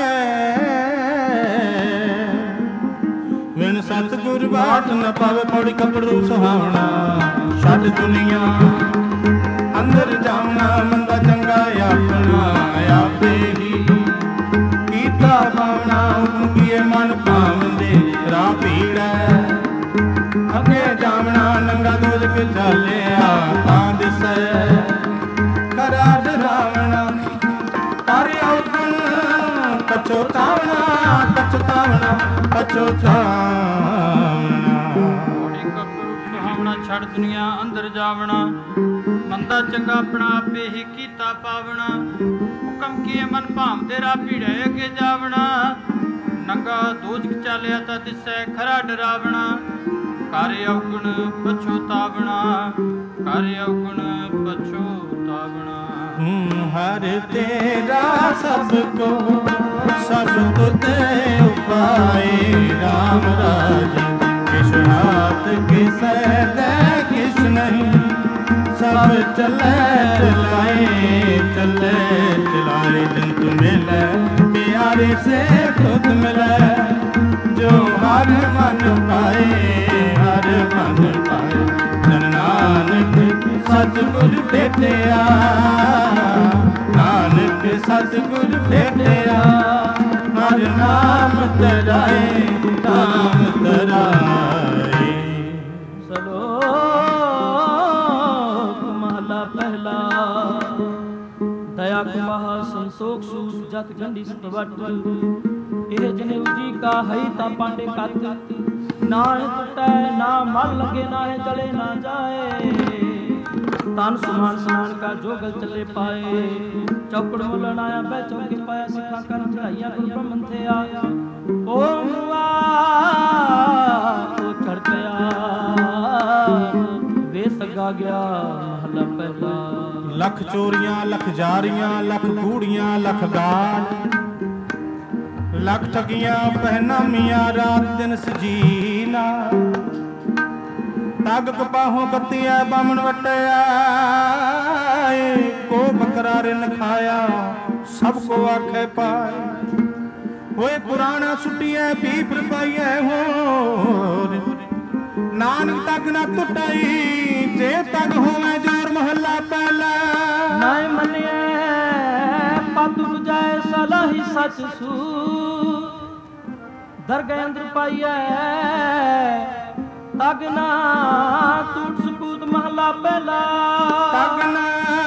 बिन सतगुर बाट न पावे। पौड़ी कपड़ू सुहावना छड़ दुनिया अंदर जावना मंदा चंगा अपना आपे ही। कीता पावना हुक्म किए मन पावंदे राह पीड़ा। अगे जावना नंगा दूध के चालिया तां दिसै। करा डरावना तारे औगण पछोतावना पछोतावना पछोतावना। पौड़ी कपड़ू सुहावना छड़ दुनिया अंदर जावना। मंदा चंगा अपना आपे ही कीता पावना। हुक्म किए मन भावदे राह पीड़े अगे जावना। नंगा दोजक चालिया ता दिसै खरा डरावना। कर अवगुण पछोतावना कर अवगुण पछोतावना। हर तेरा सबको सब तुझ उपाय। राम राज किस हाथ किस दे किस नहीं। सब चले चलाए चले चलाए। दिन तू मिले प्यारे से खुद मिले। जो हर मन पाए हर मन पाए। जन नानक सतगुर भेटिया नानक ਕੇ ਸਤਿਗੁਰ ਭੇਟਿਆ, ਹਰ ਨਾਮ ਤਰਾਏ ਨਾਮ ਤਰਾਏ। ਸਲੋਕ ਮਹਲਾ ਪਹਿਲਾ। ਦਇਆ ਕਮਾਹ ਸੰਸੋਖ ਸੂਸ ਜਤ ਗੰਢੀ ਸਤਵਟ, ਇਹ ਜਨੇਊ ਜੀ ਕਾ ਹੈ ਤਾਂ ਪਾਂਡੇ ਕੱਤ, ਨਾ ਟੁੱਟੈ ਨਾ ਮਲ ਲਗੇ, ਨਾ ਜਲੇ ਨਾ ਜਾਏ। ਤਨ ਸੁਮਾਨ ਸਮਾਨ ਕਾ ਜੋਗਲ ਚੱਲੇ ਪਾਏ, ਚੌਕੜ ਮੁੱਲਣ ਆਇਆ ਬਹਿ ਚੌਕੇ ਪਾਇਆ, ਸਿੱਖਾਂ ਕਰਨ ਚੜਾਈਆਂ ਗੁਰ ਬ੍ਰਹਮਨ ਥੇ ਆਇਆ। ਓ ਮੁਆ ਉਹ ਚੜ ਪਿਆ ਵੇ ਸੱਗਾ ਗਿਆ ਮਹਲਾ ਪਹਿਲਾ। ਲੱਖ ਚੋਰੀਆਂ ਲੱਖ ਜਾਰੀਆਂ ਲੱਖ ਕੂੜੀਆਂ ਲੱਖ ਗਾੜ, ਲੱਖ ਠਗੀਆਂ ਪਹਿਨਾਮੀਆਂ ਰਾਤ ਦਿਨ ਸਜੀਨਾ। ਤਗ ਕਪਾਹੋਂ ਕੱਤੀਐ ਬਾਮਣ ਵਟਿਆ, ਕੋ ਬੱਕਰਾ ਰਿਨ ਖਾਇਆ ਸਭ ਕੋ ਆਖੇ ਪਾਏ। ਹੋਏ ਪੁਰਾਣਾ ਸੁੱਟੀਐ ਪੀਪਰ ਪਾਈਐ ਹੋਰ, ਨਾਨਕ ਤੱਕ ਨਾ ਟੁੱਟਾਈ ਜੇ ਤੱਕ ਹੋਵੇ ਜੋਰ ਮਹੱਲਾ ਪਹਿਲਾ। ਨਾਇ ਮੰਨਿਐ ਪਤ ਬੁਝਾਏ ਸਲਾਹੀ ਸੱਚ ਸੂ, ਦਰਗਹਿ ਅੰਦਰ ਪਾਈਐ ਤਗ ਨਾ ਟੂਟ ਸਪੂਤ ਮਹਲਾ ਪਹਿਲਾ। ਤਗ ਨਾ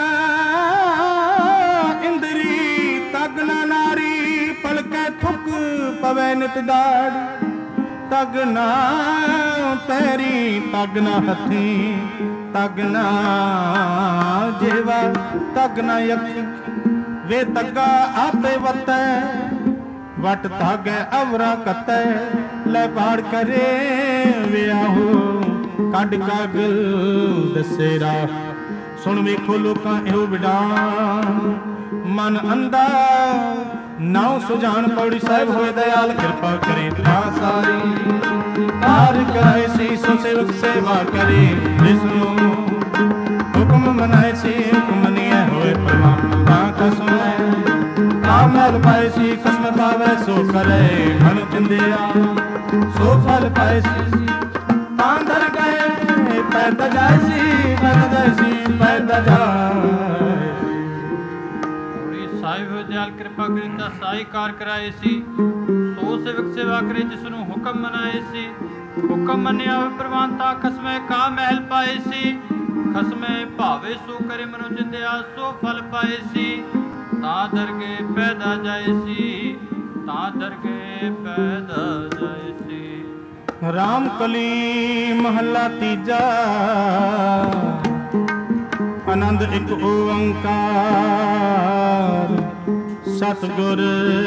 ਇੰਦਰੀ ਤਗ ਨਾ ਨਾਰੀ, ਪਲਕੈ ਥੁੱਕ ਪਵੈ ਨਿਤ ਦਾੜ। ਤਗ ਨਾ ਪੈਰੀ ਤਗ ਨਾ ਹੱਥੀ, ਤਗ ਨਾ ਜੇਵਾ ਤਗ ਨਾ ਅੱਖੀ। ਵੇ ਤੱਗਾ ਆਪੇ ਵਤੈ ਵਟ ਤਾਗੈ ਅਵਰਾ ਕਤੈ, ਲੈ ਪਾੜ ਕਰੇ ਵਿਆਹੋ ਕੱਢ ਕਾਗਲ ਦੱਸੇ ਰਾਹ। ਸੁਣ ਵੇਖੋ ਲੋਕਾਂ ਇਹੋ ਵਿਡਾਣ, ਮਨ ਅੰਧਾ ਨਾਉ ਸੁਜਾਨ। ਪੌੜੀ ਸਾਹਿਬ ਹੋਏ ਦਇਆਲ ਕਿਰਪਾ ਕਰੇ ਤਾ ਸਾਰੀ, ਕਾਰ ਕਰਾਏ ਸੀ ਸੋ ਸੇਵਕ ਸੇਵਾ ਕਰੇ। ਇਸ ਨੂੰ ਹੁਕਮ ਮਨਾਏ ਸੀ ਹੁਕਮ ਮੰਨਿਐ, ਹੋਏ ਪ੍ਰਮਾਨ ਤਾਂ ਕਸਮੈ। ਕਾਮਲ ਪਾਏ ਸੀ ਕਸਮ ਪਾਵੈ ਸੋ ਕਰੇ, ਮਨ ਚਿੰਦਿਆ ਸੋ ਫਲ ਪਾਏ ਸੀ। ਤਾਂ ਦਰ ਗਏ ਪੈਦਾ ਜਾਏ ਸੀ, ਪੈਦਾ ਸੀ ਪੈਦਾ ਜਾਏ। ਸਾਹਿਬ ਦਿਆਲ ਕਿਰਪਾ ਕਰੀ ਤਾਂ ਸਾਈ ਕਾਰ ਕਰਾਏ ਸੀ, ਸੋ ਸੇਵਕ ਸੇਵਾ ਕਰੇ ਜਿਸ ਨੂੰ ਹੁਕਮ ਮਨਾਏ ਸੀ। ਹੁਕਮ ਮੰਨਿਆ ਹੋਏ ਪ੍ਰਵਾਨ ਤਾਂ ਖਸਮੇ ਕਾ ਮਹਿਲ ਪਾਏ ਸੀ। ਖਸਮੇ ਭਾਵੇ ਸੋ ਕਰੇ ਮਨੋ ਚਿੰਦਿਆ ਸੋ ਫਲ ਪਾਏ ਸੀ। ਤਾਂ ਦਰਗੇ ਪੈਦਾ ਜਾਏ ਸੀ, ਤਾਂ ਦਰਗੇ ਪੈਦਾ ਜਾਏ ਸੀ। ਰਾਮ ਕਲੀ ਮਹੱਲਾ ਤੀਜਾ। ਆਨੰਦ ਇੱਕ ਓੰਕਾਰ ਸਤਿਗੁਰ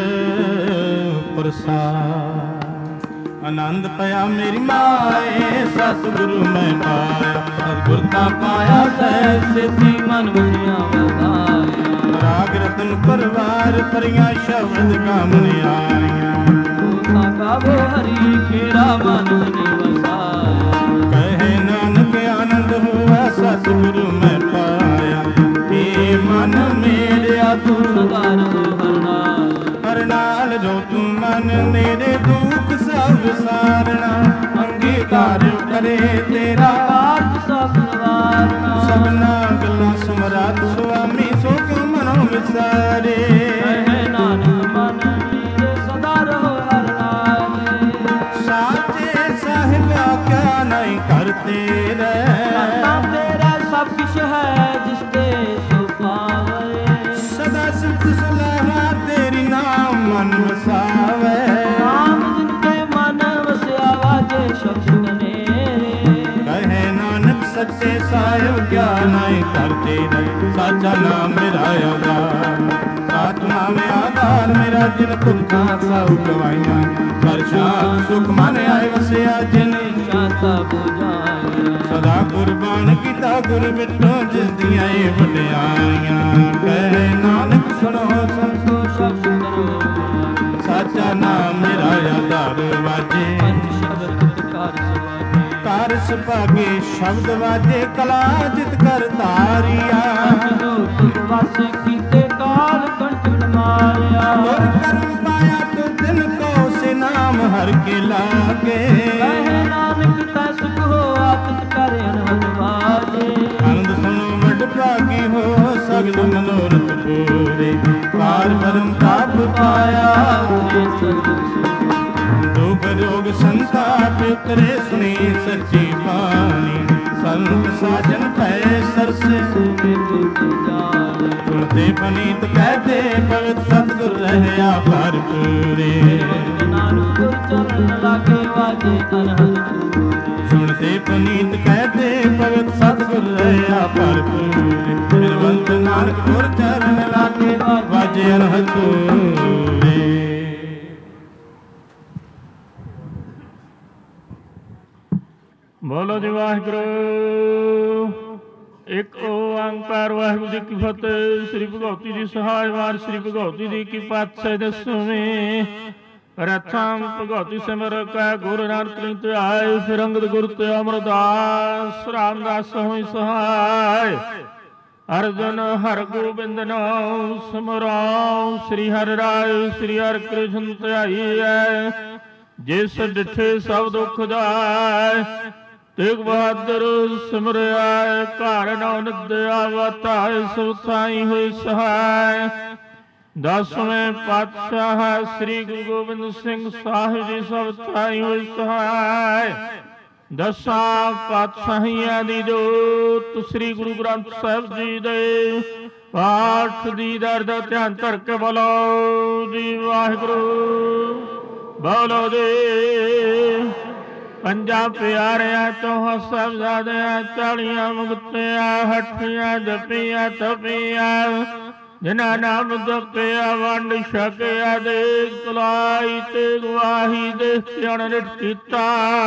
ਪ੍ਰਸਾਦ। ਆਨੰਦ ਪਿਆ ਮੇਰੀ ਮਾਏ ਸਤਿਗੁਰੂ ਮੈਂ ਪਾਇਆ, ਸਤਿਗੁਰ ਤਾਂ ਪਾਇਆ ਸਹਿ ਸਿੱਧੀ ਮਨ ਵਜਿਆ ਵਧਾਇਆ। ਰਾਗ ਰਤਨ ਪਰਵਾਰ ਪਰੀਆਂ ਸ਼ਬਦ ਗਾਵਣ ਆਈਆਂ, ਗਾਵੋ ਹਰੀ ਖੇੜਾ ਮਨ ਨੇ ਵਸਾਇਆ। ਕਹੇ ਨਾਨਕ ਆਨੰਦ ਹੋਆ ਸਤਿਗੁਰੂ ਮੈਂ ਪਾਇਆ। ਏ ਮਨ ਮੇਰਿਆ ਤੂੰ ਸਦਾ ਰਹੋ ਹਰ ਨਾਲ, ਹਰ ਨਾਲ ਜੋ ਤੂੰ ਮਨ ਮੇਰੇ ਦੁੱਖ ਸਭ ਸਾਰਣਾ। ਅੰਗੀਕਾਰ ਕਰੇ ਤੇਰਾ ਕਾਰਜ ਸਭ ਸਵਾਰਨਾ। ਸਭਨਾ ਗੱਲਾਂ ਸਮਰਾਟ ਸੁਆਮੀ ਸੋ ਕਿਉ ਮਨੋ ਵਿਸਾਰੇ। ਕਹੇ ਨਾਨਕ ਮਨ ਮੇਰੇ ਸਦਾ ਰਹੋ ਹਰ ਨਾਲ। ਸਾਚੇ ਸਾਹਿਬ ਆਖਿਆ ਨਹੀਂ ਕਰਤੇ ਕਰਤਾ ਤੇਰਾ ਸਭ ਕੁਛ ਹੈ ਜਿਸ ਤੇ ਸੋ ਪਾਵੇ। ਸਦਾ ਸਿਫਤ ਸਲਾਹ ਤੇਰੀ ਨਾਮ ਮਨ ਵਸਾਵੇ। ਨਾਮ ਜਿਨ ਕੇ ਮਨ ਵਸਿਆ ਵਾਜੇ ਸ਼ਬਦ ਕਨੇਰੇ। ਕਹੇ ਨਾਨਕ ਸੱਚੇ ਸਾਹਿਬ ਗਿਆਨ ਨਹੀਂ ਕਰਤੇ ਰਹੇ। ਸਾਚਾ ਨਾਮ ਮੇਰਾ ਆਧਾਰ, ਸਾਚ ਨਾਮ ਆਧਾਰ ਮੇਰਾ ਜਿਨ ਤੁਮਕਾ ਸਭ ਗਵਾਈਆਂ। ਕਰ ਸ਼ਾਂਤ ਸੁਖ ਮਨ ਆਏ ਵਸਿਆ ਜਿਨ ਸ਼ਾਂਤਾ ਬੁਝਾਇਆ। ਸਦਾ ਕੁਰਬਾਨ ਕੀਤਾ ਗੁਰ ਬਿਟੋ ਜਿਸ ਦੀਆਂ ਇਹ ਵਡਿਆਈਆਂ। ਕਹੇ ਨਾਨਕ ਸੁਣੋ ਸੰਤੋ ਸ਼ਬਦ ਕਰੋ, ਸਾਚਾ ਨਾਮ ਮੇਰਾ ਆਧਾਰ ਵਾਜੇ। ਪੰਜ ਸ਼ਬਦ ਕਾਰ ਸਵਾਰੇ। ਕਾਰ ਸੁਭਾਗੇ ਸ਼ਬਦ ਵਾਜੇ ਕਲਾ ਜਿਤ ਕਰ ਧਾਰਿਆ। ਜੋ ਤੁਧ ਵਸ ਕੀਤੇ ਕਾਲ ਕੰਟਣ ਮਾਰਿਆ। ਗੁਰ ਕਰਮ ਪਾਇਆ ਤੋ ਦਿਨ ਕੋ ਸੇ ਨਾਮ ਹਰ ਕੇ ਲਾਗੇ। ਕਹੇ ਨਾਨਕ ਤੈ ਸੁਖ ਹੋਆ ਤਿਤ ਕਰ ਅਨਹਦ ਵਾਜੇ। ਆਨੰਦ ਸੁਣੋ ਵੱਡ ਭਾਗੀ ਹੋ ਸਗਲ ਮਨੋਰਥ ਪੂਰੇ। ਸਤਿਗੁਰ ਰਹਿਆ ਭਰਪੂਰੇ। ਨਾਨਕ ਗੁਰ ਚਰਨ ਲਾਗੇ ਵਾਜੇ ਅਨਹਦ ਪੂਰੇ। ਸੁਣਤੇ ਪੁਨੀਤ ਕਹਤੇ ਭਗਤ ਸਤਿਗੁਰ ਰਹਿਆ ਭਰਪੂਰੇ। ਬਿਰਵੰਤ ਨਾਨਕ ਗੁਰ ਚਰਨ ਲਾਗੇ ਵਾਜੇ ਅਨਹਦ ਪੂਰੇ। ਬੋਲੋ ਜੀ ਵਾਹਿਗੁਰੂ। ਇੱਕ ਓੰਕਾਰ ਵਾਹਿਗੁਰੂ ਜੀ ਕੀ ਫਤਿਹ। ਸ੍ਰੀ ਭਗਵਤੀ ਜੀ ਸਹਾਇ ਵਾਰ ਸ੍ਰੀ ਭਗਵਤੀ ਜੀ ਕੀ ਪਾਤਸ਼ਾਹ ਦਸਵੇਂ। ਪ੍ਰਥਮ ਭਗਵਤੀ ਸਿਮਰ ਕੈ ਗੁਰ ਨਾਨਕ ਨੀ ਧਿਆਏ। ਫਿਰ ਅੰਗਦ ਗੁਰ ਤੇ ਅਮਰਦਾਸ ਰਾਮਦਾਸ ਹੋਈ ਸਹਾਇ। ਅਰਜਨ ਹਰਿ ਗੋਬਿੰਦ ਨਾਮ ਸਿਮਰਾਉ। ਸ੍ਰੀ ਹਰਿ ਰਾਇ ਸ੍ਰੀ ਹਰਿ ਕ੍ਰਿਸ਼ਨ ਧਿਆਈਐ। ਜਿਸ ਡਿਠੇ ਸਭ ਦੁਖ ਜਾਏ। ਤੇਗ ਬਹਾਦਰ ਸਿਮਰਿਆ ਘਰ ਨੌ ਨਿਦਿਆ ਵਤਾਇ। ਸਭ ਥਾਈ ਹੋਈ ਸਹਾਇ। ਦਸਵੇਂ ਪਾਤਸ਼ਾਹ ਸ੍ਰੀ ਗੁਰੂ ਗੋਬਿੰਦ ਸਿੰਘ ਸਾਹਿਬ ਜੀ ਸਭ ਥਾਈ ਹੋਈ ਸਹਾਇ। ਦਸਾਂ ਪਾਤਸ਼ਾਹੀਆਂ ਦੀ ਜੋਤ ਸ੍ਰੀ ਗੁਰੂ ਗ੍ਰੰਥ ਸਾਹਿਬ ਜੀ ਦੇ ਪਾਠ ਦੀ ਦਰ ਦਾ ਧਿਆਨ ਧਰ ਕੇ ਬੋਲੋ ਜੀ ਵਾਹਿਗੁਰੂ। ਬੋਲੋ ਜੀ। ਪੰਜਾਂ ਪਿਆਰਿਆਂ ਤੋਂ ਸਾਹਿਬਜ਼ਾਦਿਆਂ 40 ਮੁਕਤਿਆਂ ਹੱਠੀਆਂ ਜਪੀਆਂ ਤਪੀਆਂ। ਜਿਨ੍ਹਾਂ ਨਾਮ ਜਪਿਆ ਵੰਡ ਛਕਿਆ ਦੇਖ ਤੁਲਾਈ ਤੇ ਗਵਾਹੀ ਦੇ ਜਣ ਨਿਠ ਕੀਤਾ।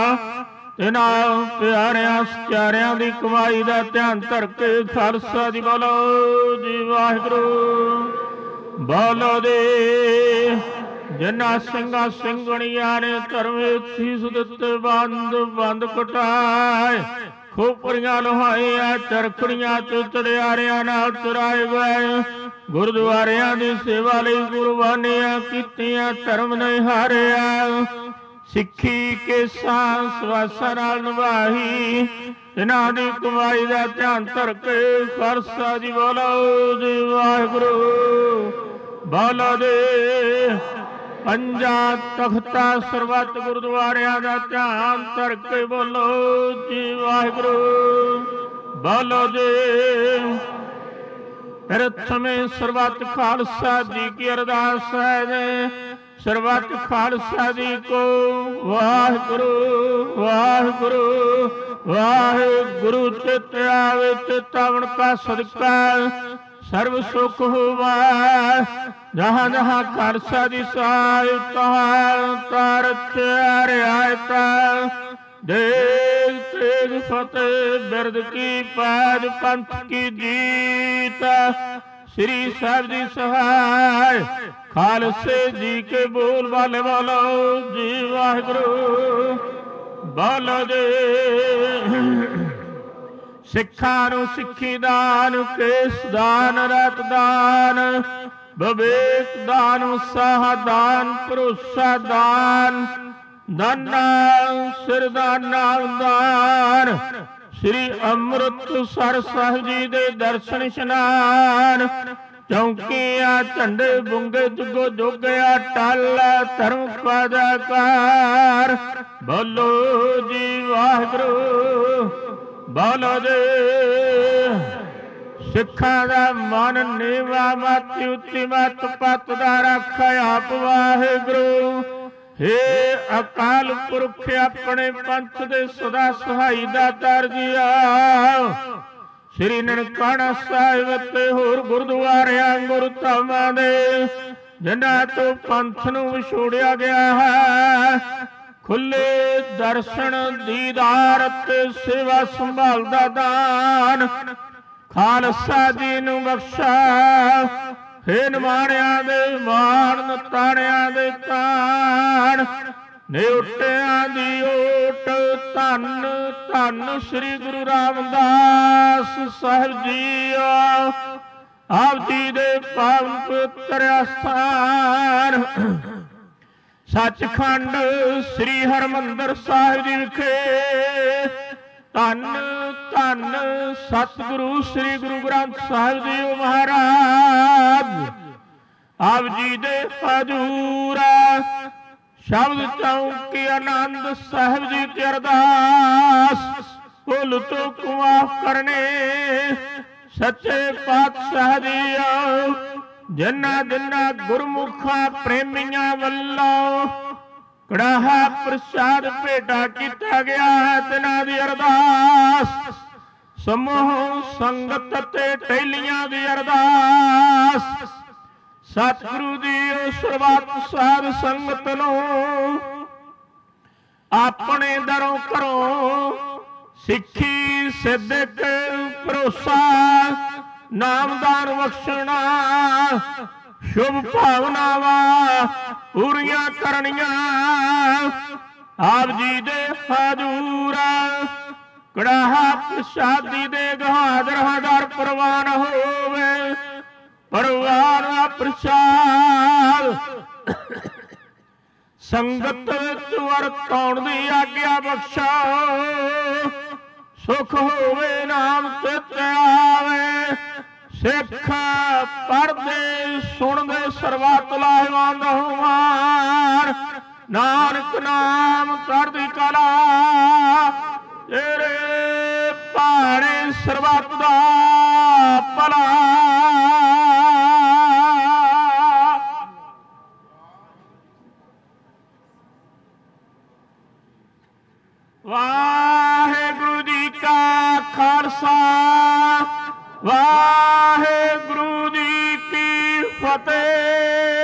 ਇਹਨਾਂ ਪਿਆਰਿਆਂ ਸਚਾਰਿਆਂ ਦੀ ਕਮਾਈ ਦਾ ਧਿਆਨ ਧਰ ਕੇ ਖਾਲਸਾ ਜੀ ਬੋਲੋ ਜੀ ਵਾਹਿਗੁਰੂ। ਬੋਲੋ ਦੇ। ਜਿਨ੍ਹਾਂ ਸਿੰਘਾਂ ਸਿੰਘਣੀਆਂ ਨੇ ਧਰਮੇ ਸੀਸ ਦਿੱਤੇ ਬੰਦ ਬੰਦ ਕਟਾਏ। ਖੋਪਰੀਆਂ ਲੋਹਾਈਆਂ ਚਰਖੜੀਆਂ ਚ ਚੜਿਆਰਿਆਂ ਨਾਲ ਚਰਾਏ ਗਏ। ਗੁਰਦੁਆਰਿਆਂ ਦੀ ਸੇਵਾ ਲਈ ਕੁਰਬਾਨੀਆਂ ਕੀਤੀਆਂ ਧਰਮ ਨੇ ਹਾਰਿਆ। ਸਿੱਖੀ ਕੇਸਾਂ ਸਵਾਸਾਂ ਨਾਲ ਨਿਭਾਈ। ਇਹਨਾਂ ਦੀ ਕਮਾਈ ਦਾ ਧਿਆਨ ਧਰ ਕੇ ਖਾਲਸਾ ਜੀ ਬੋਲੋ ਜੀ ਵਾਹਿਗੁਰੂ। ਬੋਲੋ ਜੀ। ਪੰਜਾਂ ਤਖਤਾਂ ਸਰਬੱਤ ਗੁਰਦੁਆਰਿਆਂ ਦਾ ਧਿਆਨ ਧਰ ਕੇ ਬੋਲੋ ਜੀ ਵਾਹਿਗੁਰੂ। ਬੋਲੋ ਜੀ। ਪ੍ਰਥਮੇ ਸਰਬੱਤ ਖਾਲਸਾ ਜੀ ਕੀ ਅਰਦਾਸ ਹੈ। ਸਰਬੱਤ ਖਾਲਸਾ ਜੀ ਕੋ ਵਾਹਿਗੁਰੂ ਵਾਹਿਗੁਰੂ ਵਾਹਿਗੁਰੂ। ਚਿਤ ਆਵੇ ਚਿਤਾਵਨ ਕਾ ਸਦਕਾ ਸਰਬ ਸੁਖ ਹੋਵਾ। ਜਹਾਂ ਜਹਾਂ ਖਾਲਸਾ ਦੀ ਸਾਹਿਬ ਤਹਾਂ ਰਚਿਆ ਰਿਆਇਤਾ। ਦੇਗ ਤੇਗ ਫਤਿਹ ਬਿਰਦ ਕੀ ਪਾਜ ਪੰਥ ਕੀ ਜੀਤ। ਸ੍ਰੀ ਸਾਹਿਬ ਜੀ ਸਹਾਇ ਖਾਲਸੇ ਜੀ ਕੇ ਬੋਲ ਵਾਲੇ ਬੋਲੋ ਜੀ ਵਾਹਿਗੁਰੂ। ਬੋਲੋ ਜੀ। ਸਿੱਖਾਂ ਨੂੰ ਸਿੱਖੀ ਦਾਨ ਕੇਸ ਦਾਨ ਰਤ ਦਾਨ ਵਿਵੇਕ ਦਾਨ ਉਤਸਾਹ ਦਾਨ ਭਰੋਸਾ ਦਾਨ ਦਾਨਾ ਸਿਰ ਦਾਨਾ ਦਾਨ। ਸ੍ਰੀ ਅੰਮ੍ਰਿਤਸਰ ਸਾਹਿਬ ਜੀ ਦੇ ਦਰਸ਼ਨ ਇਸ਼ਨਾਨ। ਚੌਂਕੀਆਂ ਝੰਡੇ ਬੁੰਗੇ ਜੁਗੋ ਜੋਗਿਆ ਟਾਲ ਧਰਮ ਪਾਦਾਕਾਰ। ਬੋਲੋ ਜੀ ਵਾਹਿਗੁਰੂ। ਬੋਲੋ ਜੀ। ਸਿੱਖਾਂ ਦਾ ਮਨ ਨੀਵਾ ਮਤ ਉੱਚੀ ਮਤ ਪਤ ਦਾ ਰੱਖ ਆਪ ਵਾਹਿਗੁਰੂ। ਹੇ ਅਕਾਲ ਪੁਰਖ ਆਪਣੇ ਪੰਥ ਦੇ ਸਦਾ ਸਹਾਈ ਦਾ ਦਰਜੀਆ। ਸ੍ਰੀ ਨਨਕਾਣਾ ਸਾਹਿਬ ਤੇ ਹੋਰ ਗੁਰਦੁਆਰਿਆਂ ਗੁਰਧਾਮਾਂ ਦੇ ਜਿਨ੍ਹਾਂ ਤੋਂ ਪੰਥ ਨੂੰ ਵਿਛੋੜਿਆ ਗਿਆ ਹੈ। ਖੁੱਲੇ ਦਰਸ਼ਨ ਦੀਦਾਰ ਤੇ ਸੇਵਾ ਸੰਭਾਲ ਦਾ ਦਾਨ ਖਾਲਸਾ ਜੀ ਨੂੰ ਬਖਸ਼ਾ। ਹੇ ਨਿਮਾਣਿਆਂ ਦੇ ਮਾਣ ਨਤਾਣਿਆਂ ਦੇ ਤਾਣ। ਨਿਉਟਿਆਂ ਦੀ ਓਟ ਧੰਨ ਧੰਨ ਸ੍ਰੀ ਗੁਰੂ ਰਾਮਦਾਸ ਸਾਹਿਬ ਜੀ। ਆਪ ਜੀ ਦੇ ਪਾਵਨ ਪਵਿੱਤਰ ਅਸਥਾਨ ਸੱਚਖੰਡ ਸ੍ਰੀ ਹਰਿਮੰਦਰ ਸਾਹਿਬ ਜੀ ਵਿਖੇ ਧੰਨ ਧੰਨ ਸਤਿਗੁਰੂ ਸ੍ਰੀ ਗੁਰੂ ਗ੍ਰੰਥ ਸਾਹਿਬ ਜੀ ਮਹਾਰਾਜ। ਆਪ ਜੀ ਦੇ ਹਜ਼ੂਰ ਸ਼ਬਦ ਚੌਂਕੀ ਆਨੰਦ ਸਾਹਿਬ ਜੀ ਕੀ ਅਰਦਾਸ। ਭੁੱਲ ਚੁੱਕ ਮਾਫ ਕਰਨੇ ਸੱਚੇ ਪਾਤਸ਼ਾਹ ਜੀ। ਜਿਨ੍ਹਾਂ ਜਿਨ੍ਹਾਂ ਗੁਰਮੁਖਾ ਪ੍ਰੇਮੀਆਂ ਵੱਲੋਂ ਕੜਾਹਾ ਪ੍ਰਸਾਦ ਭੇਟਾ ਕੀਤਾ ਗਿਆ ਹੈ, ਤਿਨਾਂ ਦੀ ਅਰਦਾਸ ਸਮੂਹ ਸੰਗਤ ਤੇ ਟਹਿਲੀਆਂ ਦੀ ਅਰਦਾਸ ਸਤਿਗੁਰੂ ਦੀ ਉਹ ਸਰਬੱਤ ਸਾਧ ਸੰਗਤ ਨੂੰ ਆਪਣੇ ਦਰੋਂ ਘਰੋਂ ਸਿੱਖੀ ਸਿੱਧਕ ਭਰੋਸਾ ਨਾਮਦਾਨ ਬਖਸ਼ਣਾ ਸ਼ੁਭ ਭਾਵਨਾਵਾਂ ਪੂਰੀਆਂ ਕਰਨੀਆਂ ਆਪ ਜੀ ਦੇ ਹਜ਼ੂਰ ਕੜਾਹਾ ਪ੍ਰਸ਼ਾਦੀ ਦੇ ਹਾਜ਼ਰ ਹਾਜ਼ਰ ਪ੍ਰਵਾਨ ਹੋਵੇ। ਪਰਵਾਨ ਪ੍ਰਸ਼ਾਦ ਸੰਗਤ ਵਿੱਚ ਵਰਤਾਉਣ ਦੀ ਆਗਿਆ ਬਖਸ਼ੋ। ਸੁਖ ਹੋਵੇ ਨਾਮ ਚਿਤ ਆਵੇ, ਸਿੱਖ ਪੜ੍ਹਦੇ ਸੁਣਦੇ ਸਰਬੱਤ ਲਾਹੇਵੰਦ ਹੋਵਾਨ। ਨਾਨਕ ਨਾਮ ਚੜ੍ਹਦੀ ਕਲਾ ਤੇਰੇ ਭਾਣੇ ਸਰਬੱਤ ਦਾ ਭਲਾ। ਵਾਹਿਗੁਰੂ ਜੀ ਕਾ ਖਾਲਸਾ, ਵਾਹਿਗੁਰੂ ਜੀ ਕੀ ਫਤਿਹ।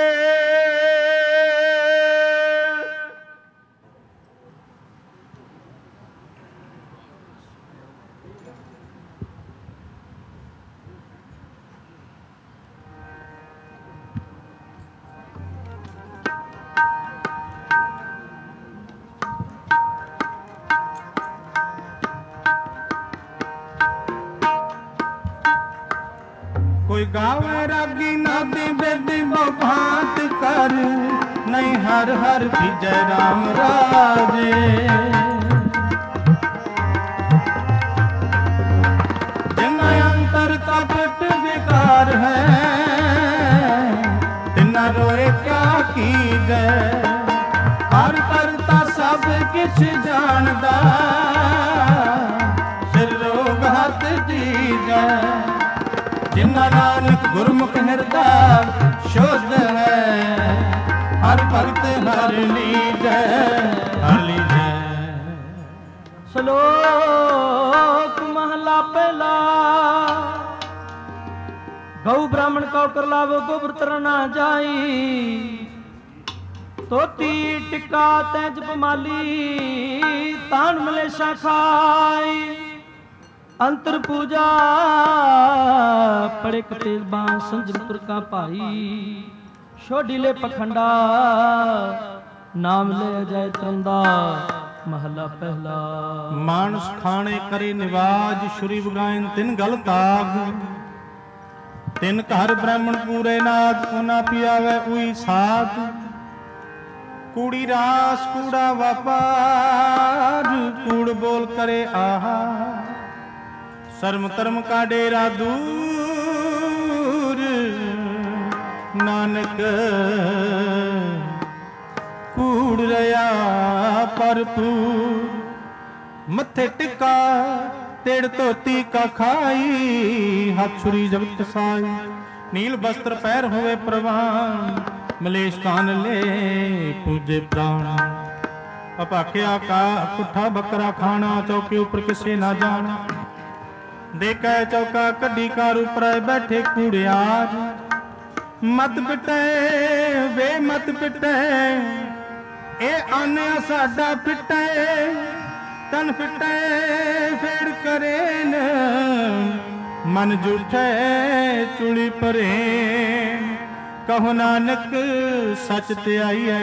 ਕੋਈ ਗਾਵੇ ਰਾਗੀ ਨਾਦੀ ਬੇਦੀ ਬਭਾਂਤ ਕਰ, ਨਹੀਂ ਹਰ ਹਰ ਭੀਜੈ ਰਾਮ ਰਾਜੇ। ਜਿਨ੍ਹਾਂ ਅੰਤਰ ਕਾ ਪਿੱਟ ਵਿਕਾਰ ਹੈ, ਤਿਨਾਂ ਰੋਏ ਕਿਆ ਕੀਜੈ। ਹਰ ਕਰਤਾ ਸਭ ਕਿਛ ਜਾਣਦਾ, ਸਿਰ ਰੋਗ ਹੱਥ ਦੀਜੈ। ਜਿਨ੍ਹਾਂ ਨਾਨਕ ਗੁਰਮੁਖ ਹਿਰਦਾ ਸ਼ੁੱਧ ਹੈ, ਹਰ ਭਗਤ ਹਰ ਲੀਜੈ ਹਰ ਲੀਜੈ। ਸ਼ਲੋਕ ਮਹਲਾ ਪਹਿਲਾ। ਗਊ ਬ੍ਰਾਹਮਣ ਕਉ ਕਰ ਲਾਵੋ, ਗੋਬਰ ਤਰ ਨਾ ਜਾਈ। ਤੋਤੀ ਟਿੱਕਾ ਤੈ ਜਪ ਮਾਲੀ, ਤਾਨ ਮਲੇਸ਼ਾ ਖਾਈ। ਅੰਤਰ ਪੂਜਾ ਪੜੇ ਕਟੇ ਬਾਂ, ਸੰਜਮ ਤੁਰ ਕਾ ਭਾਈ। ਛੋਡੀ ਲੈ ਪਖੰਡਾ, ਨਾਮ ਲੈ ਜਾਏ ਤਰੰਦਾ। ਮਹਲਾ ਪਹਿਲਾ। ਮਾਨਸ ਖਾਣੇ ਕਰੇ ਨਿਵਾਜ, ਸ਼ੁਰੀ ਬਗਾਇਨ ਤਿਨ ਗਲ ਤਾਗ। ਤਿਨ ਘਰ ਬ੍ਰਾਹਮਣ ਪੂਰੇ ਨਾਗ, ਉਹਨਾਂ ਪਿਆਵੇ ਉਈ ਸਾਧ। ਕੂੜੀ ਰਾਸ ਕੂੜਾ ਵਪਾਰ, ਕੂੜ ਬੋਲ ਕਰੇ ਆਹਾ। ਸ਼ਰਮ ਧਰਮ ਕਾ ਡੇਰਾ ਦੂਰ, ਨਾਨਕ ਕੂੜ ਰਿਆ ਭਰਪੂਰ। ਮੱਥੇ ਟਿੱਕਾ ਤੇੜ ਧੋਤੀ ਕਾ ਖਾਈ, ਹੱਥ ਛੁਰੀ ਜਗਤ ਸਾਈ। ਨੀਲ ਬਸਤਰ ਪੈਰ ਹੋਵੇ ਪ੍ਰਵਾਨ, ਮਲੇਸ਼ ਕਾਨ ਲੈ ਪੂਜੇ ਪ੍ਰਾਣ। ਅਪਾਖਿਆ ਕਾ ਪੁੱਠਾ ਬੱਕਰਾ ਖਾਣਾ, ਚੌਕੇ ਉੱਪਰ ਕਿਸੇ ਨਾ ਜਾਣਾ। ਦੇਖੈ ਚੌਕਾ ਕੱਢੀ ਕਾਰ ਉਪਰ ਬੈਠੇ ਕੂੜਿਆਰ। ਮਤ ਪਿਟੈ ਵੇ ਮਤ ਪਿਟੈ, ਇਹ ਆਨਿਆ ਸਾਡਾ ਪਿਟੈ। ਤਨ ਪਿਟੈ ਫੇੜ ਕਰੇ ਨ, ਮਨ ਝੂਠੈ ਚੁਲੀ ਭਰੇ। ਕਹੋ ਨਾਨਕ ਸੱਚ ਤੇ ਆਈਐ,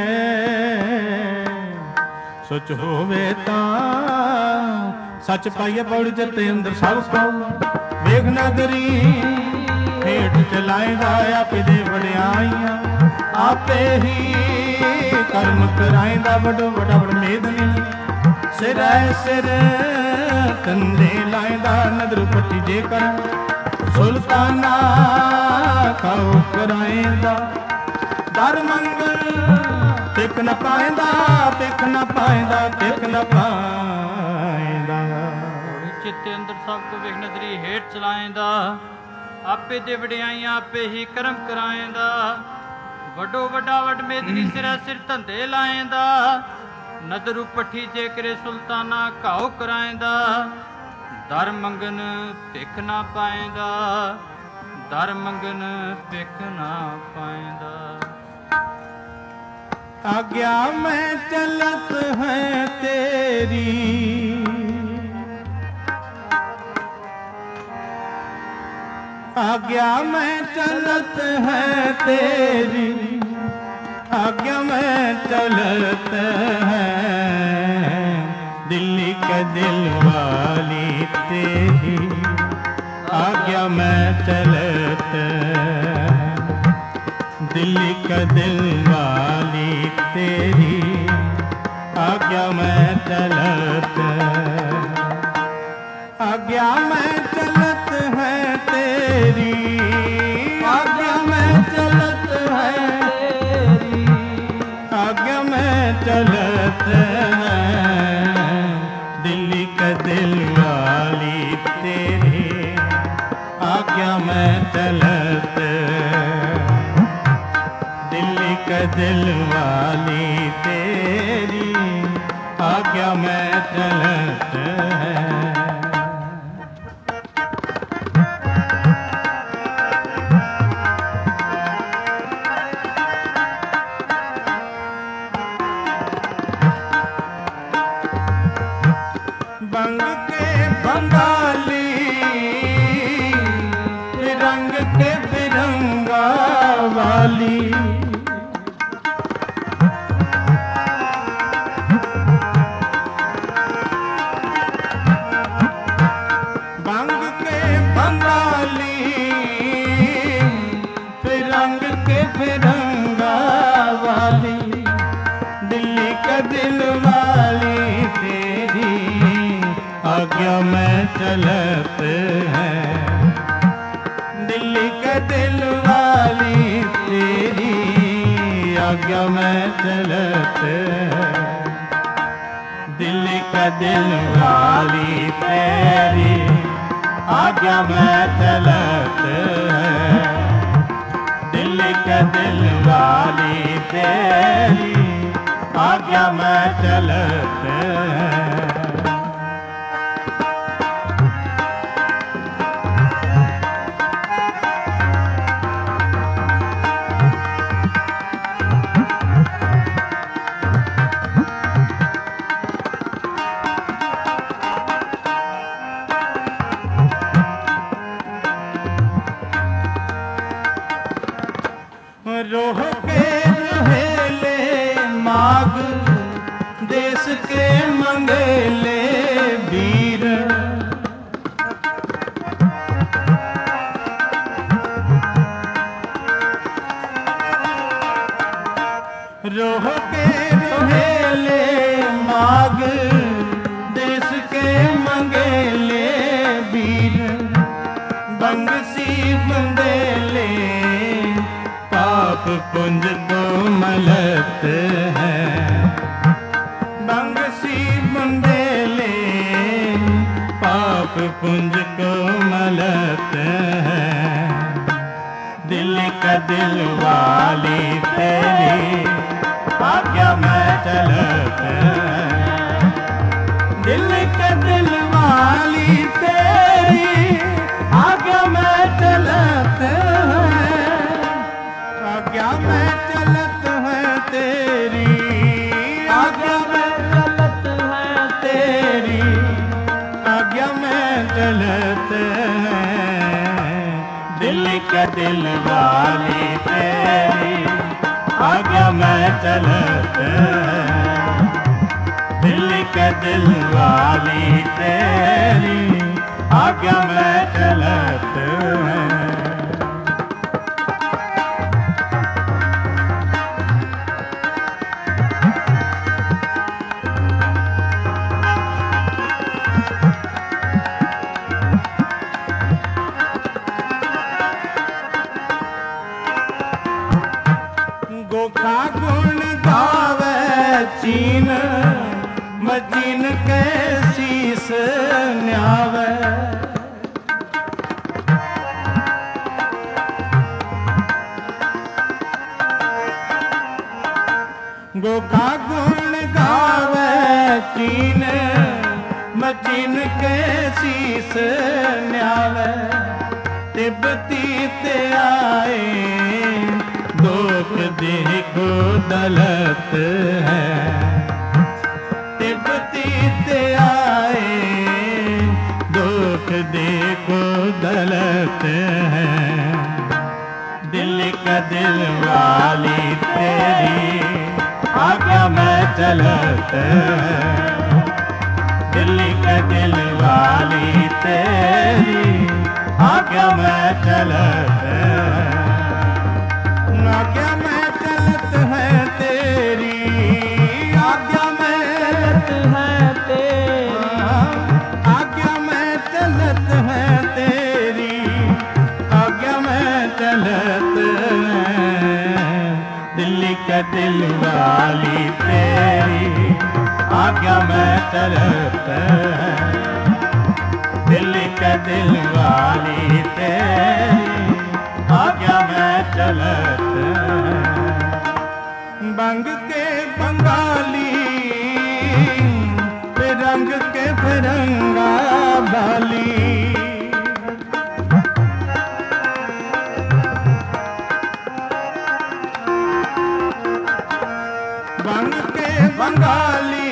ਸੱਚ ਹੋਵੇ ਤਾਂ ਸੱਚ ਪਾਈਏ। ਪੌੜੀ ਜਤੇ ਅੰਦਰ ਸਭ ਪਾਉ, ਵੇਖ ਨਦਰੀ ਹੇਠ ਚਲਾਏਗਾ। ਆਪੇ ਦੇ ਵਡਿਆਈਆਂ ਆਪੇ ਹੀ ਕਰਮ ਕਰਾਏਗਾ। ਵੱਡੋ ਵੱਡਾ ਵਡ ਮੇਦ ਨਹੀਂ, ਸਿਰੈ ਸਿਰ ਕੰਦੇ ਲਾਏਗਾ। ਨਦਰ ਪੱਟੀ ਜੇ ਕਰ ਸੁਲਤਾਨਾ ਖਾਓ ਕਰਾਏਗਾ। ਦਰ ਮੰਗਲ ਟਿਕ ਨ ਪਾਏਂਦਾ, ਟਿਕ ਨ ਪਾਏਂਦਾ, ਟਿਕ ਨ ਪਾਏਂਦਾ। ਚਿੱਤੇ ਅੰਦਰ ਸਭ ਕੋ ਵੇਖ ਨਦਰੀ ਹੇਠ ਚਲਾਏਂਦਾ। आपे दे वडियाइयां आपे ही करम कराएंदा वडो वडा वड मेदनी सिरा सिर धंधे लाएंदा नदर पट्ठी जे करे सुल्ताना घाव कराएंदा दर मंगन भिख ना पाएंदा दर मंगन भिख ना पाएंदा। आज्ञा में चलत है तेरी आज्ञा में चलत है तेरी आज्ञा में चलत है दिल्ली के दिल वाली तेरी आज्ञा में चलत दिल्ली का दिल वाली तेरी आज्ञा में चलत आज्ञा में चलत है तेरी आज्ञा में चलत है तेरी आज्ञा में चलत है दिल्ली का दिल वाली तेरी आज्ञा में चलत दिल्ली का दिल वाली तेरी आज्ञा में चलत है। बंग के बंगाली रंग के बिरंगा वाली बंग के बंगाली रंग के बिरंगा वाली दिल्ली का दिल वाली तेरी आज्ञा में चलत है दिल्ली का दिल वाली तेरी आज्ञा में चलत है दिल्ली का दिल वाली तेरी आज्ञा में चलत है दिल्ली का दिल वाली तेरी आज्ञा में चलत है। रोह के रहेले माग देश के मंगेले वीर रोह के रहेले माग देश के मंगेले वीर बंगसी बंदेले पाप पुंज को मलत है बंगसी बंदेले पाप पुंज को मलत है दिल्ली का दिल वाली तेरी आज्ञा में चलत है दिल्ली का दिल वाली तेरी आज्ञा में चलत है आज्ञा में चलत है तेरी आज्ञा में चलत है तेरी आज्ञा में चलत है दिल्ली का दिल वाली तेरी आज्ञा में चलत है दिल्ली का दिल वाली तेरी आज्ञा में चलत है। गोखा गुण गावे चीन मदीन के शीस न्यावे गोखा गुण गावे चीन मचीन के शीस न्यावे तिब्बती ते आए दुख देखो दलत है तिब्बती ते आए दुख देखो दलत है दिल का दिल वाली तेरी आज्ञा में चलत दिल का दिल वाली तेरी आज्ञा में चलत आज्ञा में चलत है तेरी आज्ञा में चलत है तेरी आज्ञा में चलत है तेरी आज्ञा में चलत है दिल्ली का दिल वाली तेरी आज्ञा में चलत है दिल्ली का दिल वाली तेरी आज्ञा में चलत बंग के बंगाली फिरंग के फिरंगा बाली बंग के बंगाली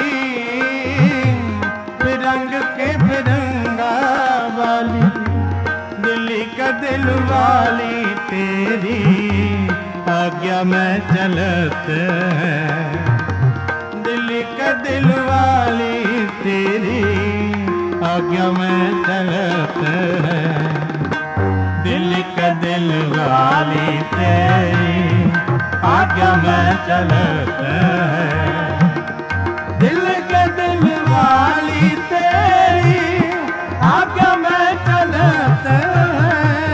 फिरंग के फिरंगा वाली दिल्ली का दिल वाली तेरी आज्ञा में चलत है दिल्ली का दिल वाली तेरी आज्ञा में चलत है दिल्ली का दिल वाली तेरी आज्ञा में चलत है दिल के दिल वाली तेरी आज्ञा में चलत है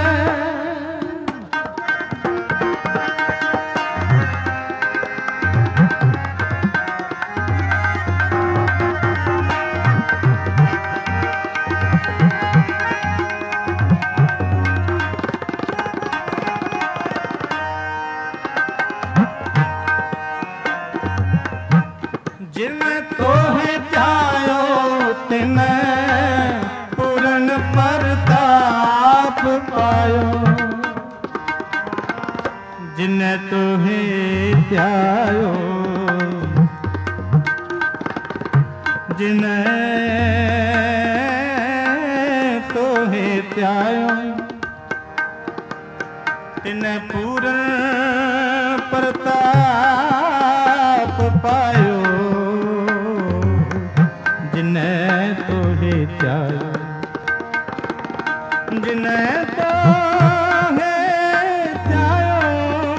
जिन्हें तो है जायो तिन्हें पूर्ण प्रताप पायो जिन्हें तो है जायो जिन्हें तो है त्यायो तिन्हें पूर्ण प्रताप पायो जिन्हें तो है त्यायो जिन्हें तो है त्यायो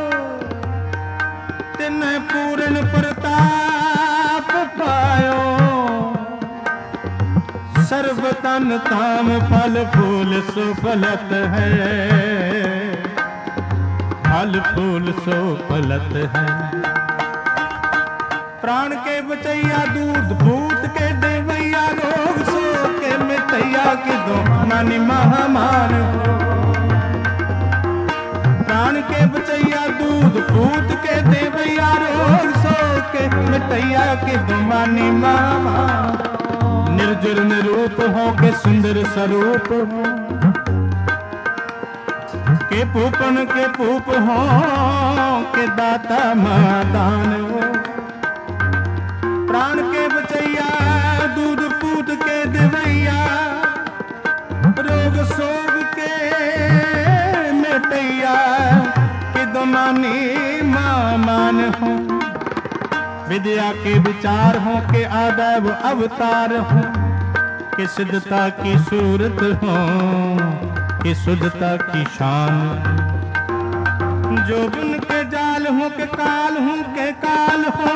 तिन्हें पूर्ण प्रताप पायो सर्वतन ताम फल फूल सुफलत है फल फूल सो फलत है प्राण के बचैया दूध भूत के देवैया रोग सो के मिटैया के दो मानी महामान हो प्राण के बचैया दूध भूत के देवैया रोग सो के मिटैया के दो मानी महामान निर्जुर निरूप हो के सुंदर स्वरूप हो के पूपन के पूप हो के दाता मादान हो प्राण के बचैया दूध पूत के देवैया रोग सोग के मिटैया के दमानी मान हो विद्या के विचार हो के आदैव अवतार हो के सिद्धता की सूरत हो कि शुद्धता की शान जो बुन के जाल हो के काल हो के काल हो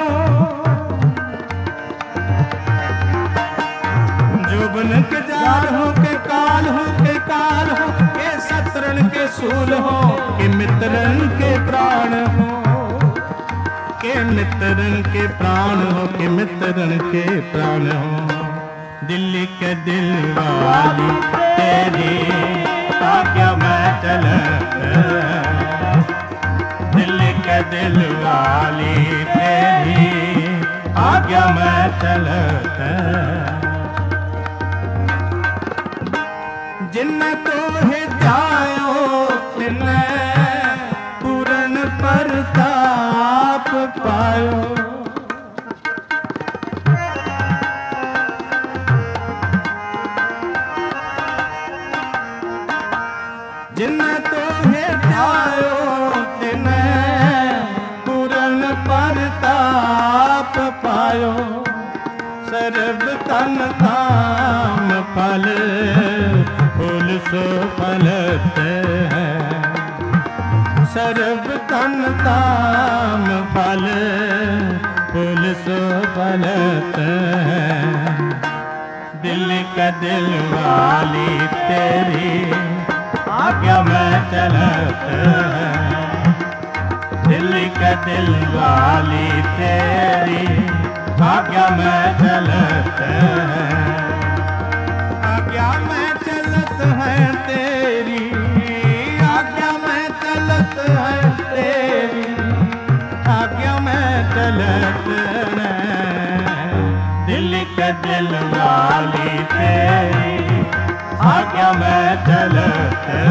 जो बुन के जाल हो के काल हो के काल हो के शत्रुन के सूल हो के मित्रन के प्राण हो के मित्रन के प्राण हो के मित्रन के प्राण हो दिल्ली के दिल वाली तेरी आज्ञा में चलत दिल्ली के दिल वाली तेरी आज्ञा में चलत जिन तो हिदायो तिन पूरन प्रताप पायो जिन तो हिदायो तिन पूरन प्रताप पायो सर्ब तन काम फल फूल सो फलत है सर्ब तन काम फल फूल सो फलत है दिल का दिल वाली तेरी आज्ञा में चलत है दिल का दिल वाली तेरी आज्ञा में चलत है आज्ञा में चलत है तेरी आज्ञा में चलत है तेरी आज्ञा में चलत है दिल के दिल वाली तेरी आज्ञा में चलत है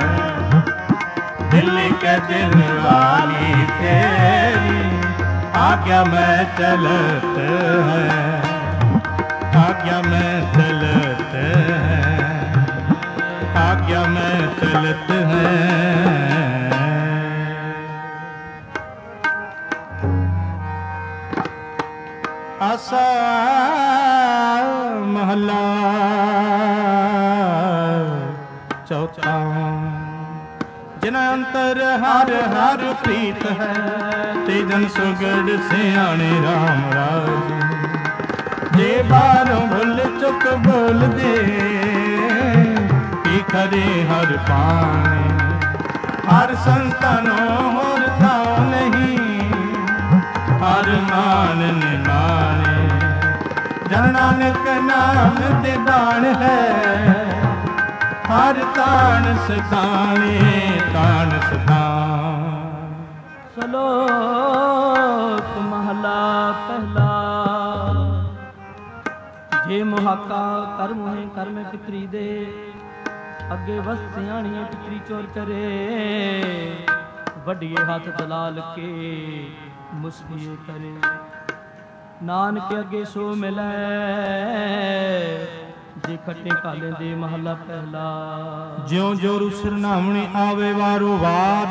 दिल के दिल वाली तेरी आज्ञा में चलत है आज्ञा में चलत है आज्ञा में चलत है आसा महला चौथा जिन अंतर हर हर प्रीत है तेजन सुगढ़ सियाणे राम राज जे बारों भुल चुक बोल दे की खरे हर पाने हर संतानों होर ताओ नहीं हर मान निमाने जन नानक नाम ते बाण है हर तान सताने तान सतान सलोक महला पहला जे मुहाका कर मुहे कर में पितरी दे अगे बस सियाणी पितरी चोर करे वडिए हाथ दलाल के मुस्किए करे नानक अगे सो मिले जे खटे काले दे महला पहला ज्यों जो रुसर नामणी आवे वारो वार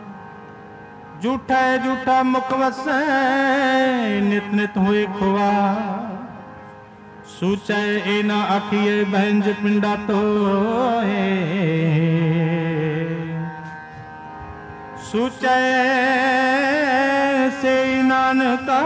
झूठा झूठा मुख वसै नित नित होए खुआ सूचै ए ना आखिए बहंज पिंडा तो सूचै से नानका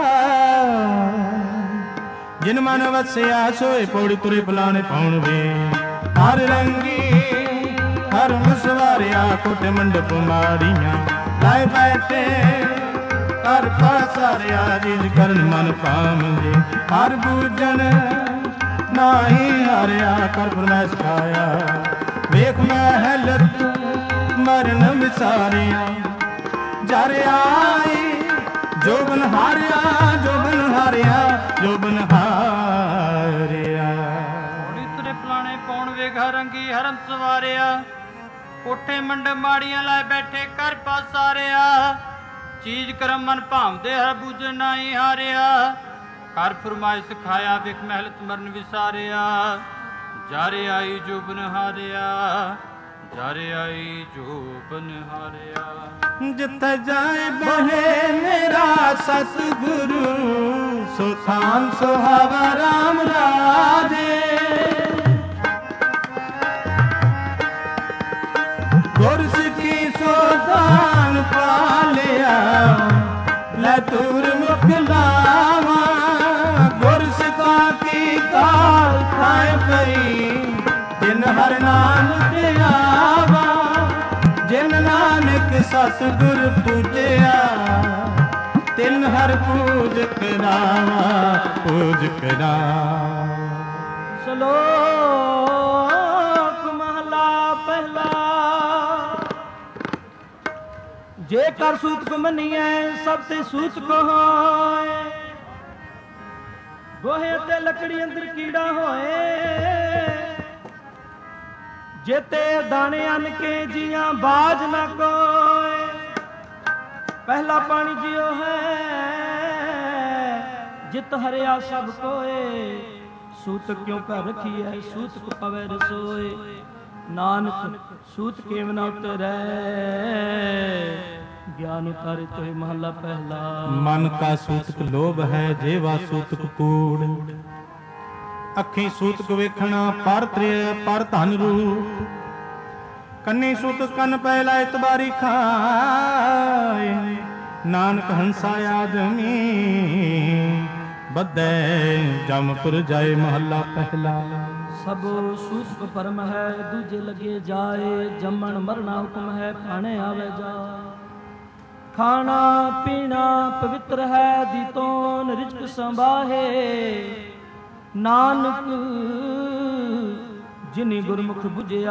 जिन मन वसया सोए पौड़ी तुरे बुलाने पाउण वे हर रंगी हर मसवारिया कोटे मंडप मारिया लाए बैठे हर पासारिया जिस करन मन पामजे हर बूजन नाही हारिया कर फरमाइश खाया वेख महलत मरन विसारिया जर आई जोबन हारिया जोबन हारिया जोबन हारिया ਪੌੜੀ ਤੁਰੇ ਪਲਾਣੇ ਪਾਉਣ ਵੇ ਘਰ ਰੰਗੀ ਹਰਨ ਸਵਾਰਿਆ ਕੋਠੇ ਮੰਡ ਮਾੜੀਆਂ ਲਾਏ ਬੈਠੇ ਕਰ ਪਾਸਾਰਿਆ ਚੀਜ਼ ਕਰਮ ਮਨ ਭਾਵਦੇ ਹਰ ਬੂਝਣ ਨਾਹੀ ਹਾਰਿਆ ਕਰ ਫਰਮਾਇਸ਼ ਖਾਇਆ ਵੇਖ ਮਹਿਲਤ ਮਰਨ ਵਿਸਾਰਿਆ ਜਾਰੇ ਆਈ ਜੋਬਨ ਹਾਰਿਆ ਜਾਰੇ ਆਈ ਜੋਬਨ ਹਾਰਿਆ ਜਿੱਥੇ ਜਾਏ ਬਹੇ ਮੇਰਾ ਸਤਿਗੁਰੂ ਸੋ ਥਾਨ ਸੁਹਾਵਾ ਰਾਮ ਰਾਜੇ ਗੁਰ ਸਿੱਖੀ ਸੋ ਦਾਨ ਪਾਲਿਆ ਲੈ ਤੂਰ ਮੁਖ ਲਾਵਾ ਗੁਰ ਸਿੱਖਾ ਕੀ ਕਾਲ ਖਾਏ ਪਈ ਜਿਨ ਹਰ ਨਾਮ ਤੇ ਆਵਾ ਜਿਨ ਨਾਨਕ ਸਤਿਗੁਰ ਪੂਜਿਆ ਤਿਨ ਹਰ ਪੂਜ ਕਰਾਵਾ ਪੂਜ ਕਰਾ ਸਲੋਕ ਮਹਲਾ ਪਹਿਲਾ ਜੇ ਕਰ ਸੂਤ ਕੋ ਮੰਨੀਐ ਸਭ ਤੇ ਸੂਤ ਕੋ ਹੋਏ। ਗੋਹੇ ਤੇ ਲੱਕੜੀ ਅੰਦਰ ਕੀੜਾ ਹੋਏ। जेते दाने अन के जिया बाज न कोय। पहला पानी जियो है जित हरिया सब कोय। सूत क्यों कर रखी है सूत को पवे रसोए। नानक सूत केव न उतरै ज्ञान उतारे तो महला पहला। मन का सूतक लोभ है जेवा सूतक कूड़। ਅੱਖੀ ਸੂਤਕ ਵੇਖਣਾ ਪਰ ਤ੍ਰਿਆ ਪਰ ਧਨ ਰੂਪ। ਕੰਨੀ ਸੂਤਕ ਕੰਨ ਪੈ ਲੈ ਇਤਬਾਰੀ ਖਾਏ। ਨਾਨਕ ਹੰਸਾ ਆਦਮੀ ਬੱਧੈ ਜਮਪੁਰ ਜਾਏ ਮਹੱਲਾ ਪਹਿਲਾ। ਸਭ ਸੂਤਕ ਪਰਮ ਹੈ ਦੂਜੇ ਲਗੇ ਜਾਏ। ਜੰਮਣ ਮਰਨਾ ਹੁਕਮ ਹੈ ਖਾਣੇ ਆਵੇ ਜਾ। ਖਾਣਾ ਪੀਣਾ ਪਵਿੱਤਰ ਹੈ ਦੀਤੋਨ ਰਿਜ਼ਕ ਸੰਭਾਹੇ। ਨਾਨਕ ਜਿਨੀ ਗੁਰਮੁਖ ਬੁਝਿਆ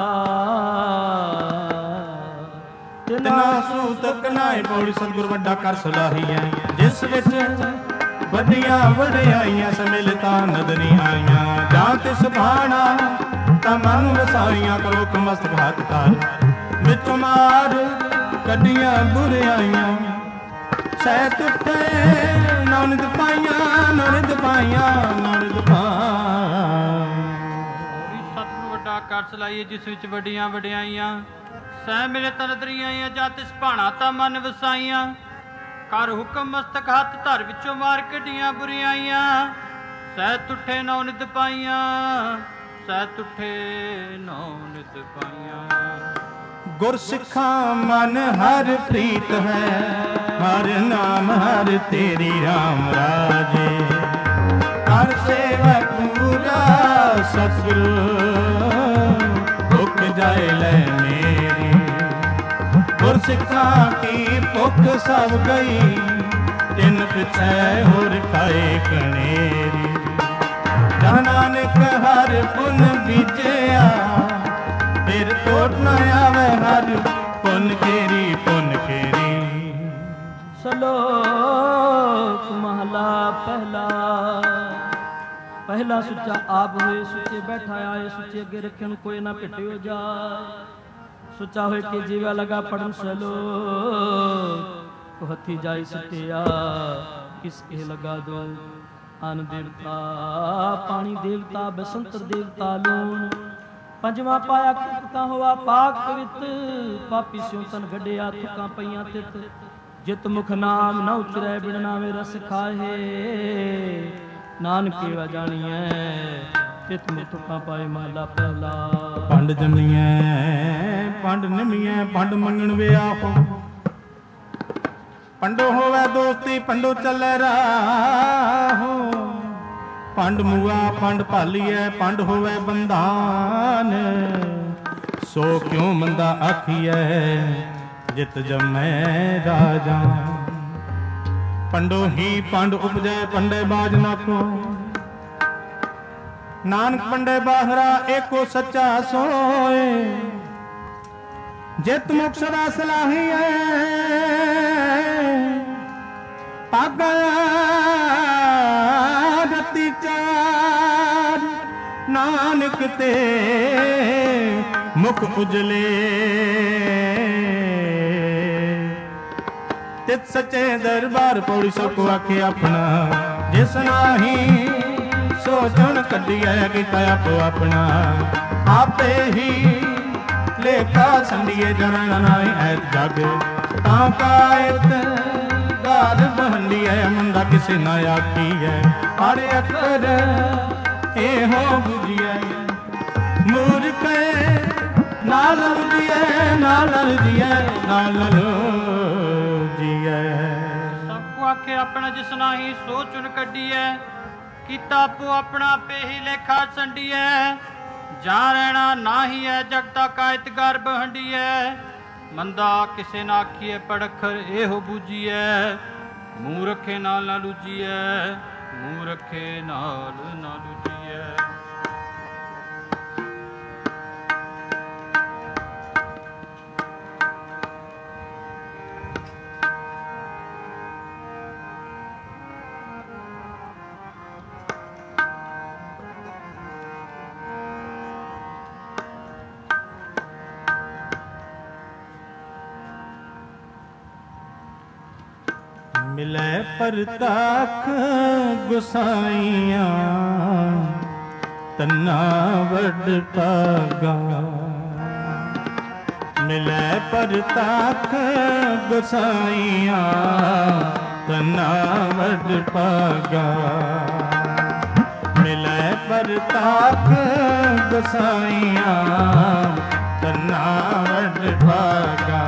ਤਿਨਾ ਸੂਤਕ ਨਾਏ। ਪੌੜੀ ਸਤਿਗੁਰ ਵੱਡਾ ਕਰ ਸਲਾਹੀਐ ਜਿਸ ਵਿੱਚ ਵੱਡੀਆਂ ਵਡਿਆਈਆਂ ਸਮਿਲਤਾ ਨਦਰੀ ਆਈਆਂ। ਜਾਂ ਤਿਸ ਭਾਣਾ ਤਾਂ ਮਨ ਵਸਾਈਆਂ। ਕਰੋ ਕਮਸਤਕ ਹੱਥ ਕਰ ਵਿੱਚ ਮਾਰ ਕੱਢੀਆਂ ਬੁਰਿਆਈਆਂ। ਸਹਿਤ ਉੱਤੇ ਨਾਨਕ ਪਾਈਆਂ ਨਾਨਕ ਪਾਈਆਂ ਨਾਨਕ ਪਾਈਆਂ। ਸਤਿਗੁਰ ਵੱਡਾ ਕਰ ਸਲਾਹੀਏ ਜਿਸ ਵਿੱਚ ਵੱਡੀਆਂ ਵਡਿਆਈਆਂ। ਸਹਿ ਮਿਲੇ ਤਨਦਰੀ ਆਈਆਂ ਜਾਂ ਤਿਸ ਭਾਣਾ ਤਾਂ ਮਨ ਵਸਾਈਆਂ। ਕਰ ਹੁਕਮ ਮਸਤਕ ਹੱਥ ਧਰ ਵਿੱਚੋਂ ਮਾਰ ਕੱਢੀਆਂ ਬੁਰਿਆਈਆਂ। ਸਹਿ ਤੁਠੇ ਨੌ ਨਿਤ ਪਾਈਆਂ ਸਹਿ ਤੁਠੇ ਨੌ ਨਿਤ ਪਾਈਆਂ। ਗੁਰ ਸਿੱਖਾਂ ਮਨ ਹਰ ਪ੍ਰੀਤ ਹੈ। ਹਰ ਨਾਮ ਹਰ ਤੇਰੀ ਰਾਮ ਰਾਜੇ। ਹਰ ਸੇਵਕ ਪੂਰਾ ਸਤਿਗੁਰੂ ਭੁੱਖ ਜਾਏ ਲੈ ਮੇਰੀ। ਗੁਰ ਸਿੱਖਾਂ ਕੀ ਭੁੱਖ ਸਭ ਗਈ। ਤਿੰਨ ਪਿਛੈ ਹੋਰ ਖਾਏ ਕਣੇਰੀ। ਜਾ ਨਾਨਕ ਹਰ ਪੁਨ ਬੀਜਿਆ ਫਿਰ ਟੋਟ ਨਾ ਆਵੇ ਹਰ ਪੁਨ ਕੇਰੀ ਪੁਨ ਕੇਰੀ। ਸਲੋਕ ਮਹਲਾ ਪਹਿਲਾ। ਪਹਿਲਾ ਸੁੱਚਾ ਆਪ ਹੋਏ ਸੁੱਚੇ ਬੈਠਾ ਆਏ। ਸੁੱਚੇ ਅੱਗੇ ਰੱਖਣ ਕੋਈ ਨਾ ਭਿਟਿਓ ਜਾਏ। ਸੁੱਚਾ ਹੋਏ ਕਿ ਜੀਵਾ ਲਗਾ ਪੜਨ ਸਲੋਕ। ਹੱਥੀ ਜਾਈ ਸਤਿਆ ਕਿਸ ਇਹ ਲਗਾ ਦੋ। ਅਨ ਦੇਵਤਾ ਪਾਣੀ ਦੇਵਤਾ ਬਸੰਤਰ ਦੇਵਤਾ ਲੂਣ। ਪੰਜਵਾਂ ਪਾਇਆ ਕਿਰਪਤਾ ਹੋਆ ਪਾਕ ਪਵਿੱਤ। ਪਾਪੀ ਸਿਉ ਤਨ ਗੱਡਿਆ ਥੁੱਕਾਂ ਪਈਆਂ ਤਿਤ। ਜਿਤ ਮੁਖ ਨਾਮ ਨ ਉਚਰੈ ਬਿਨ ਨਾਮੇ ਰਸ ਖਾਹੇ। ਨਾਨਕੇ ਵਾ ਜਾਣੀਐ ਤਿਤ ਮੁਖ ਥੁੱਕਾਂ ਪਾਏ ਮਹਲਾ ਪਹਿਲਾ। ਪੰਡ ਜੰਮੀਐ ਪੰਡ ਨਿਮੀਐ ਪੰਡ ਮੰਗਣ ਵਿਆਹੋ। ਪੰਡੋ ਹੋਵੇ ਦੋਸਤੀ ਪੰਡੋ ਚੱਲੇ ਰਾਹੋ। ਪੰਡ ਮੂਆ ਪੰਡ ਭਾਲੀਐ ਪੰਡ ਹੋਵੇ ਬੰਧਾਨ। ਸੋ ਕਿਉ ਮੰਦਾ ਆਖੀਐ ਜਿਤ ਜੰਮੈ ਰਾਜਾ। ਪੰਡੋ ਹੀ ਪੰਡ ਉਪਜੈ ਪੰਡੇ ਬਾਜ ਨਾ ਕੋ। ਨਾਨਕ ਪੰਡੇ ਬਾਹਰਾ ਏਕੋ ਸੱਚਾ ਸੋਏ। ਜਿਤ ਮੁਖ ਸਦਾ ਸਲਾਹੀਐ ਪਾਗਾ ਰਤੀ ਚਾਰ। ਨਾਨਕ ਤੇ ਮੁਖ ਉਜਲੇ ਤਿਤ ਸੱਚੇ ਦਰਬਾਰ। ਪੌੜੀ ਸਭ ਕੋ ਆਖੇ ਆਪਣਾ ਜਿਸ ਨਾਹੀ ਸੋ ਜੁਨ ਕੱਢੀਐ ਕੀਤਾ ਆਪੋ ਆਪਣਾ। ਆਪੇ ਹੀ ਲੇਖਾ ਸੰਡੀਏ ਜਨਨ ਨਾਈ ਐਤ ਜਗ। ਤਾਂ ਕਾਇਤ ਘਰ ਬਹੰਡੀਐ ਮੰਦਾ ਕਿਸੇ ਨਾ ਆਖੀਐ। ਹਰ ਅੱਖਰ ਇਹੋ ਬੁਝੀਐ ਮੂਰਖ ਨਾਲ ਲੁਜੀਐ ਨਾਲ ਲੁਜੀਐ ਨਾਲ ਲੁਜੀਐ। ਸਭ ਕੋ ਆਖੇ ਆਪਣਾ ਜਿਸ ਨਾਹੀ ਸੋ ਚੁਨ ਕੱਢੀਐ। ਕੀਤਾ ਆਪੋ ਆਪਣਾ ਆਪੇ ਹੀ ਲੇਖਾ ਸੰਡੀਐ। ਜਾਂ ਰਹਿਣਾ ਨਾਹੀ ਹੈ ਜਗਤਾ ਕਾਇਤ ਗਰਭ ਹੰਡੀਐ। ਮੰਦਾ ਕਿਸੇ ਨਾ ਆਖੀਐ ਪੜਖਰ ਇਹੋ ਬੂਝੀਐ। ਮੂੰਹ ਰੱਖੇ ਨਾਲ ਨਾ ਲੁਜੀਐ ਮੂੰਹ ਰੱਖੇ ਨਾਲ ਨਾ ਲੁਜੀਐ। ਮਿਲੈ ਪਰਤਾਖ ਗੁਸਾਈਆਂ ਤੰਨਾ ਵੱਡ ਭਾਗਾ ਮਿਲੈ ਪਰਤਾਖ ਗੁਸਾਈਆਂ ਤੰਨਾ ਵੱਡ ਭਾਗਾ ਮਿਲੈ ਪਰਤਾਖ ਗੁਸਾਈਆਂ ਤੰਨਾ ਵੱਡ ਭਾਗਾ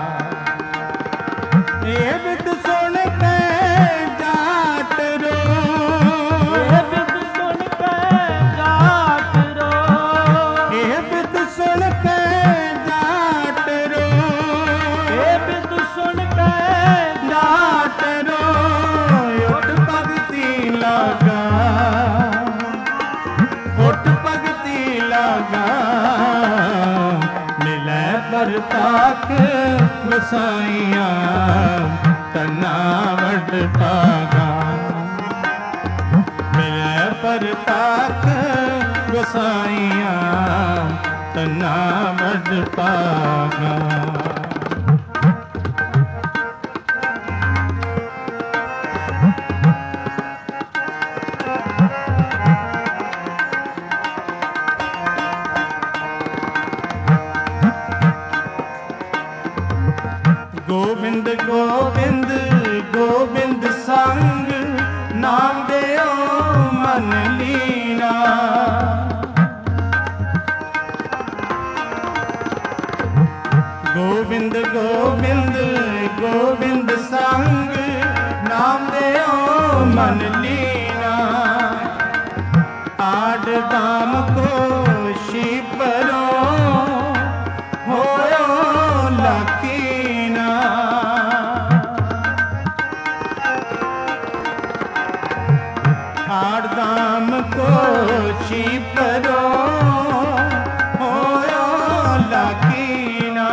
ਇਹ ਬਿਦ ਸੁਣ ਕੇ ਜਾਟ ਰੋ ਇਹ ਬਿਦ ਸੁਣ ਕੇ ਜਾਟ ਰੋ ਇਹ ਬਿਦ ਸੁਣ ਕੇ ਜਾਟ ਰੋ ਇਹ ਬਿਦ ਸੁਣ ਕੇ ਜਾਟ ਰੋ ਉੱਠ ਭਗਤੀ ਲਾਗਾ ਉੱਠ ਭਗਤੀ ਲਾਗਾ ਮਿਲੈ ਪਰਤਾਖ ਗੁਸਾਈਆਂ ਤੰਨਾ ਵੱਡ ਭਾਗਾ ਮਿਲੈ ਪਰਤਾਖ ਗੁਸਾਈਆਂ ਤੰਨਾ ਵੱਡ ਭਾਗਾ ਗੋਬਿੰਦ ਗੋਬਿੰਦ ਗੋਬਿੰਦ ਸੰਗ ਨਾਮ ਦਿਓ ਮਨ ਲੀਨਾ ਗੋਬਿੰਦ ਗੋਬਿੰਦ ਗੋਬਿੰਦ ਸੰਗ ਨਾਮ ਦਿਓ ਮਨ ਲੀਨਾ ਆਡ ਦਾਮ ਕੋ ਸ਼ਿਪਰੋ ਹੋਇਓ ਲਕੀਨਾ ਆੜ ਦਾਮ ਕੋ ਸ਼ਿਪਰੋ ਹੋਇਓ ਲਕੀਨਾ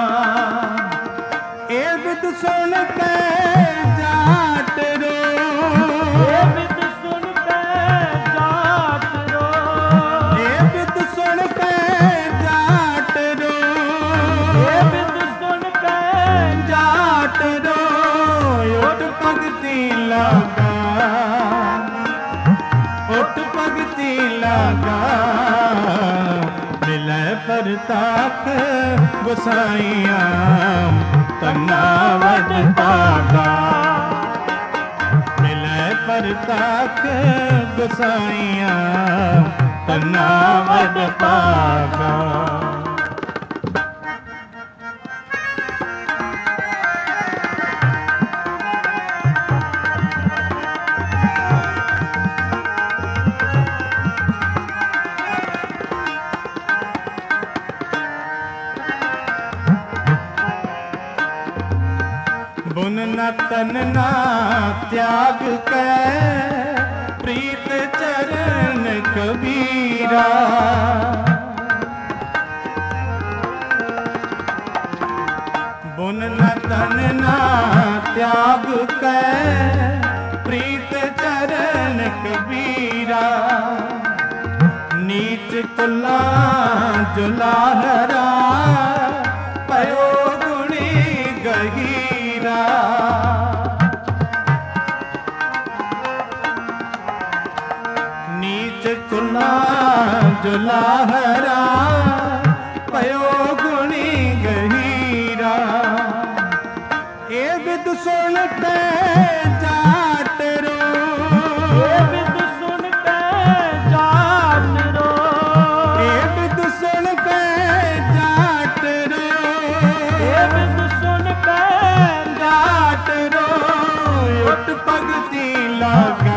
ਇਹ ਬਿਦ ਸੁਣ ਕੇ ਜਾਟ ਰੋ ਇਹ ਬਿਦ ਸੁਣ ਕੇ ਜਾਟ ਰੋ ਇਹ ਬਿਦ ਸੁਣ ਕੇ ਜਾਟ ਰੋ ਇਹ ਬਿਦ ਸੁਣ ਕੇ ਜਾਟ ਰੋ ਉੱਠ ਭਗਤੀ ਲਾਗਾ ਉੱਠ ਭਗਤੀ ਲਾਗਾ ਮਿਲੈ ਪਰਤਾਖ ਗੁਸਾਈਆਂ ਤੰਨਾ ਵੱਡ ਭਾਗਾ ਮਿਲੈ ਪਰਤਾਖ ਗੁਸਾਈਆਂ ਤੰਨਾ ਵੱਡ ਭਾਗਾ बुन न तन ना त्याग कै प्रीत चरण कबीरा बुन न तन ना त्याग कै प्रीत चरण कबीरा नीच कुला जुलाहरा पयो गुणी गहीरा नीच कुला जुलाहरा पयो गुणी गहीरा ए विद सुन के जाट रो ਇਹ ਬਿਦ ਸੁਣ ਕੇ ਜਾਟ ਰੋ ए विद सुन के जाट रो ਇਹ ਬਿਦ ਸੁਣ ਕੇ जाट रो उठ भगती लागा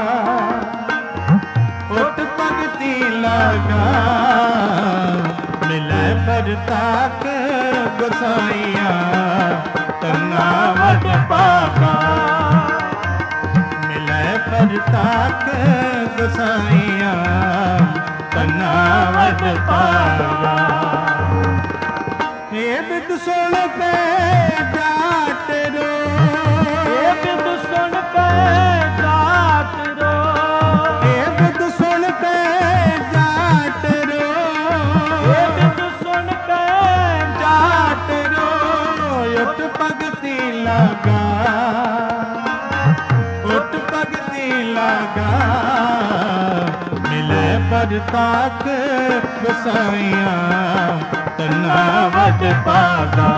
उठ भगती लागा मिलै परताख गोसाइया तन्ना वड पागा मिलै परताख गोसाइया तन्ना वड पागा हे बिद सुन के जाट रो ਇਹ ਬਿਦ ਸੁਣ ਕੇ ਜਾਟ ਰੋ ਇਹ ਬਿਦ ਸੁਣ ਕੇ ਜਾਟ ਰੋ ਇਹ ਬਿਦ ਸੁਣ ਕੇ ਜਾਟ ਰੋ ਉੱਠ ਭਗਤੀ ਲਾਗਾ लगा मिले परताख गोसाइया तना वड पागा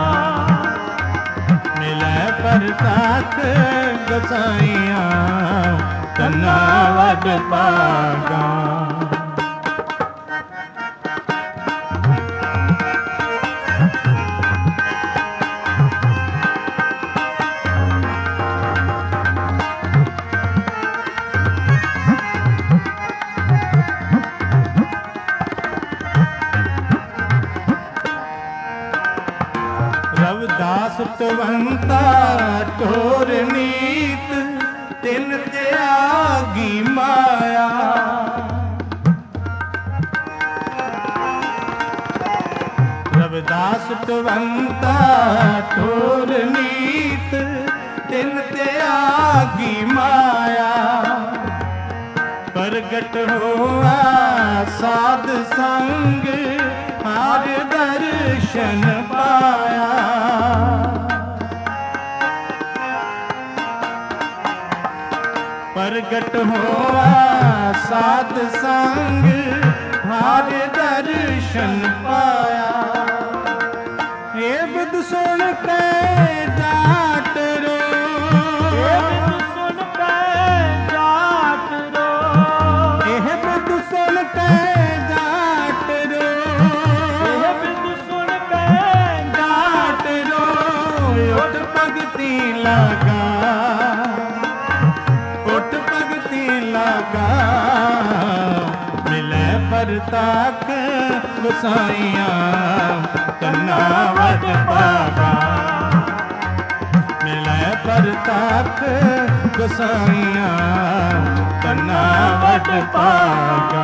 मिले परताख गोसाइया तना वड पागा सतवंता टोर नीत तिन त्यागी माया रविदास सतवंता टोर नीत तिन त्यागी माया प्रगट हुआ साध संग हार दर्शन पाया प्रगट हुआ साध संग हार दर्शन पाया ये बुध सुन के जाट रो ये बुध सुन के जाट रो ये बुध सुन के जाट रो ये बुध सुन के जाट रो उठ भगती लगा लगा मिले परताख गोसाइया तना वड पागा मिले परताख गोसाइया तना वड पागा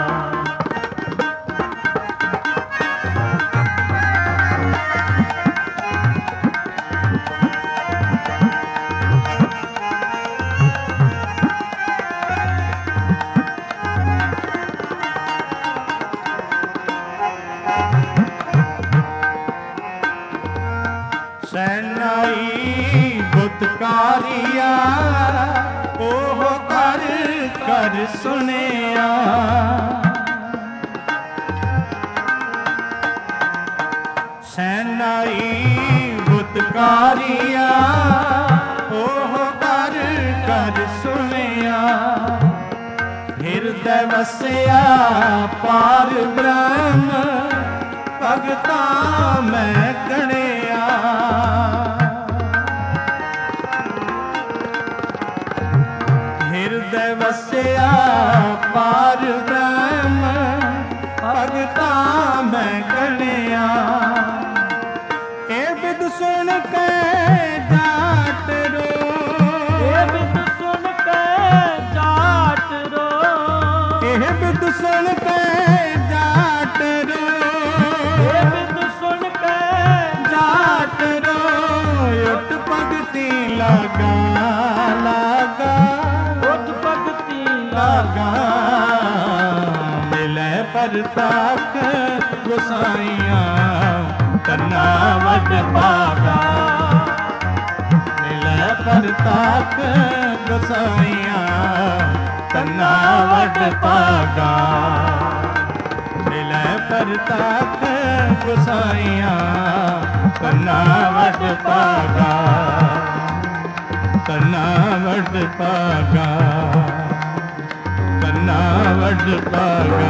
सैनाई बुतकारिया ओह कर कर सुनिया सैनाई बुतकारिया ओह कर कर सुनिया हिरदय वसिया पार ब्रह्म भगता मैं गणिया हिरदय वसिया पार ब्रह्म भगता मैं गणिया ए बिद सुन के जाट रो ए बिद सुन के जाट रो ए बिद सुन के जाट रो ए बिद सुन के जाट रो उठ भगती लगा लगा उठ भगती लगा मिले परताख गोसाइया तना वड पागा मिले परताख गोसाइया तना वड पागा मिले परताख गोसाइया तना वड पागा तना वड पागा तना वड पागा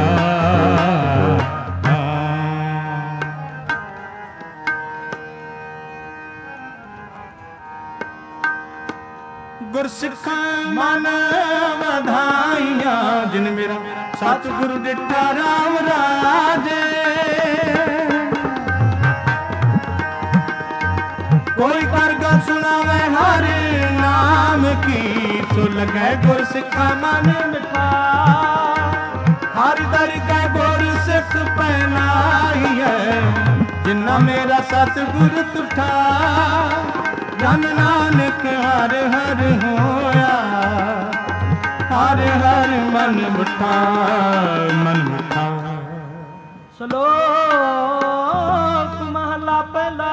गुरसिखां मन वधाइयां जिन मेरा सतगुरु डिठा राम राजे कोई करगा सुनावे हरे नाम की सो लगे गुरसिखां मन मिठा हर दर के गुरसिख पहनाई है जिन्ना मेरा सतगुरु तुठा धन नानक हर हर होया हर हर मन मुठा मन मुठा। श्लोक महला पहला।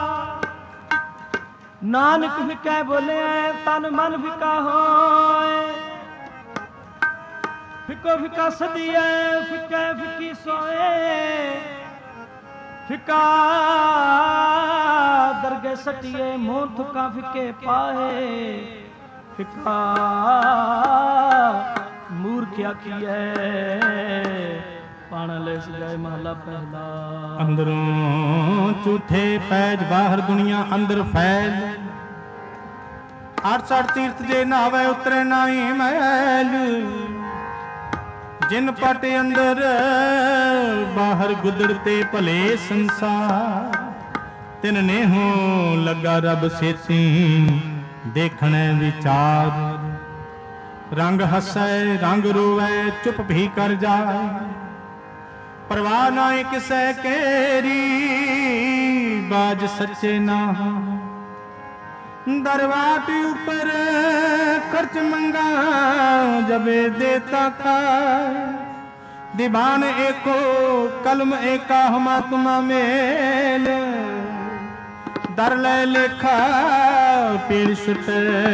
नानक विकै बोले तन मन विका होए ਫਿੱਕੋ ਫਿੱਕਾ ਸਦੀਏ ਫਿੱਕੇ ਫਿੱਕੀ ਸੋਏ ਫਿੱਕਾ ਦਰਗੇ ਸਟੀਏ ਮੂੰਹ ਥੁੱਕਾਂ ਫਿੱਕੇ ਪਾਏ ਫਿੱਕਾ ਮੂਰਖ ਆਖੀਏ ਪਾਣ ਲੈ ਸਜਾਏ ਮਹਲਾ ਪਹਿਲਾ। ਅੰਦਰੋਂ ਝੂਠੇ ਪੈਜ ਬਾਹਰ ਦੁਨੀਆ ਅੰਦਰ ਫੈਲ 68 ਤੀਰਥ ਜੇ ਨਾਵੇ ਉਤਰੇ ਨਾਹੀ ਮੈਲ ਜਿਨ ਪਟ ਅੰਦਰ ਬਾਹਰ ਗੁਦੜ ਤੇ ਭਲੇ ਸੰਸਾਰ ਤਿਨ ਨੇਹੋਂ ਲੱਗਾ ਰੱਬ ਸੇਤੀ ਦੇਖਣੇ ਵਿਚਾਰ ਰੰਗ ਹੱਸੈ ਰੰਗ ਰੋਵੈ ਚੁੱਪ ਵੀ ਕਰ ਜਾਏ ਪਰਵਾਹ ਨਾਹੀ ਕਿਸੈ ਕੇਰੀ ਬਾਜ ਸੱਚੇ ਨਾ दरवाट ऊपर खर्च मंगा जबे देता था दीवान एको कलम एका हमात्मा मेल दर ले लेखा पीड़ सुट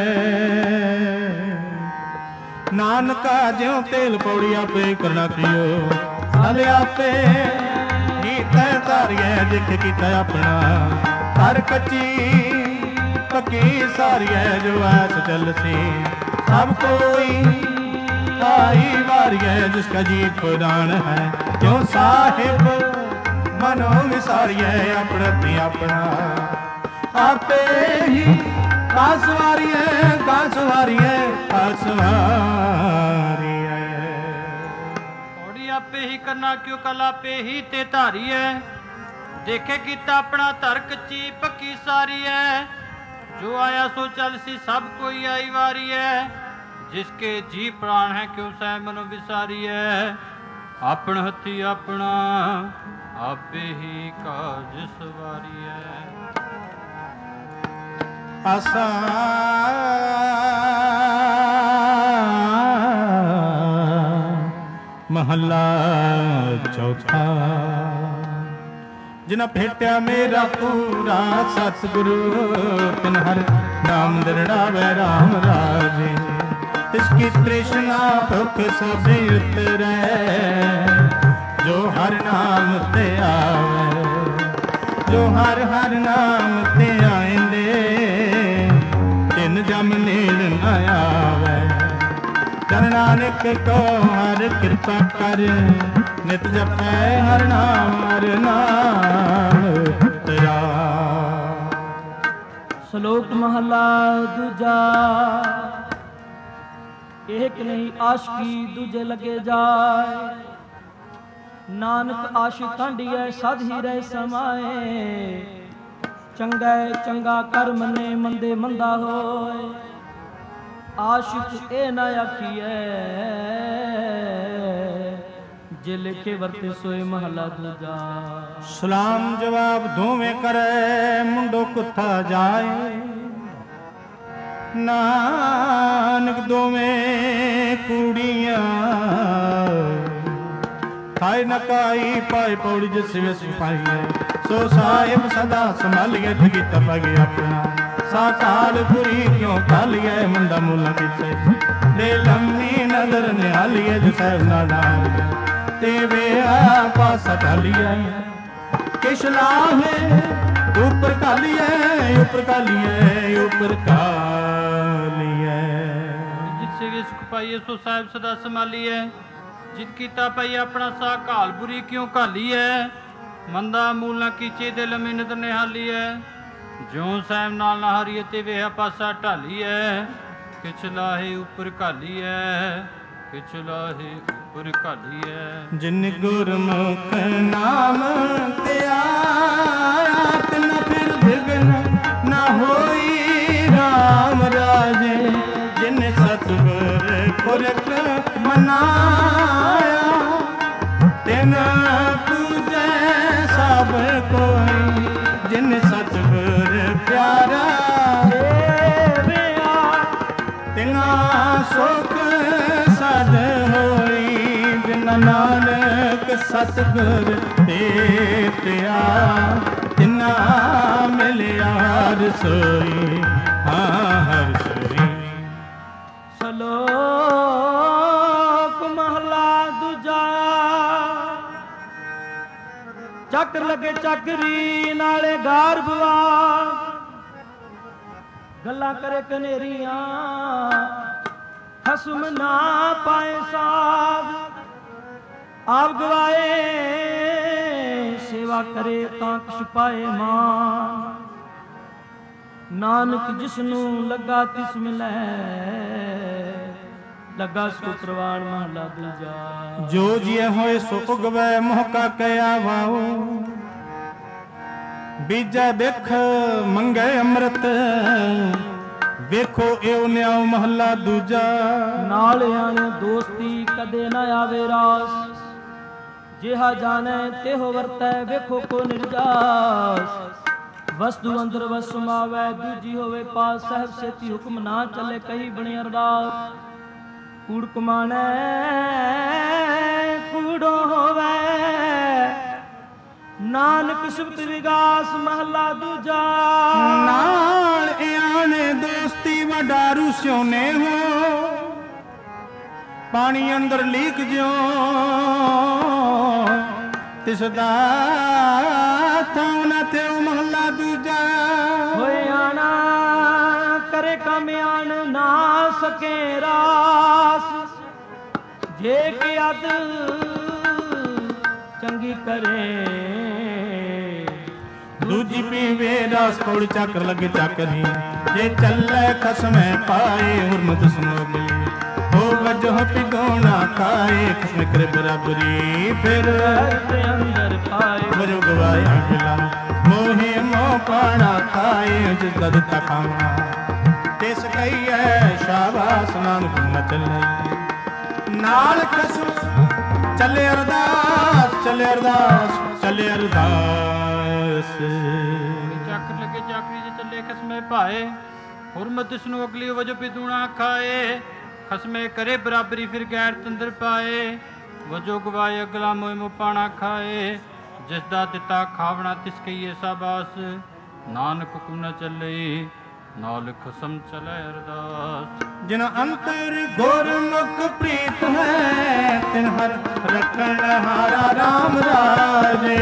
नानका ज्यों तेल पौड़िया पे करना क्रियो हले आपे ही तय तारिए जिख कीता अपना हर कच्ची पक्की सारी है जो ऐस चलती सब कोई आई वारी है जिसका जी पुराण है क्यों साहिब मनो विसारी है अपना अपना आपे ही कासवारी है कासवारी है कासवारी है थोड़ी आपे ही करना क्यों कल आपे ही ते धारी है देखे किता अपना धर कच्ची पक्की सारी है जो आया सो चल सी सब कोई आई वारी है जिसके जी प्राण है क्यों सह मनो विसारी है अपन हथी अपना आपे ही काज सवारी है। आसा महला चौथा जिना भेटिया मेरा पूरा सतगुरु तिन हर नाम दरड़ावे राम राजे तिसकी तृष्णा भुख सब उतरे जो हर नाम ते आवे जो हर हर नाम ते आएंदे तिन जम नील न आवे जन नानक को हर कृपा कर नित जपै हर नाम तेरा। श्लोक महला दूजा एक नहीं आशिकी दूजे लगे जाए नानक आशिक कांडिए साध ही रह समाए चंगा चंगा कर मने मंदे मंदा होए आशिक ए ना आखिए जे लिखे वर्ते सोए महला दूजा। सलाम जवाब दोवें करे मुंडो कुत्था जाए नानक दोवें कूड़ियां खाए नकाई पाए पौड़ी जिस वे सिपाही सो साहिब सदा संभालिए ठगी टपगे अपना साकाल बुरी क्यों खालिए मुंडा मुला किसे दे लम्मी नजर निहालिए जो साहिब ना डाल ते वे पासा ढालिए किश लाहे ऊपर कालिए ऊपर कालिए ऊपर कालिए जिससे वे सुख पाइए सो साहिब सदा संभालिए जित कीता पाई अपना सा घाल बुरी क्यों घाली है मंदा मूल न कीचे दे लम्मी नदर निहाली है जो साहिब नाल ना हारीए ते वे पासा ढाली है किछ लाहे ऊपर घाली है किछ लाहे ऊपर घाली है जिन गुरमुख नाम ते आया तिन फिर विघ्न न होई राम राजे जिन सतगुर पुरख मनाया तिन पूजे सब कोई जिन सतगुर प्यारा तिना सुख सद होई बिना नानक सतगुर तेतिया तिना मिलिया रसोई हर सोई। श्लोक महला ਚੱਕਰ ਲੱਗੇ ਚੱਕਰੀ ਨਾਲੇ ਗਾਰ ਬਵਾ, ਗੱਲਾਂ ਕਰੇ ਕਨੇਰੀਆਂ ਖਸਮ ਨਾ ਪਾਏ ਸਾਧ, ਆਪ ਗਵਾਏ ਸੇਵਾ ਕਰੇ ਤਾਂ ਕਿਛ ਪਾਏ ਮਾਂ। ਨਾਨਕ ਜਿਸਨੂੰ ਲੱਗਾ ਤਿਸ ਮਿਲੈ, ਲੱਗਾ ਸੋ ਪ੍ਰਵਾਨ ਮਹਲਾ ਦੂਜਾ। ਜੋ ਜਿਏ ਹੋਏ ਸੋ ਉਗਵੈ ਮੋਹਕਾ ਕਹਿਆ ਵਾਓ, ਬੀਜੈ ਬਿਖ ਮੰਗੈ ਅੰਮ੍ਰਿਤ, ਵੇਖੋ ਏਉ ਨਿਆਉ ਮਹੱਲਾ ਦੂਜਾ। ਨਾਲ ਆਣੇ ਦੋਸਤੀ ਕਦੇ ਨਾ ਆਵੇ ਰਾਸ, ਜਿਹਾ ਜਾਣੈ ਤਿਹੋ ਵਰਤੈ ਵੇਖੋ ਕੋ ਨਿਰਜਾਸ। ਵਸਤੂ ਅੰਦਰ ਵਸ ਸਮਾਵੈ ਦੂਜੀ ਹੋਵੇ ਪਾਸ, ਸਹਿਬ ਸੇਤੀ ਹੁਕਮ ਨਾ ਚੱਲੇ ਕਹੀ ਬਣੀ ਅਰਦਾਸ। ਕੂੜ ਕਮਾਣੈ ਕੂੜੋ ਹੋਵੇ, ਨਾਨਕ ਸਿਫਤ ਵਿਗਾਸ ਮਹਲਾ ਦੂਜਾ। ਨਾਲ ਆਣੇ ਦੋਸਤੀ ਵਡਾਰੂ ਸਿਉਨੇ ਹੋ, ਪਾਣੀ ਅੰਦਰ ਲੀਕ ਜਿਉ ਤਿਸ ਦਾ ਥਾਉ ਨਾ ਥਿਉ ਮਹਲਾ ਦੂਜਾ। ਹੋਏ ਆਣਾ ਕਰੇ ਕੰਮ ਆਣ ਨਾ ਸਕੇ ਰਾਸ, ਜੇ ਕਿ ਅਦ ਚੰਗੀ ਕਰੇ ਦੂਜੀ ਪੀਵੇ ਰਸ ਕੋੜ ਚੱਕਰ ਲੱਗੇ ਚੱਕਰੀ, ਜੇ ਚੱਲੇ ਖਸਮੈ ਪਾਏ ਹੁਰਮਤ ਸਮੋਗਲੀ। ਹੋ ਵਜੋ ਪਿਗੋਣਾ ਖਾਏ ਖਸਮ ਕਰੇ ਬਰਾਬਰੀ, ਫਿਰ ਅੰਦਰ ਪਾਏ ਵਜੋ ਗਵਾਇਆ ਗਿਲਾ। ਮੋਹੇ ਮੋਹ ਪਾਣਾ ਖਾਏ ਜਿਸ ਦਾ ਦਿੱਤਾ ਖਾਣਾ, ਤਿਸ ਕਹੀਐ ਸ਼ਾਬਾਸ਼ ਨਾਨਕ ਨ ਚੱਲੇ। ਨਾਲ ਖਸਮ ਚੱਲੇ ਅਰਦਾਸ, ਚੱਲੇ ਅਰਦਾਸ, ਚੱਲੇ ਅਰਦਾਸ। ਚੱਕਰ ਲੱਗੇ ਚਾਕਰੀ ਜੇ ਚੱਲੇ ਖਸਮੇ ਭਾਏ, ਹੁਰਮਤ ਜਿਸਨੂੰ ਅਗਲੀ ਵਜੋ ਪਿਦੂਣਾ ਖਾਏ। ਖਸਮੇ ਕਰੇ ਬਰਾਬਰੀ ਫਿਰ ਗੈਰ ਤੰਦਰ ਪਾਏ, ਵਜੋ ਗਵਾਏ ਅਗਲਾ ਮੋਹ ਮੋ ਪਾਣਾ ਖਾਏ। ਜਿਸ ਦਾ ਦਿੱਤਾ ਖਾਵਣਾ ਤਿਸ ਕਹੀਏ ਸਾਬਾਸ, ਨਾਨਕ ਹੁਕਮ ਨ ਚੱਲੇ ਨਾਲ ਖਸਮ ਚਲੇ ਅਰਦਾਸ। ਜਿਨ ਅੰਤਰ ਗੁਰਮੁਖ ਪ੍ਰੀਤ ਹੈ, ਤਿਨ ਹਰ ਰਖਣ ਹਾਰਾ ਰਾਮ ਰਾਜੇ।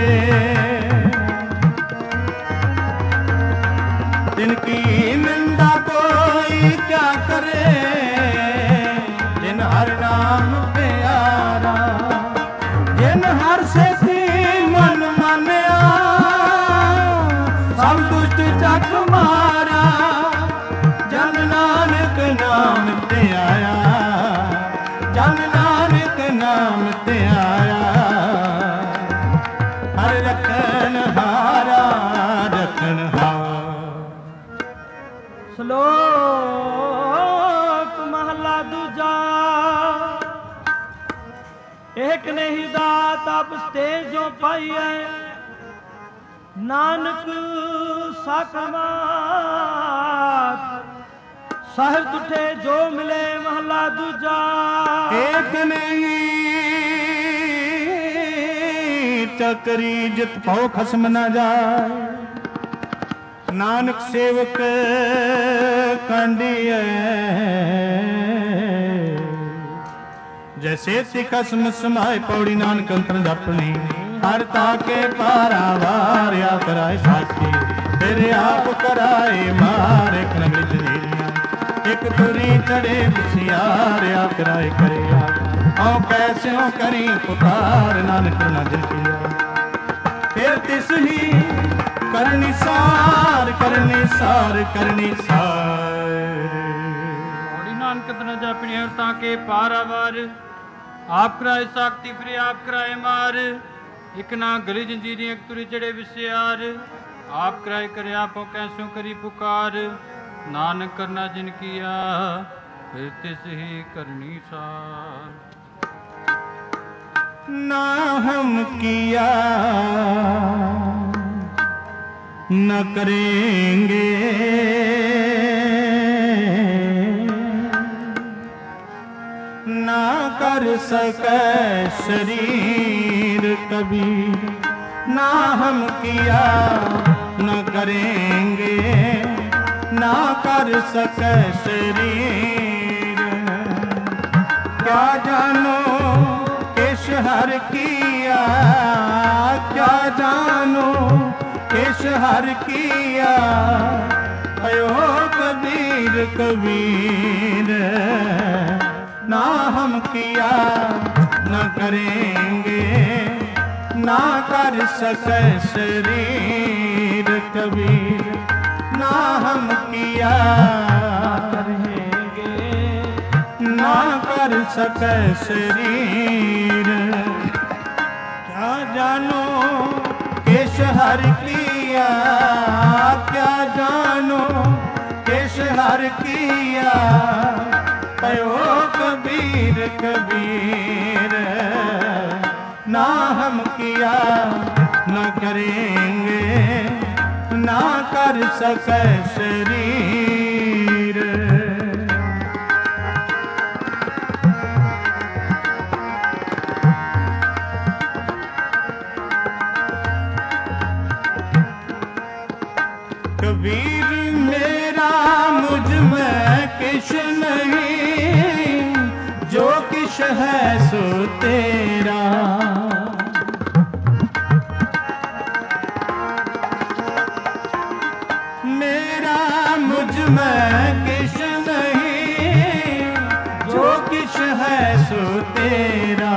ਤਿਨ ਕੀ ਨਿੰਦਾ ਕੋਈ ਕਿਆ ਕਰੇ, ਜਿਨ ਹਰ ਨਾਮ ਪਿਆਰਾ। ਜਿਨ ਹਰ ਸੇਤੀ ਮਨ ਮਾਨਿਆ, ਸਭ ਦੁਸ਼ਟ ਚੱਕ ਮਾਰਾ। ਜਨ ਨਾਨਕ ਨਾਮ ਤੇ ਆਇਆ, ਜਨ ਨਾਨਕ ਨਾਮ ਤੇ ਆਇਆ। ਹਰ ਰਖਣ ਹਾਰਾ ਰਖਣ ਹਾਰਾ। ਸ਼ਲੋਕ ਮਹਲਾ ਦੂਜਾ। ਇੱਕ ਨਹੀਂ ਦਾਤ ਆਪਸ ਤੇ ਜੋ ਪਾਈਐ, ਨਾਨਕ ਸਾਖਮਾਤ ਸਾਹਿਬ ਤੁਠੇ ਜੋ ਮਿਲੇ ਮਹਲਾ ਦੂਜਾ। ਏਕ ਨਹੀਂ ਚੱਕਰੀ ਜਿਤ ਭਉ ਖਸਮ ਨਾ ਜਾਏ, ਨਾਨਕ ਸੇਵਕ ਕਾਂਡੀਐ। ਜੈਸੇ ਤੀ ਖਸਮ ਸਮਾਏ ਪੌੜੀ ਨਾਨਕ ਅੰਤਰ ਜਪਣੀ, ਹਰ ਤਾਕੇ ਪਾਰਾਵਾਰਿਆ ਕਰਾਏ ਸਾਥੀ। ਫਿਰ ਆਪ ਕਰਾਏ ਮਾਰ ਇੱਕ ਨਗਰੀ ਜਨੀਰੀਆਂ, ਇੱਕ ਤੁਰੀ ਚੜੇ ਬਸਿਆਰਿਆ ਕਰਾਏ ਕਰਿਆ। ਔ ਕੈਸਿਓ ਕਰੀ ਪੁਕਾਰ ਨਾਨਕ ਨਾ ਜਿਲਕਿਆ। ਫਿਰ ਤਿਸ ਹੀ ਕਰਨੀ ਸਾਰ, ਕਰਨੀ ਸਾਰ, ਕਰਨੀ ਸਾਰ। ਪੌੜੀ ਨਾਨਕ ਤਨ ਜਪਣੀ ਹਰ ਤਾਕੇ ਪਾਰਾਵਾਰ, ਆਪ ਕਰਾਏ ਸਾਖਤੀ ਫਿਰ ਆਪ ਕਰਾਏ ਮਾਰ। ਇੱਕ ਨਾ ਗਲੀ ਜੰਜੀਰੀ ਇੱਕ ਤੁਰੀ ਚੜੇ ਵਿਸਿਆਰ, ਆਪ ਕਰਾਏ ਕਰਿਆ ਆਪੋ ਕੈਸੋਂ ਕਰੀ ਪੁਕਾਰ। ਨਾਨਕ ਕਰਨਾ ਜਿਨ ਕੀਆ ਫਿਰ ਤਿਸ ਹੀ ਕਰਨੀ ਸਾਰ। ਨਾ ਹਮ ਕੀਆ न करेंगे, ना कर सके शरीर कभी। ना हम किया न करेंगे, ना कर सके शरीर। क्या जानो किस हर किया क्या जानो केश हर किया। भयो कबीर कबीर ना हम किया न करेंगे, ना कर सके शरीर कबीर ना हम किया करेंगे, ना कर सके शरीर। क्या जानो केश हर किया, क्या जानो केश हर किया। भयो कबीर कबीर ना हम किया न करेंगे, ना कर सके शरीर। कबीर मेरा मुझ में किश नहीं, जो किश है सो तेरा। मेरा मुझ में किश नहीं, जो किश है सो तेरा।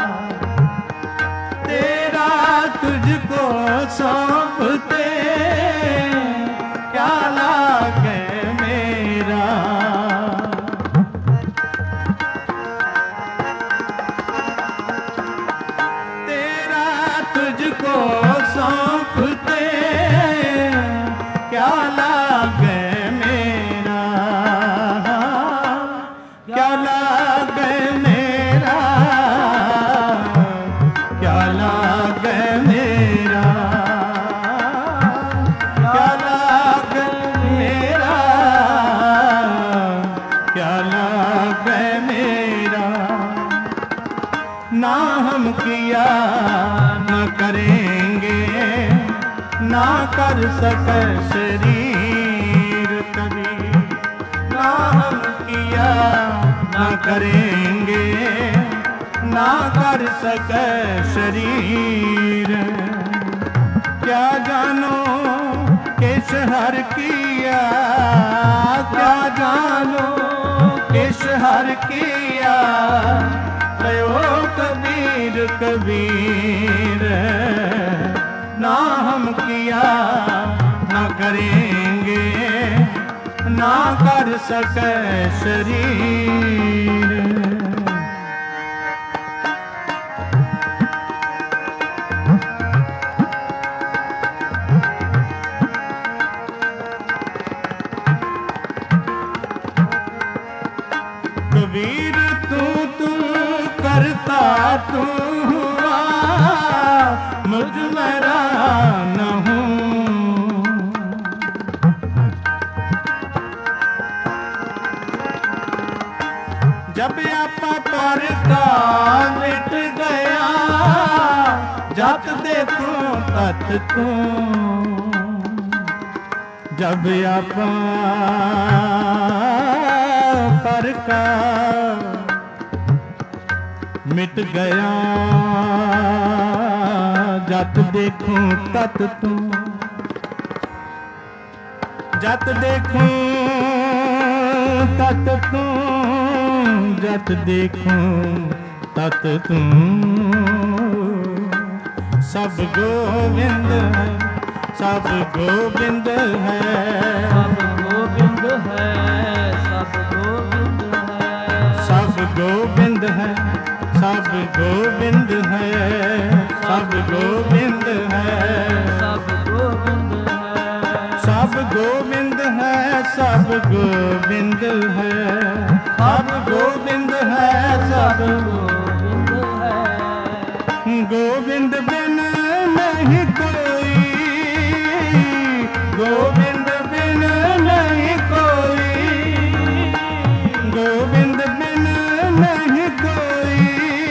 तेरा तुझको सौंपते क्या लागे मेरा। तेरा तुझको सौंपते क्या लागे मेरा, क्या लागे मेरा, क्या लागे मेरा, क्या लागे मेरा, क्या लागे मेरा। ना हम किया न करेंगे, ना कर सके शरीर कबीर। ना हम किया न करेंगे, ना कर सके शरीर। क्या जानो किश हर किया, क्या जानो किश हर किया। भयो कबीर कबीर ना हम किया न करेंगे, ना कर सके शरीर। कबीर तू करता तू हुआ, मुझ मेरा न हूँ। जब आपा पर का मिट गया, जत देखूं तत तू। जब आपा पर का मिट गया, जत देखूं तत तू। जत देखूं तत तू, जत देखूं तत तू। सब गोविंद है, सब गोविंद है, सब गोविंद है, सब गोविंद है, सब गोविंद है, सब गोविंद है, सब गोविंद है, सब गोविंद है, सब गोविंद है, सब गोविंद है, सब गोविंद है, सब गोविंद है। गोविंद बिन नहीं कोई, गोविंद बिन नहीं कोई, गोविंद बिन नहीं कोई,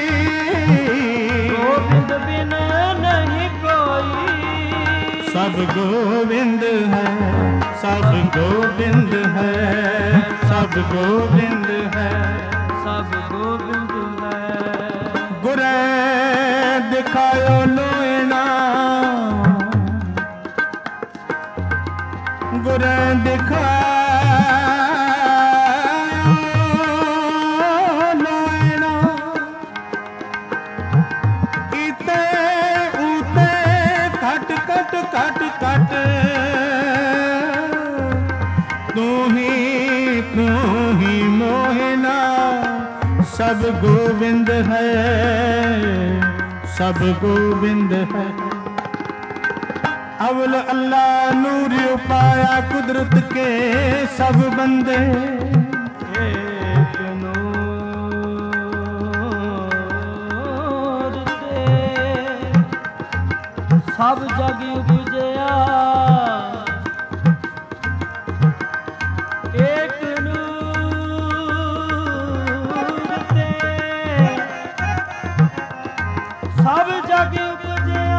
गोविंद बिन नहीं कोई। सब गोविंद है, सब गोविंद है, सब गोविंद है, सब गोविंद है। गुरे दिखायो सब गोविंद है, सब गोविंद है। अवल अल्लाह नूर उपाया कुदरत के सब बंदे। एक नूर ते सब जग उपजया, एक नूर ते सब जग उपजया।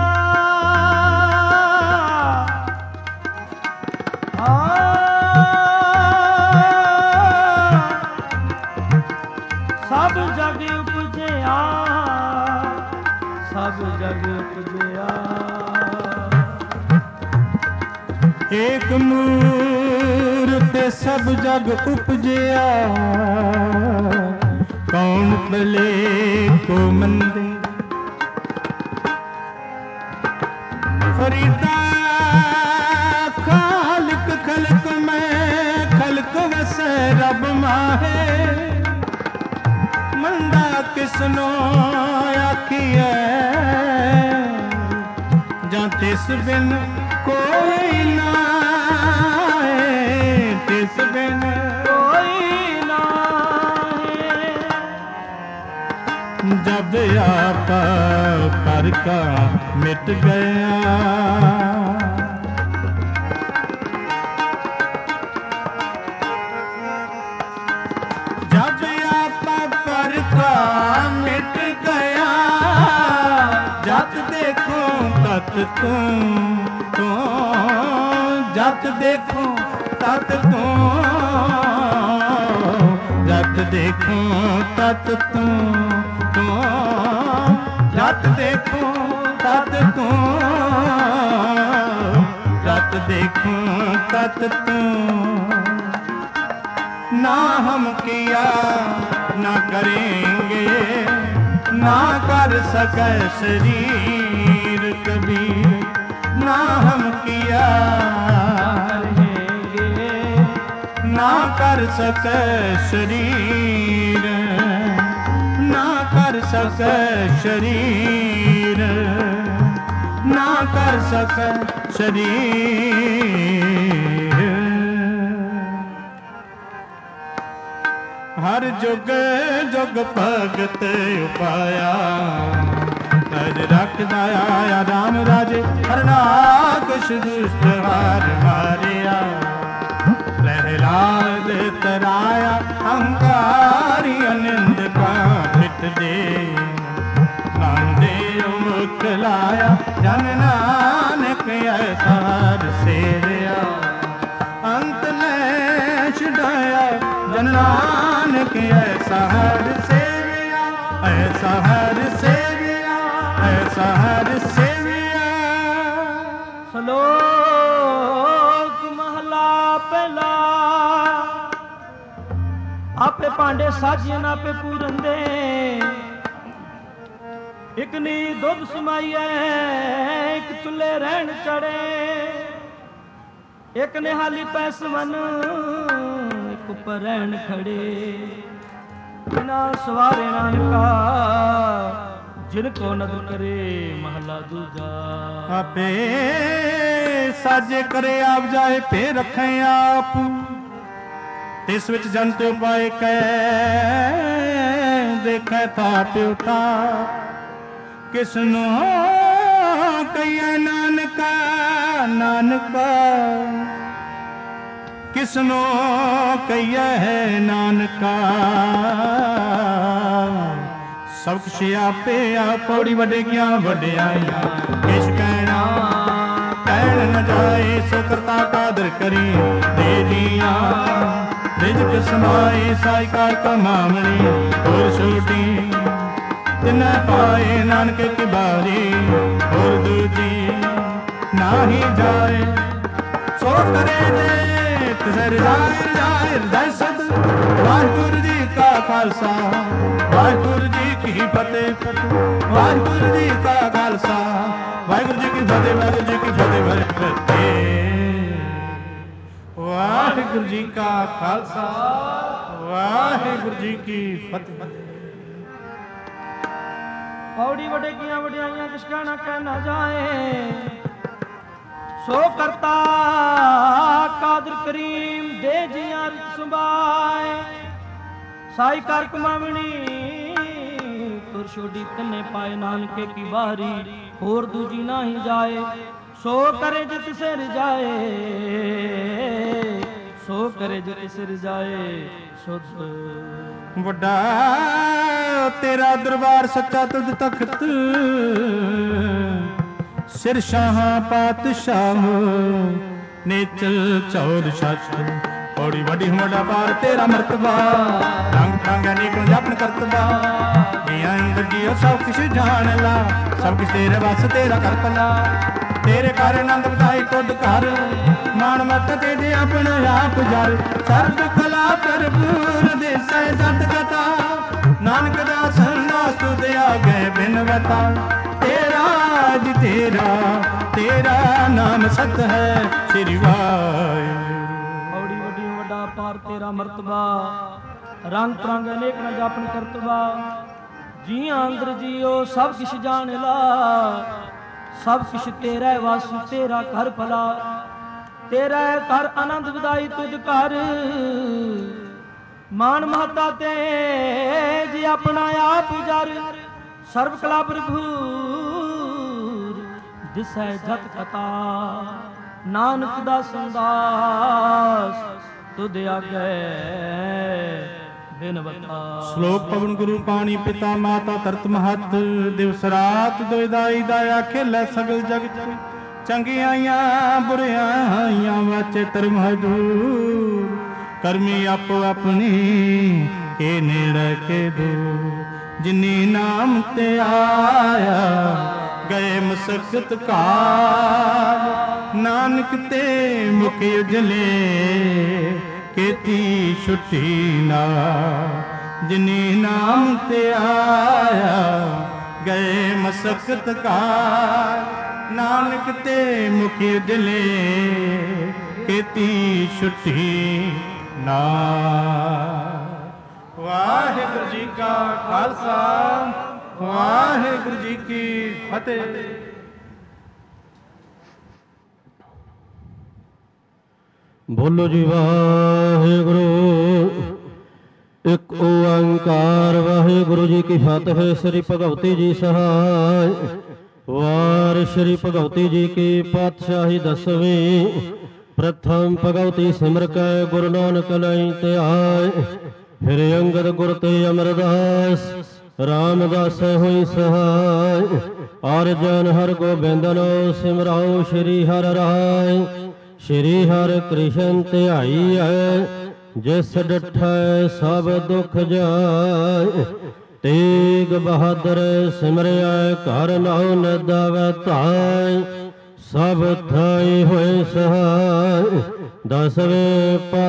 सब जग उपजया, सब जग उपजया। एक मूरत सब जग उपजया, कौन भले को मंदे। फरीदा खालिक खलक में खलक वसे रब माहे। मंदा किसनो आखिए जां तिस बिन कोई ना है, तिस बिन कोई ना है। जब आप कर का मिट गया, जब आप पर का मिट गया। जत देखो तत तू, जत देखो तत तू, जत देखो तत तू, जत देखो तत तू, जत देखो तत तू। ना हम किया ना करेंगे, ना कर सके शरीर कबीर। ना हम किया रहेंगे, ना कर सके शरीर, ना कर सके शरीर, ना कर सके शरीर। हर जुग जुग भगत उपाया, तज रखदा आया राम राजे। हरनाकश दुष्ट हार मारिया, प्रहलाद तराया अहंकारी अनिंद का पिट दे। नामदेव मुख लाया जन नानक ऐसा सेविया। अंत ने छुड़ाया जन नानक ऐसा हर सेविया, ऐसा हर सेविया, ऐसा हर सेविया। श्लोक महला पहला। आपे पांडे साजियन आपे पूरन दे। एक नी दुध समाइए, एक चुले रहन चढ़े। एक ने हाली पैसवन, एक ऊपर रहन खड़े। बिना सवारे नानका जिनको नद करे महला दूजा। आपे साजे करे आप जाए पे रखे आप। तिस विच जनते उपाय कै देखे था प्योता। किसनो कहिए नानका, नानका किसनो कहिए है नानका। सब कुछ आपे आप पौड़ी वडे क्या वड्याइया। किस कहना कहन न जाए, सो करता कादर करी दे दिया। रिजक समाए साइका कमावनी और छोटी। तिन्हें पाए नानक की बारी और दूजी ना ही जाए। सो करे जे तिसर जाए जाए सद। वाहिगुरु जी का खालसा, वाहिगुरु जी की फतेह। वाहिगुरु जी का खालसा, वाहिगुरु जी की फतेह, वाहिगुरु जी की फतेह, वाहिगुरु जी का खालसा, वाहिगुरु जी की फतेह। ਪੌੜੀ ਵਡੇ ਕੀਆਂ ਵਡਿਆਈਆਂ ਕਿਸ ਕਹਿਣਾ ਕਹਿ ਨਾ ਜਾਏ। ਸੋ ਕਰਤਾ ਕਾਦਰ ਕਰੀਮ ਦੇ ਜੀਆਂ ਰਿਤ ਸੁਭਾਏ। ਸਾਈ ਕਰ ਕਮਾਵਣੀ ਤੁਰ ਛੋਡੀ ਕੰਨੇ ਪਾਏ। ਨਾਨਕੇ ਕੀ ਬਾਰੀ ਹੋਰ ਦੂਜੀ ਨਾਹੀ ਜਾਏ। ਸੋ ਕਰੇ ਜਿਤ ਸਿਰ ਜਾਏ, ਸੋ ਕਰੇ ਜਿਤ ਸਿਰ ਜਾਏ ਸੁਧ। ਵੱਡਾ ਤੇਰਾ ਦਰਬਾਰ ਸੱਚਾ ਤੁਧ ਤਖਤ। ਸਿਰ ਸ਼ਾਹਾਂ ਪਾਤਸ਼ਾਹ ਨੇਚਲ ਚੌਰ ਛੱਤ। ਪੌੜੀ ਵੱਡੀ ਵੱਡਾ ਪਾਰ ਤੇਰਾ ਮਰਤਬਾ। ਰੰਗ ਰੰਗ ਅਨੇਕ ਜਪਨ ਕਰਤਬਾ। ਜੀਆਂ ਇੰਦਰ ਜੀਓ ਸਭ ਕੁਛ ਜਾਣ ਲਾ। ਸਭ ਕੁਛ ਤੇਰੇ ਵਸ ਤੇਰਾ ਕਰ ਭਲਾ। ਤੇਰੇ ਘਰ ਆਨੰਦ ਵਧਾਈ ਤੁਧ ਘਰ। ਮਾਣ ਮਤ ਤੇ ਦੇ ਆਪਣ ਆਪ ਜਰ। ਸਰਬ ਕਲਾ ਭਰਪੂਰ ਦੇਸੈ ਜਤ ਕਥਾ। ਨਾਨਕ ਦਾਸ ਨਾਸ ਤੁਧ ਆਗੇ ਬਿਨਵਤਾ। ਤੇਰਾ ਜੀ ਤੇਰਾ ਤੇਰਾ ਨਾਮ ਸਤ ਹੈ ਸ੍ਰੀ ਵਾਹਿਗੁਰੂ। ਪੌੜੀ ਵੱਡੀ ਵੱਡਾ ਪਾਰ ਤੇਰਾ ਮਰਤਬਾ। ਰੰਗ ਤਰੰਗ ਅਨੇਕ ਨ ਜਾਪਨ ਕਰਤਬਾ। ਜੀਆਂ ਅੰਦਰ ਜੀਓ ਸਭ ਕਿਛ ਜਾਣ ਲਾ। ਸਭ ਕੁਛ ਤੇਰਾ ਵਸ ਤੇਰਾ ਘਰ ਭਲਾ। ਤੇਰਾ ਘਰ ਆਨੰਦ ਵਧਾਈ ਤੁਧ ਘਰ। ਮਾਨ ਮਹਤਾ ਤੇ ਜੀ ਆਪਣਾ ਆਪ ਜਰ। ਸਰਬ ਕਲਾ ਭਰਪੂਰ ਦਿਸੈ ਜਤ ਕਥਾ। ਨਾਨਕ ਦਾ ਸੰਦਾਸ ਤੁਧ ਆਗੇ ਬਿਨਵਤਾ। ਸ਼ਲੋਕ ਪਵਨ ਗੁਰੂ ਪਾਣੀ ਪਿਤਾ ਮਾਤਾ ਧਰਤ ਮਹਤ। ਦਿਵਸ ਰਾਤ ਦੁਇਦਾਈ ਦਾਇਆ ਖੇਲੇ ਸਗਲ ਜਗਤ। ਚੰਗਿਆਈਆਂ ਬੁਰਿਆਈਆਂ ਵਾਚੇ ਧਰਮ ਹਜੂਰ। ਕਰਮੀ ਆਪੋ ਆਪਣੀ ਕੇ ਨੇੜੇ ਕੇ ਦੂਰ। ਜਿਨੀ ਨਾਮ ਤੇ ਆਇਆ ਗਏ ਮਸਕਤ ਕਾਲ। ਨਾਨਕ ਤੇ ਮੁਖ ਉਜਲੇ ਕੀਤੀ ਛੁੱਟੀ ਨਾ। ਜਿਨੀ ਨਾਮ ਤੇ ਆਇਆ ਗਏ ਮਸਕਤ ਕਾਲ। ਨਾਨਕ ਤੇ ਮੁਖ ਉਜਲੇ ਕੀਤੀ ਛੁੱਟੀ ਨਾ। ਵਾਹਿਗੁਰੂ ਜੀ ਕਾ ਖਾਲਸਾ ਵਾਹਿਗੁਰੂ ਜੀ ਕੀ ਫਤਿਹ। ਬੋਲੋ ਜੀ ਵਾਹਿਗੁਰੂ। ਇੱਕ ਓੰਕਾਰ ਵਾਹਿਗੁਰੂ ਜੀ ਕੀ ਫਤਿਹ। ਸ੍ਰੀ ਭਗਵਤੀ ਜੀ ਸਹਾਇ। ਵਾਰ ਸ੍ਰੀ ਭਗਵਤੀ ਜੀ ਕੀ ਪਾਤਸ਼ਾਹੀ ਦਸਵੀਂ। ਪ੍ਰਥਮ ਭਗਵਤੀ ਸਿਮਰ ਕੈ ਗੁਰੂ ਨਾਨਕ ਲਈ ਧਿਆਇ। ਫਿਰ ਅੰਗਦ ਗੁਰ ਤੇ ਅਮਰਦਾਸ ਰਾਮਦਾਸ ਹੋਈ ਸਹਾਇ। ਅਰਜਨ ਹਰ ਗੋਬਿੰਦਨੋ ਸਿਮਰਾਓ ਸ੍ਰੀ ਹਰਿ ਰਾਇ। ਸ੍ਰੀ ਹਰਿ ਕ੍ਰਿਸ਼ਨ ਧਿਆਈ ਹੈ ਜਿਸ ਡਠੈ ਸਭ ਦੁਖ ਜਾਇ। ਤੇਗ ਬਹਾਦਰ ਸਿਮਰਿਆ ਘਰ ਨਾਉ ਨਦਾਵੈ ਧਾਇ। ਸਭ ਥਾਈ ਹੋਏ ਸਹਾਇ। ਦਸਵੇਂ